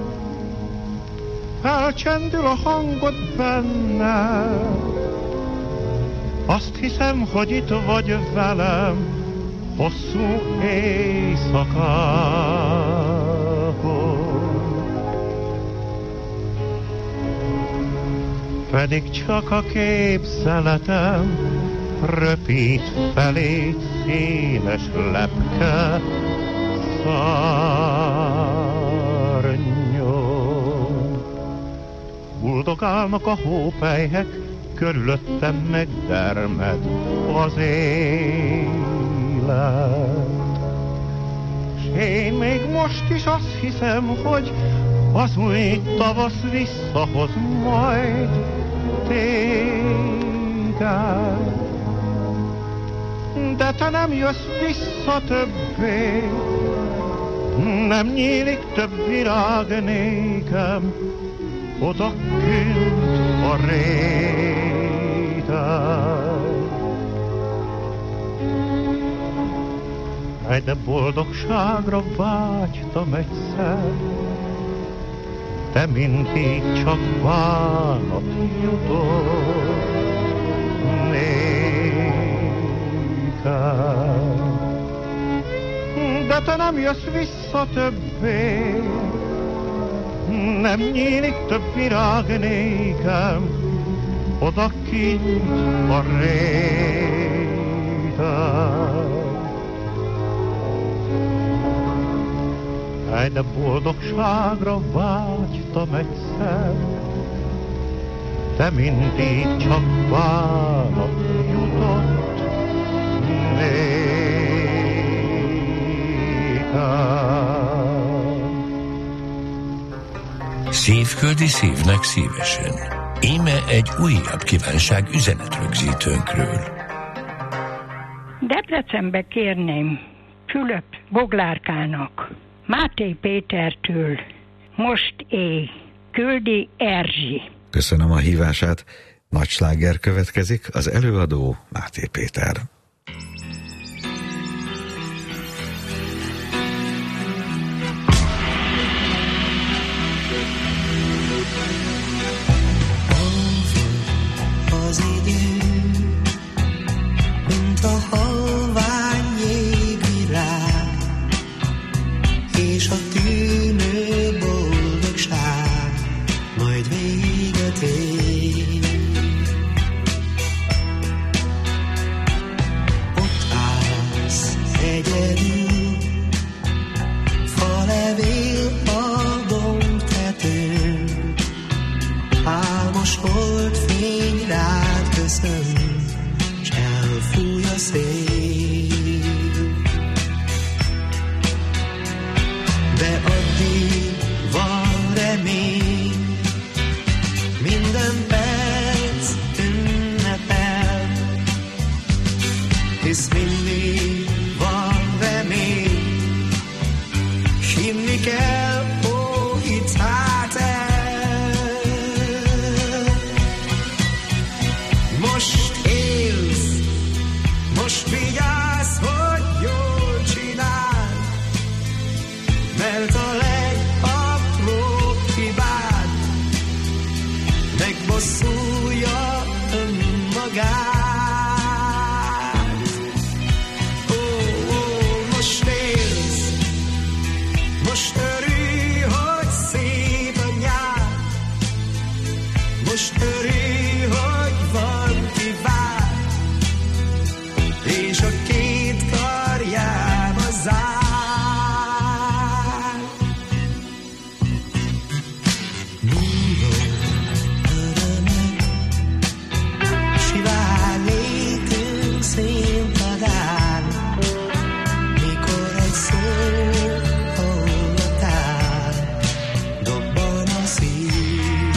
Felcsendül a hangod bennem, azt hiszem, hogy itt vagy velem, hosszú éjszakából. Pedig csak a képzeletem röpít felé színes lepke szárnyon. Buldogálnak a hópelyhek, körülöttem megdermed az élet. S én még most is azt hiszem, hogy az új tavasz visszahoz majd téged. De te nem jössz vissza többé, nem nyílik több virág nékem, oda küld a réten. De boldogságra vágytam egyszer, de mindig csak bánat jutott nékem. De te nem jössz vissza többé, nem nyílik több virág nékem, oda kint a rég. Hely, de boldogságra vágytam egyszer, de mindig csak várat jutott nékem. Szívköldi szívnek szívesen. Íme egy újabb kívánság üzenetrögzítőnkről. Debrecenbe kérném Fülöp Boglárkának, Máté Pétertől, most éj, küldi Erzsi. Köszönöm a hívását. Nagy sláger következik, az előadó Máté Péter. Az idő, mint a halvány jégvirág, és a tűnő boldogság majd véget ér. Ott állsz egyedül, falevél a dombtetőn, álmos holdfény rád köszön, s elfúj a szél. De addig van remény, minden perc ünnepel, hisz mindig van remény, s hinni kell, ó, hidd hát el. Most élsz, most vigyázz, hogy jól csináld, mert a legapróbb hibád megbosszulja önmagát. Ó, ó, most élsz, most örülj, hogy szép a nyár, most örülj, hogy van ki vár, és a két karjába zár. Múló örömök, sivár létünk színpadán, mikor egy szó hallatán dobban a szív.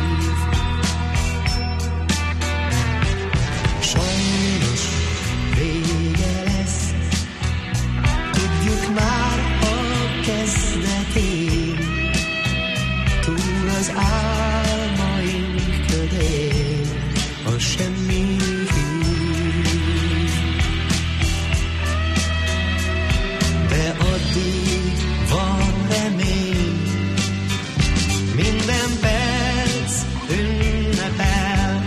Sajnos vége lesz, tudjuk már a kezdetén, túl az álmaink ködén a semmi hív. De addig van remény, minden perc ünnepel,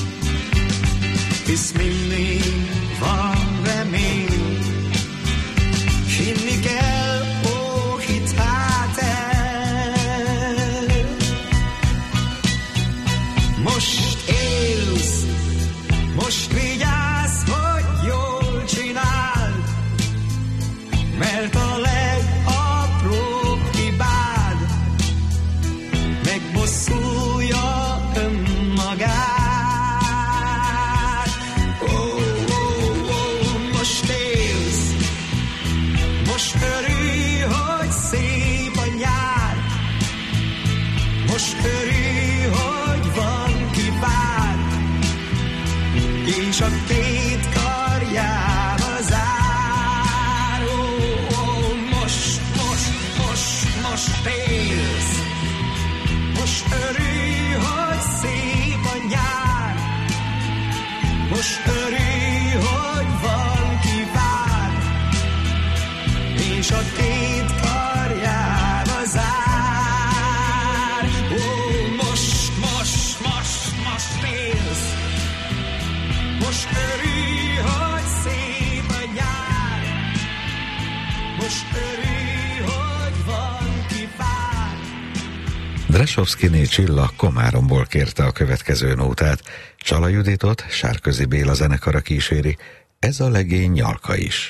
hisz mindig van remény, s hinni kell, ó, hidd hát el. Most élsz, most vigyázz, hogy jól csináld, mert a legapróbb hibád megbosszulja önmagát. Ó, ó, ó, most élsz, most örülj, hogy szép a nyár, most örülj, hogy van ki vár, és a két karjába zár. Ó, ó, most, most, most, most élsz, most örülj, hogy szép a nyár, most örülj, hogy van ki vár, és a két karjába zár. Ó, most, most, most, most élsz, most örülj, hogy szép a nyár, most örülj, hogy van ki vár. Dresovszkiné Csilla Komáromból kérte a következő nótát. Csala Juditot Sárközi Béla zenekara kíséri, Ez a legény nyalka is.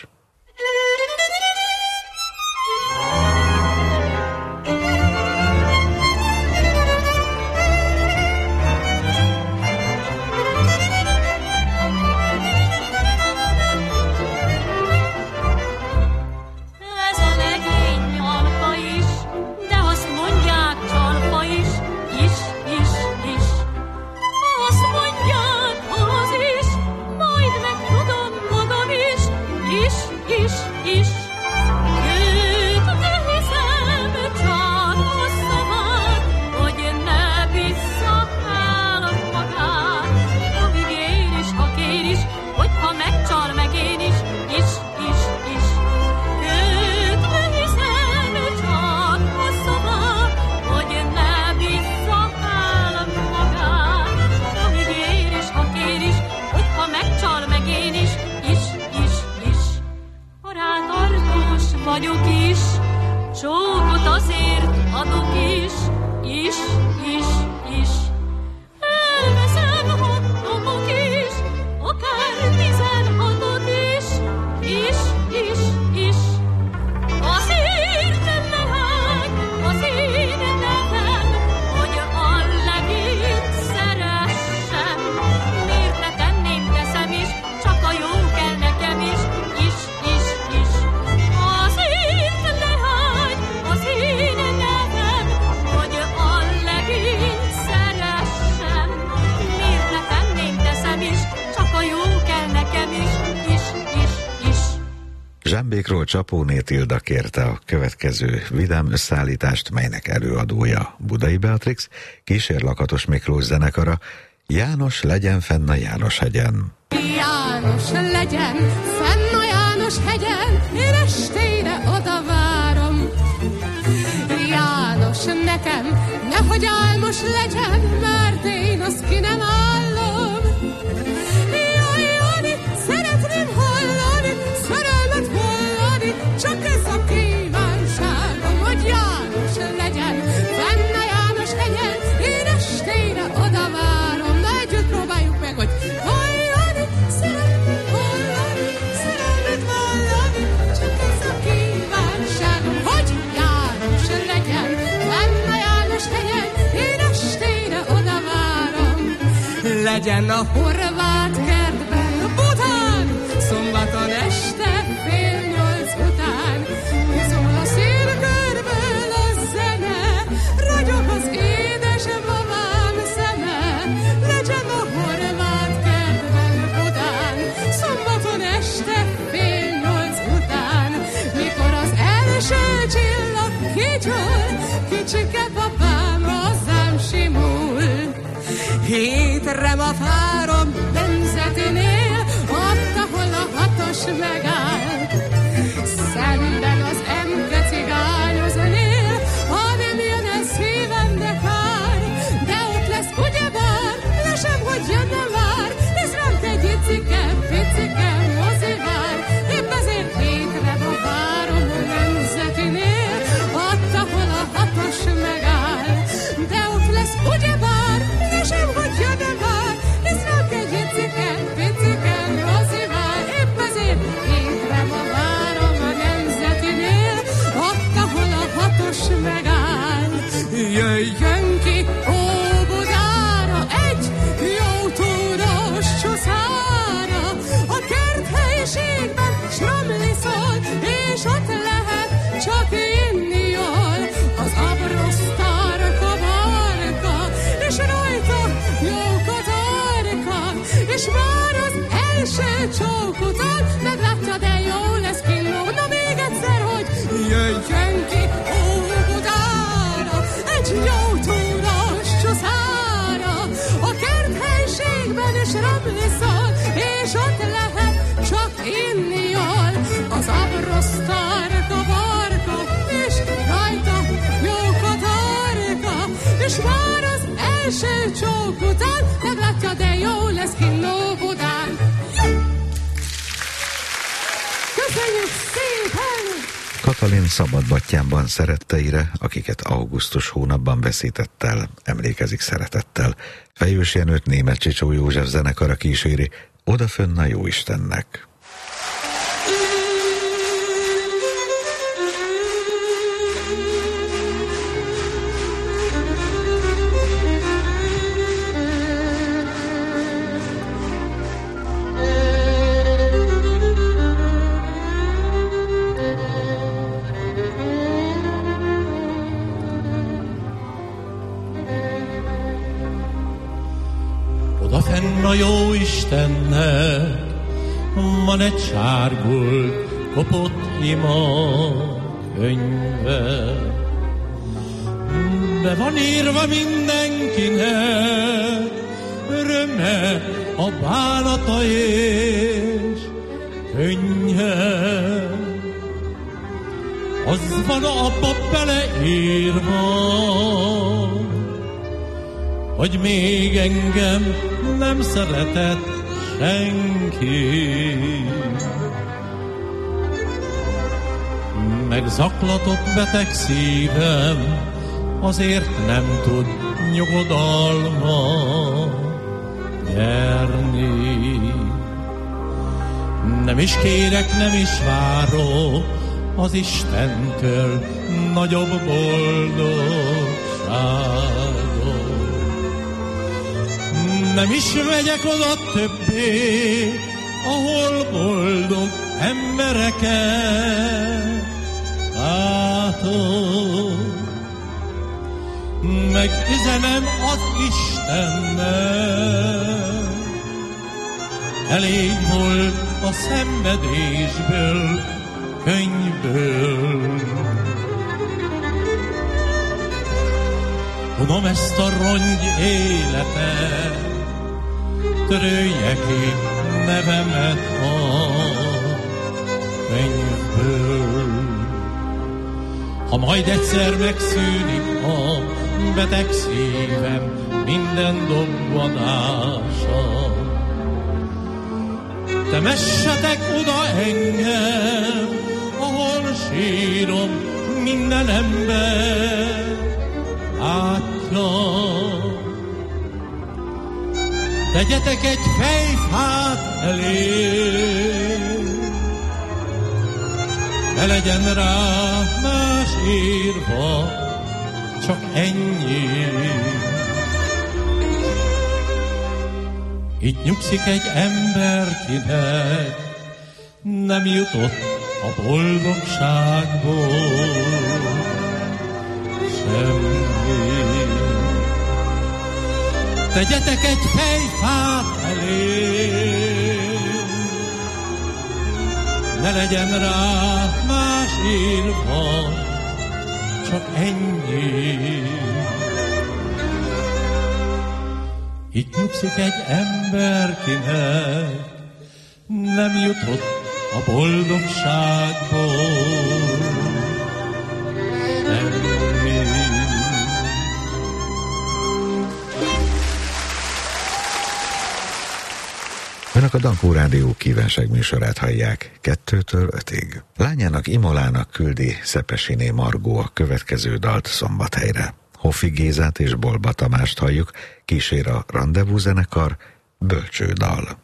Zsámbékról Csapóné Tilda kérte a következő vidám összeállítást, melynek előadója Budai Beatrix, kísérlakatos Miklós zenekara. János legyen fenn a János-hegyen. János legyen fenn a János-hegyen, én estére oda várom. János nekem, nehogy álmos legyen, mert én azt ki nem állom. Jaj, Jani, szeretném hallani, szerelmet hallani, csak ez a kívánságom, hogy János legyen fenn a János-hegyen, én estére oda várom. Na együtt próbáljuk meg, hogy hallani, szeretném hallani, szerelmet hallani, csak ez a kívánságom, hogy János legyen fenn a János-hegyen, én estére oda várom. Legyen a horvát kertben Budán, szombaton este fél nyolc után. Szól a szélkörből a zene, ragyog az édes babám szeme. Legyen a horvát kertben Budán, szombaton este fél nyolc után. Mikor az első csillag kicsol, kicsike babám hozzám simul. Hétre ma várom nemzetinél, ott, ahol a hatos megáll. Szemben az emke cigányoznél, ha nem jön el szívem, de kár. De ott lesz ugyebár, lesem, hogy jönne már, és ránk egy icike, picike mozivár. Épp ezért hétre ma várom nemzetinél, ott, ahol a hatos megáll. De ott lesz ugyebár, lesem, hogy jönne már, és ránk egy icike, picike mozivár. Épp ezért hétre ma várom a nemzetinél, ott, ahol a hatos megáll. Jöjjön ki Óbudára egy jó túros csuszára, a kerthelyiségben sramli szól, és ott lehet csak inni jól. Az abrosztárka barka, és rajta jó katarka, és már az első csók után meglátja, de jó lesz killó. Na még egyszer, hogy jöjjön ki Óbudára egy jó túros csuszára, a kerthelyiségben is rabli szól, és ott lehet csak inni jól. Az abrosztárka barka, és rajta jó katarka, és már az első csók után meglátja, de jó lesz kinn Óbudán. Köszönjük szépen! Katalin Szabadbattyánban szeretteire, akiket augusztus hónapban veszített el, emlékezik szeretettel. Fejős Jenőt Németh Csicsó József zenekara kíséri Odafönn a Jóistennek. fenn a jó Istennek van egy sárgult, kopott ima könyve. De van írva mindenkinek öröme a bánata és könnye. Az van abba beleírva, hogy még engem nem szeretett senki. Megzaklatott beteg szívem, azért nem tud nyugodalmat nyerni. Nem is kérek, nem is várok az Istentől nagyobb boldogságot. Nem is megyek oda többé, ahol boldog embereket látok. Megüzenem az Istennek, elég volt a szenvedésből, könyvből. Unom ezt a rongy életet, törölje ki nevemet a könyvből. Ha majd egyszer megszűnik a beteg szívem minden dobbanása, temessetek oda engem, ahol sírom minden ember látja. Tegyetek egy fejfát elé, ne legyen rá más írva, csak ennyi. Itt nyugszik egy ember, kinek nem jutott a boldogságból semmi. Tegyetek egy fejfát elé, ne legyen rá más írva, csak ennyi. Itt nyugszik egy ember, kinek nem jutott a boldogságból semmi. Önök a Dankó Rádió kívánság műsorát hallják kettőtől ötig. Lányának Imolának küldi Szepesiné Margó a következő dalt Szombathelyre. Hoffi Gézát és Bolba Tamást halljuk, kísér a Rendezvous zenekar, Bölcsődal.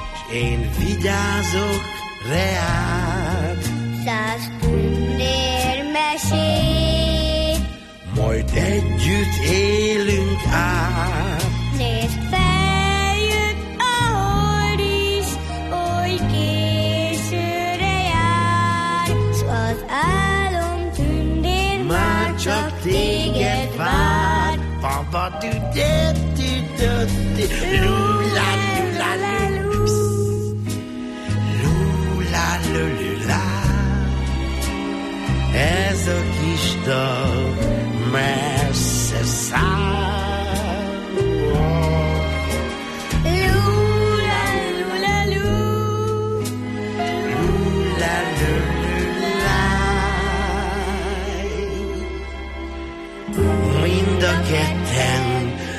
Én vigyázok reád, száz tündér együtt élünk át. Nézd, feljött a hold is, oly későre jár, s az álom tündér már csak téged vár. Baba düdöt, düdöt, lula, lula, lula, lula. Ez a kis dal messze száll. Lula, lula, lula, lula, lula. Mind a ketten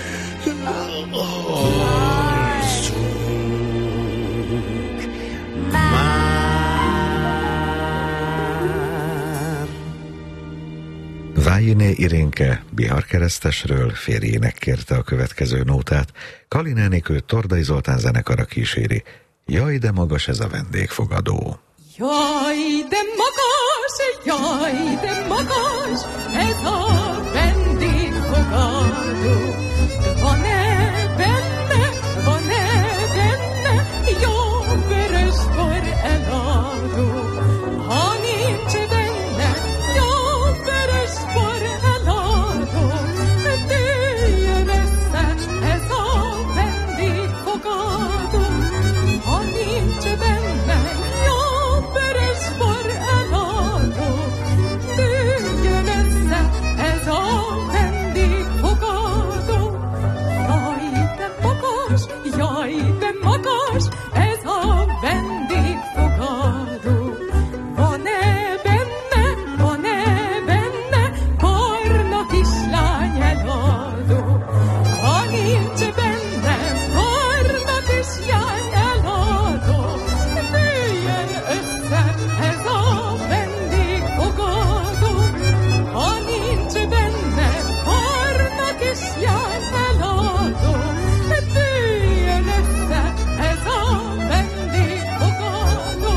alszunk már. Vájiné Irénke Bihar keresztesről férjének kérte a következő nótát, Kalinánikő Tordai Zoltán zenekara kíséri. Jaj, de magas ez a vendégfogadó. Jaj, de magas, jaj, de magas, ez a vendégfogadó. Van-e benne, van-e benne, jó vörösbor eladó? Ha nincs benne, jó vörösbor eladó, tűjön össze ez a vendégfogadó. Ha nincs benne, jó vörösbor eladó, tűjön össze ez a vendégfogadó. Jaj, de magas, ez a vendégfogadó. Van-e benne, van-e benne, barna kislány eladó? Ha nincs benne, barna kislány eladó, tűjön össze ez a vendégfogadó. Ha nincs benne, barna kislány eladó, tűjön össze ez a vendégfogadó.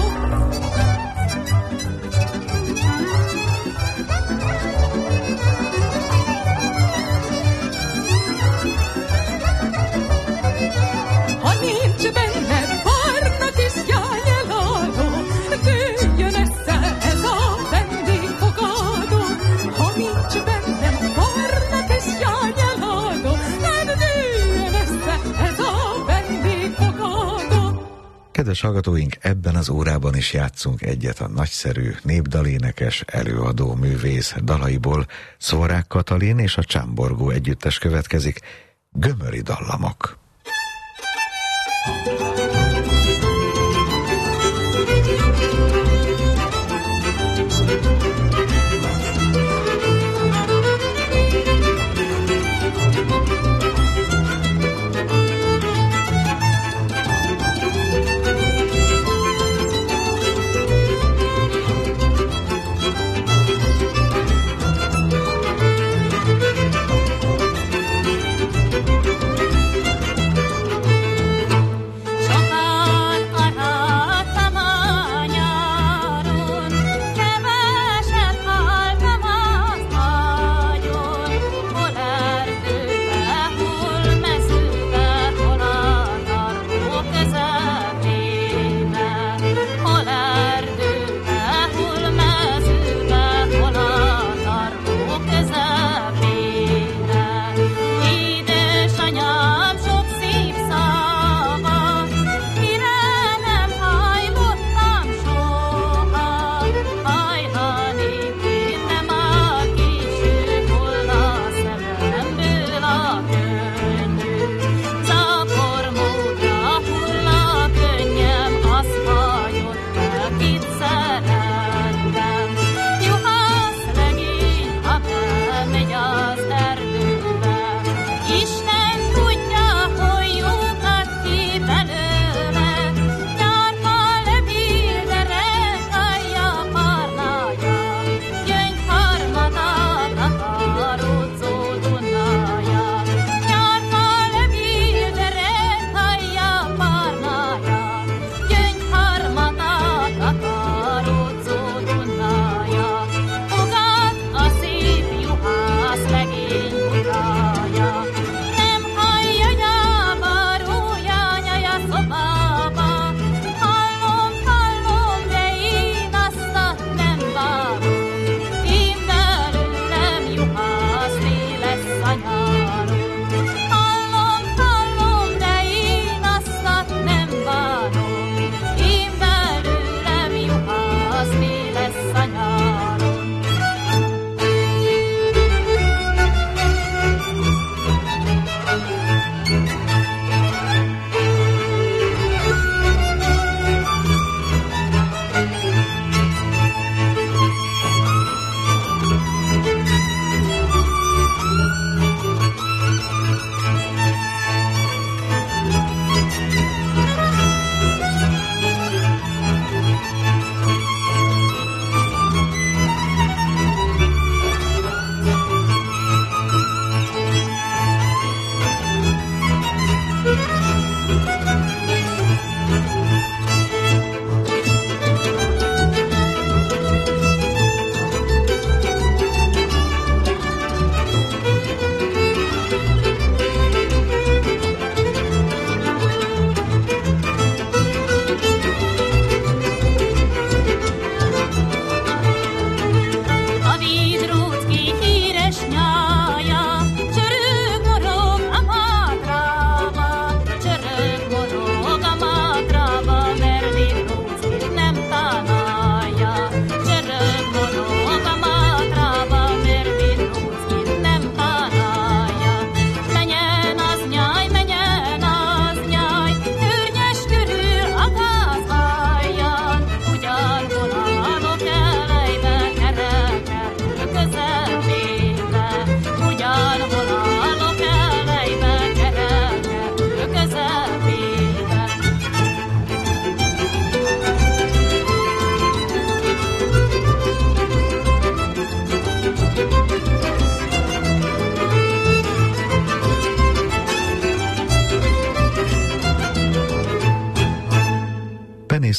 Ha nincs benne barna kislány eladó, tűjön össze ez a vendégfogadó. Ha nincs benne barna kislány eladó, tűjön össze ez a vendégfogadó. Kedves hallgatóink, ebben az órában is játszunk egyet a nagyszerű népdalénekes előadó művész dalaiból. Szvorák Katalin és a Csámborgó együttes következik. Gömöri dallamok. S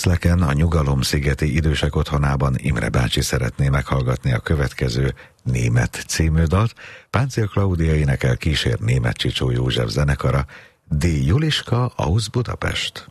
Részleken, a Nyugalom-szigeti idősek otthonában Imre bácsi szeretné meghallgatni a következő Német című dalt. Páncél Klaudia énekel, kísér Német Csicsó József zenekara, D. Juliska aus Budapest.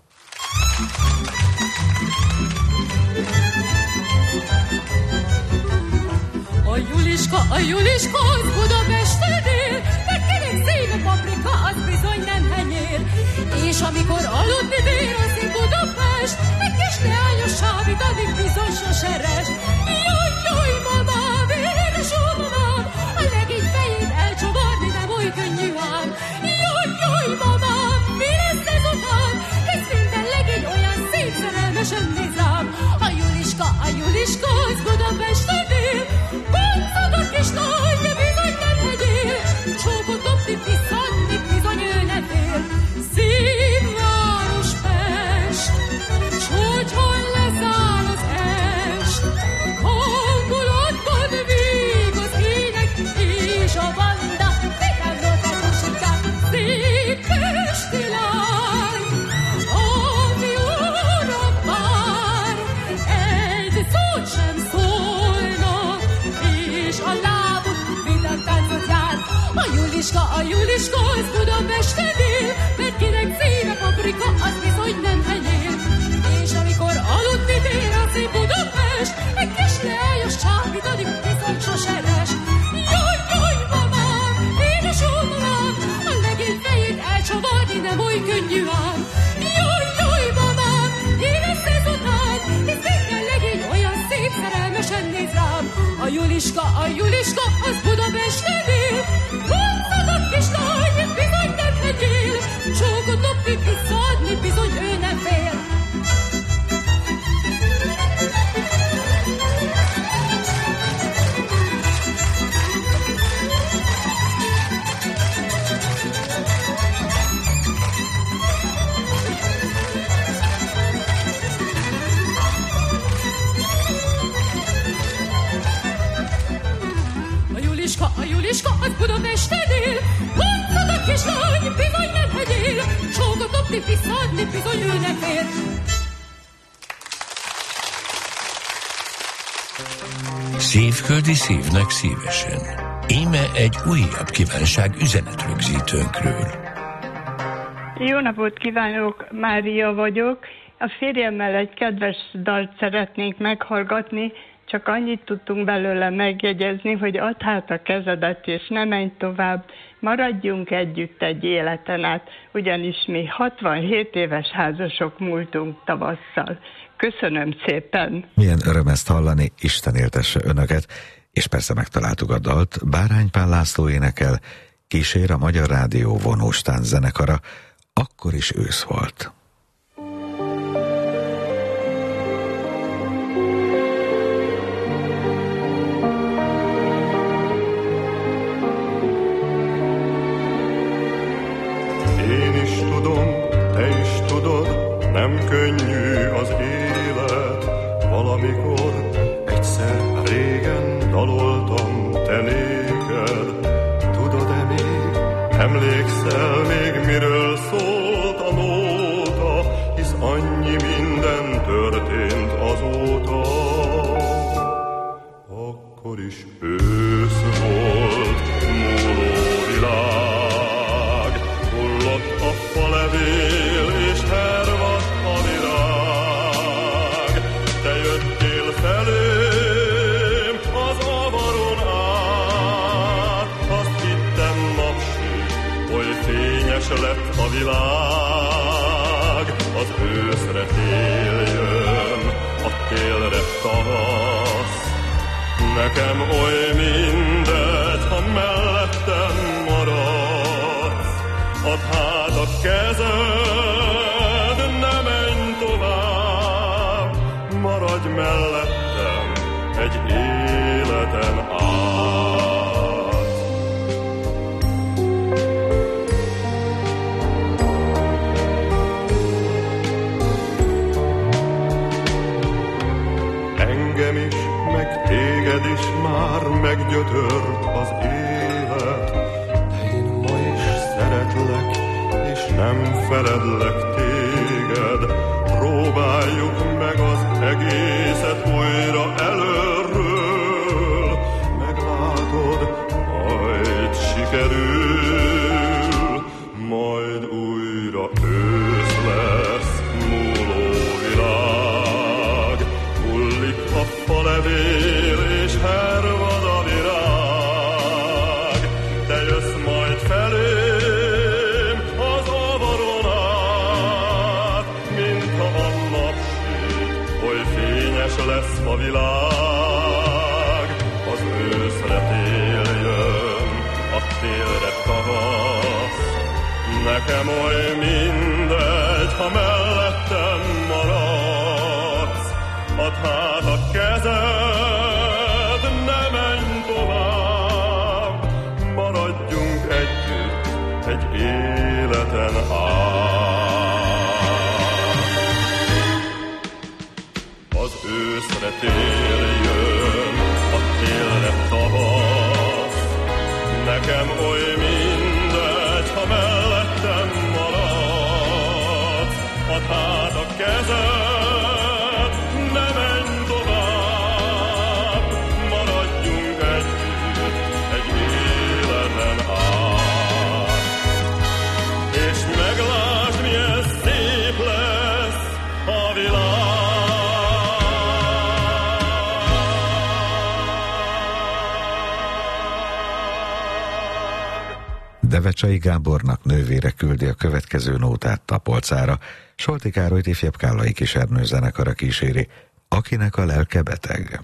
A Juliska, a Juliska az Budapesten él, de kinek szíve paprika, az bizony nem henyér. És amikor aludni dél az én Budapest, egy kis leányos sávit addig bizony sose rest. Jaj, jaj, mamám, édesó mamám, a legény fejét elcsavarni nem oly könnyű ám. Jaj, jaj, mamám, mi lesz ezután? Ez minden legény olyan szép szerelmesen néz rám. A Juliska, a Juliska az Budapesten él, boncog a kis nagy, de bizony nem hegyél. Csókot dobni, visszadni, bizony ő ne fél. Szívváros Pest, s hogyan leszáll az est, hangulatban víg az ének és a banda. Vigyám notát, musikát, szép pesti lány, ami óra vár, egy szót sem szólnak, és a lábuk vidám táncot jár. A Juliska, a Juliska az Budapesten él, mert kinek szíve paprika, az bizony nem henyél. És amikor aludni tér az én Budapest, egy kis leányos csábít addig bizony sose rest. Jaj, jaj, mamám, édesó mamám, a legény fejét elcsavarni nem oly könnyű ám. Jaj, jaj, mamám, én lesz ezután, hisz minden legény olyan szép szerelmesen néz rám. A Juliska, a Juliska az Budapesten él, boncog a kis lány, bizony nem hegyél. Csókot dobni, visszaadni, bizony ő nem fél. A Juliska, a Juliska az Budapesten él, boncog a kis lány, bizony nem hegyél. Csókot dobni, visszaadni, bizony ő nem fél. Szívköldi szívnek szívesen. Íme egy újabb kívánság üzenetrögzítőnkről. Jó napot kívánok, Mária vagyok. A férjemmel egy kedves dalt szeretnénk meghallgatni, csak annyit tudtunk belőle megjegyezni, hogy add hát a kezedet, és ne menj tovább, maradjunk együtt egy életen át, ugyanis mi hatvanhét éves házasok múltunk tavasszal. Köszönöm szépen! Milyen öröm ezt hallani, Isten éltesse önöket, és persze megtaláltuk a dalt, Bárány Pál László énekel, kísér a Magyar Rádió vonóstán zenekara, akkor is ősz volt. Nem könnyű az élet, valamikor egyszer régen daloltam te néked. Tudod-e még, emlékszel még miről szólt a nóta, hisz annyi minden történt azóta. Akkor is ősz volt, múló világ, hullott a falevél és hervad a virág. Te jöttél felém az avaron át, azt hittem napsüt, oly fényes lett a világ. Az őszre tél jön, a télre tavasz, nekem oly mindegy, ha mellettem maradsz. Add hát a kezed, ne menj tovább, maradj mellettem egy életen át. Engem is, meg téged is már meggyötört az élet, de én ma is szeretlek, és nem feledlek téged. próbáljuk meg az egészet újra előről. Meglátod, majd sikerül, majd újra ősz lesz, múló világ. Hullik a falevél és hervad a virág. Te jössz majd felém az avaron át, mintha a napség oly fényes lesz a világ. Az őszre tél jön, a télre tavasz. Nekem oly mindegy, ha mellettem maradsz. Add hát a kezed, ne menj tovább, maradjunk együtt egy életen át. Az őszre tél jön, a télre tavasz. Nekem oly mindegy, ha mellettem maradsz. Add hát a kezed, ne menj tovább, maradjunk együtt egy életen át. És meglásd, milyen szép lesz a világ. Devecsai Gábornak nővére küldi a következő nótát Tapolcára. Solti Károlyt ifjabb kállai Kisernő zenekara kíséri, akinek a lelke beteg.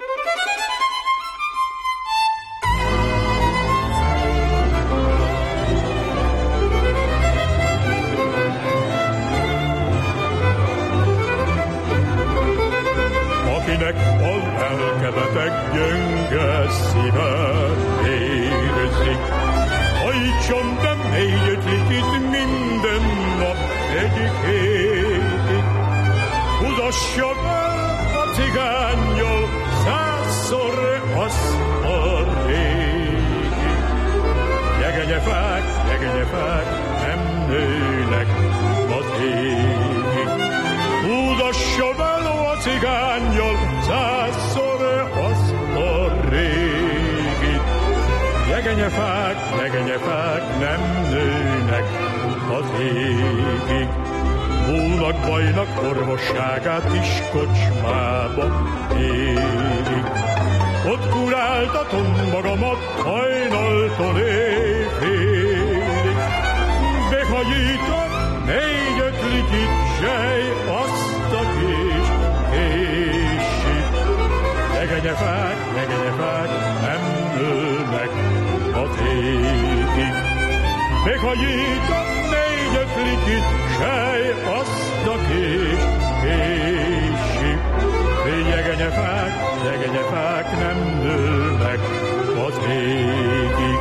Akinek a lelke beteg, gyönge szíve érzik, hajtson be négy-öt likit minden nap egyik hétig. Húzassa el a cigánnyal százszor azt a régi. Jegenyefák, jegenyefák nem nőnek az égig. Húzassa el a cigánnyal százszor azt a régi. Jegenyefák, jegenyefák nem nőnek az égig. Múlnak, bajnak, orvosságát is kocsmába érik. Ott kuráltatom magamat hajnaltól éjfélig. Behagyítom négy-öt likit sej, azt a kis késig. Jegenyefák, jegenyefák nem nőnek az égig. Meghagyítom négy-öt likit sej, azt a kis késig. Jegenyefák, jegenyefák nem nőnek az égig.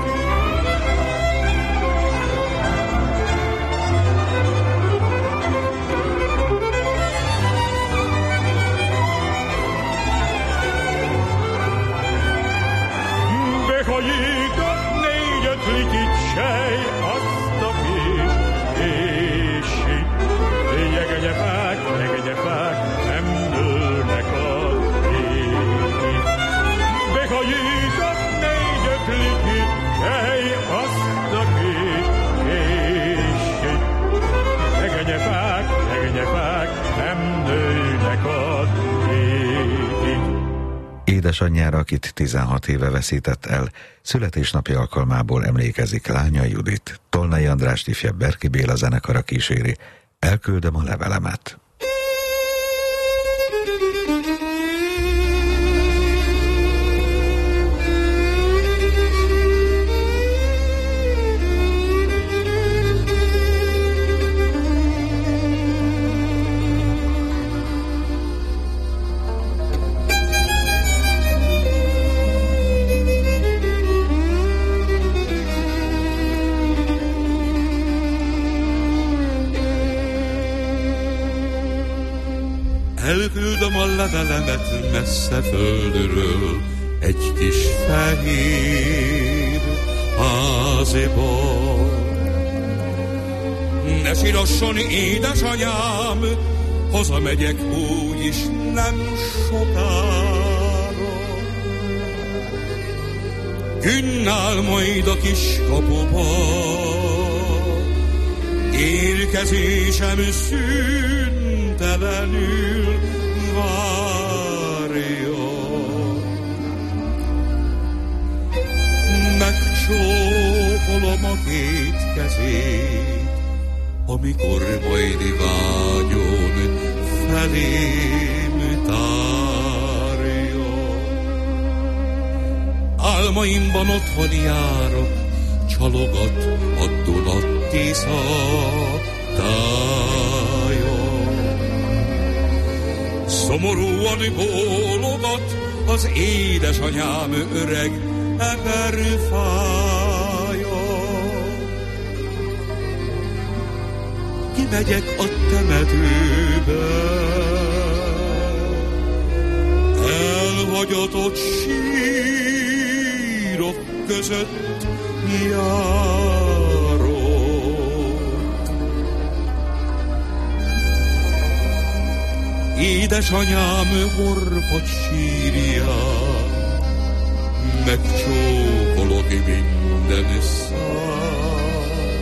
Behagyítom négy-öt likit sej, azt a kis késig. Jegenyefák, jegenyefák nem nőnek az égig. Behagyítom négy-öt likit sej, azt a kis késig. Jegenyefák, jegenyefák nem nőnek az égig. Édesanyjára, akit tizenhat éve veszített el, születésnapi alkalmából emlékezik lánya Judit. Tolnai Andrást ifjabb Berki Béla zenekara kíséri, elküldöm a levelemet. Elküldöm a levelemet messze földről, egy kis fehér háziból. Ne sírasson, édesanyám, hazamegyek úgyis nem sokára. Günnál majd a kis kapuba, érkezésem szüntelenül várja. Megcsókolom a két kezét, amikor majd vágyon felém tárja. Álmaimban otthon járok, csalogat a Duna-Tisza tája. Szomorúan bólogat az édesanyám öreg eperfája. Kimegyek a temetőbe, elhagyatott sírok között járok. Édesanyám horpat sírján megcsókolok minden szám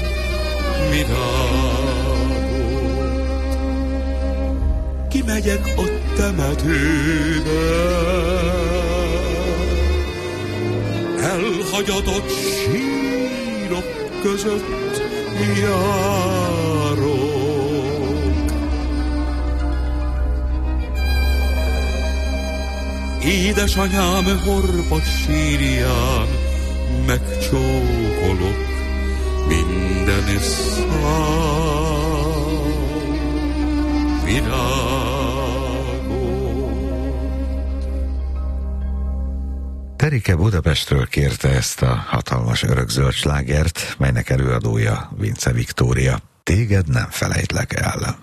virágot. Kimegyek a temetőbe, elhagyatott sírok között járok. Édesanyám horpat sírján megcsókolok minden szám virágot. Terike Budapestről kérte ezt a hatalmas örökzöld slágert, melynek előadója Vince Viktória. Téged nem felejtlek el.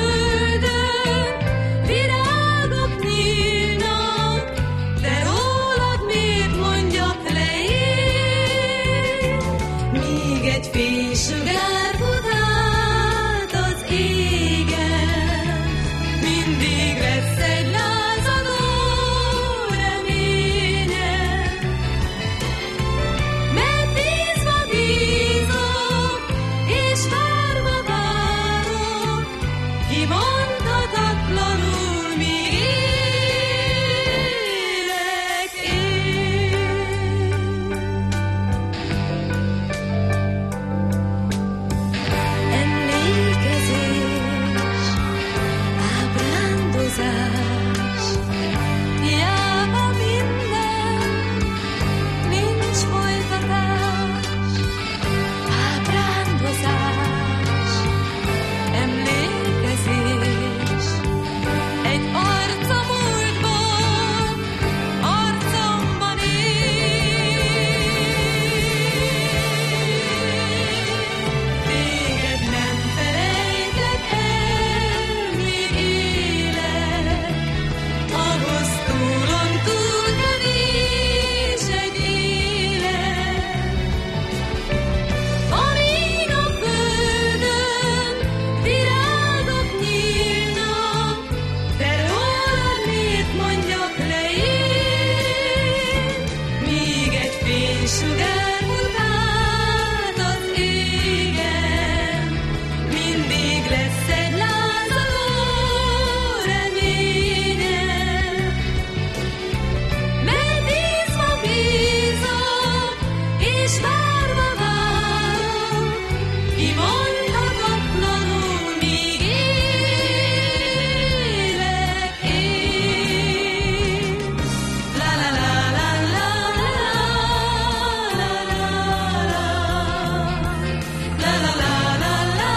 Virágok nyílnak, de ó kimondhatatlanul még élek én. La la la la la la la la la la la la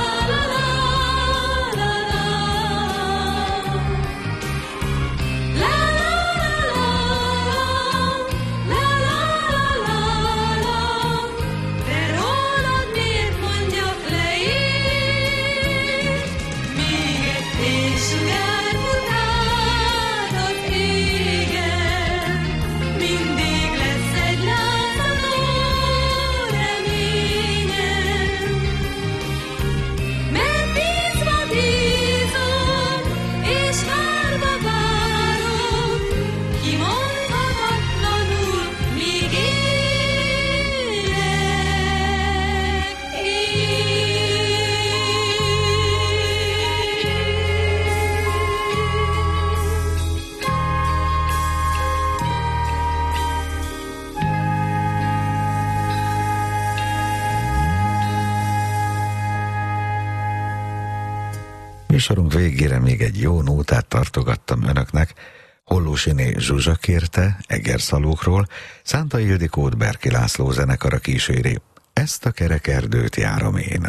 Műsorunk végére még egy jó nótát tartogattam önöknek. Hollósiné Zsuzsa kérte Egerszalókról, Szánta Ildikót Berki László zenekara kíséri. Ezt a kerek erdőt járom én.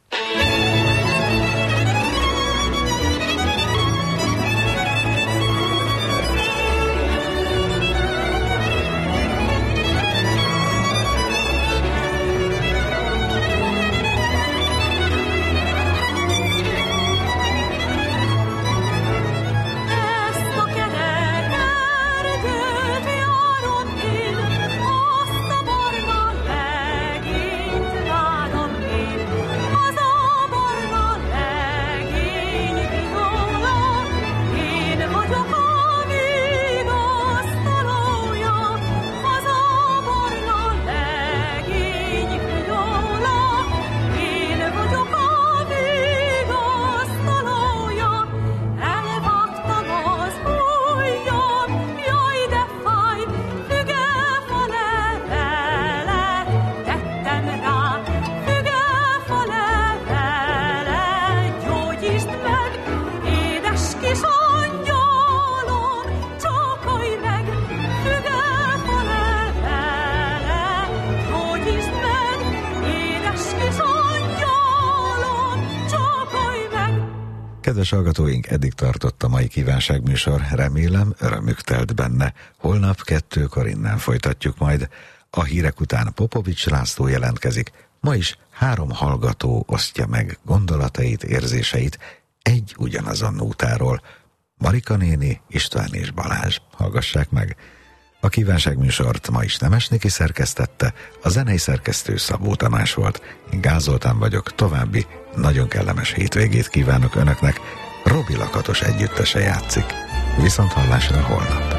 Kedves hallgatóink, eddig tartott a mai kívánságműsor, remélem örömük telt benne. Holnap kettőkor innen folytatjuk majd. A hírek után Popovics László jelentkezik. Ma is három hallgató osztja meg gondolatait, érzéseit egy ugyanazon nótáról. Marika néni, István és Balázs. Hallgassák meg! A kívánságműsort ma is Nemesnéki szerkesztette, a zenei szerkesztő Szabó Tamás volt. Én Gál Zoltán vagyok, további nagyon kellemes hétvégét kívánok önöknek. Robi Lakatos együttese játszik. Viszont hallásra holnap.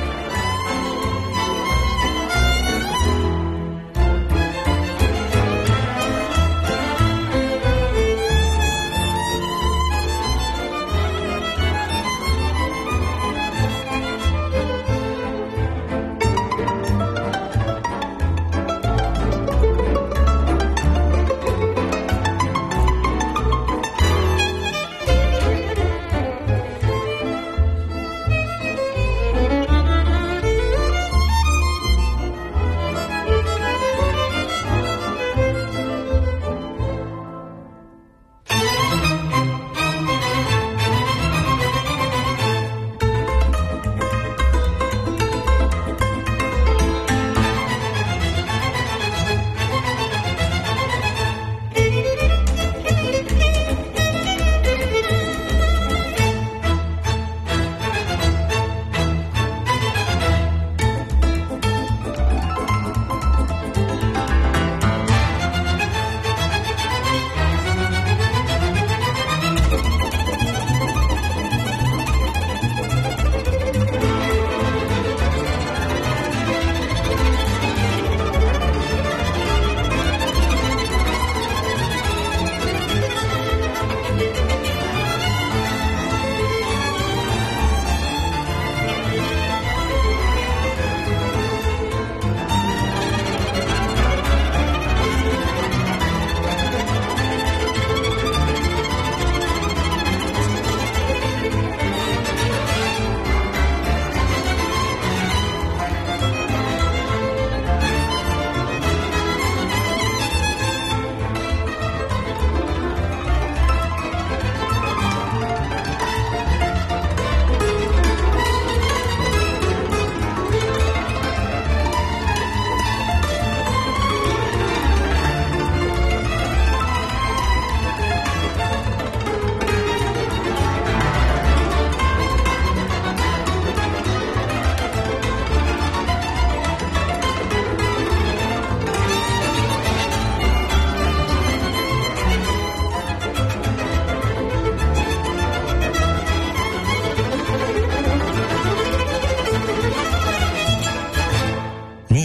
Thank you.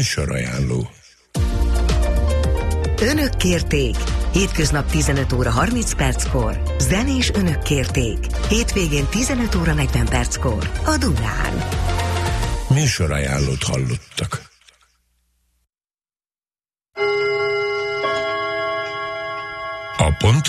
Műsorajánló. Önök kérték. Hétköznap tizenöt óra harminc perckor. Zenés Önök kérték. Hétvégén tizenöt óra negyven perckor. A Dunán. Műsorajánlót hallottak. A pont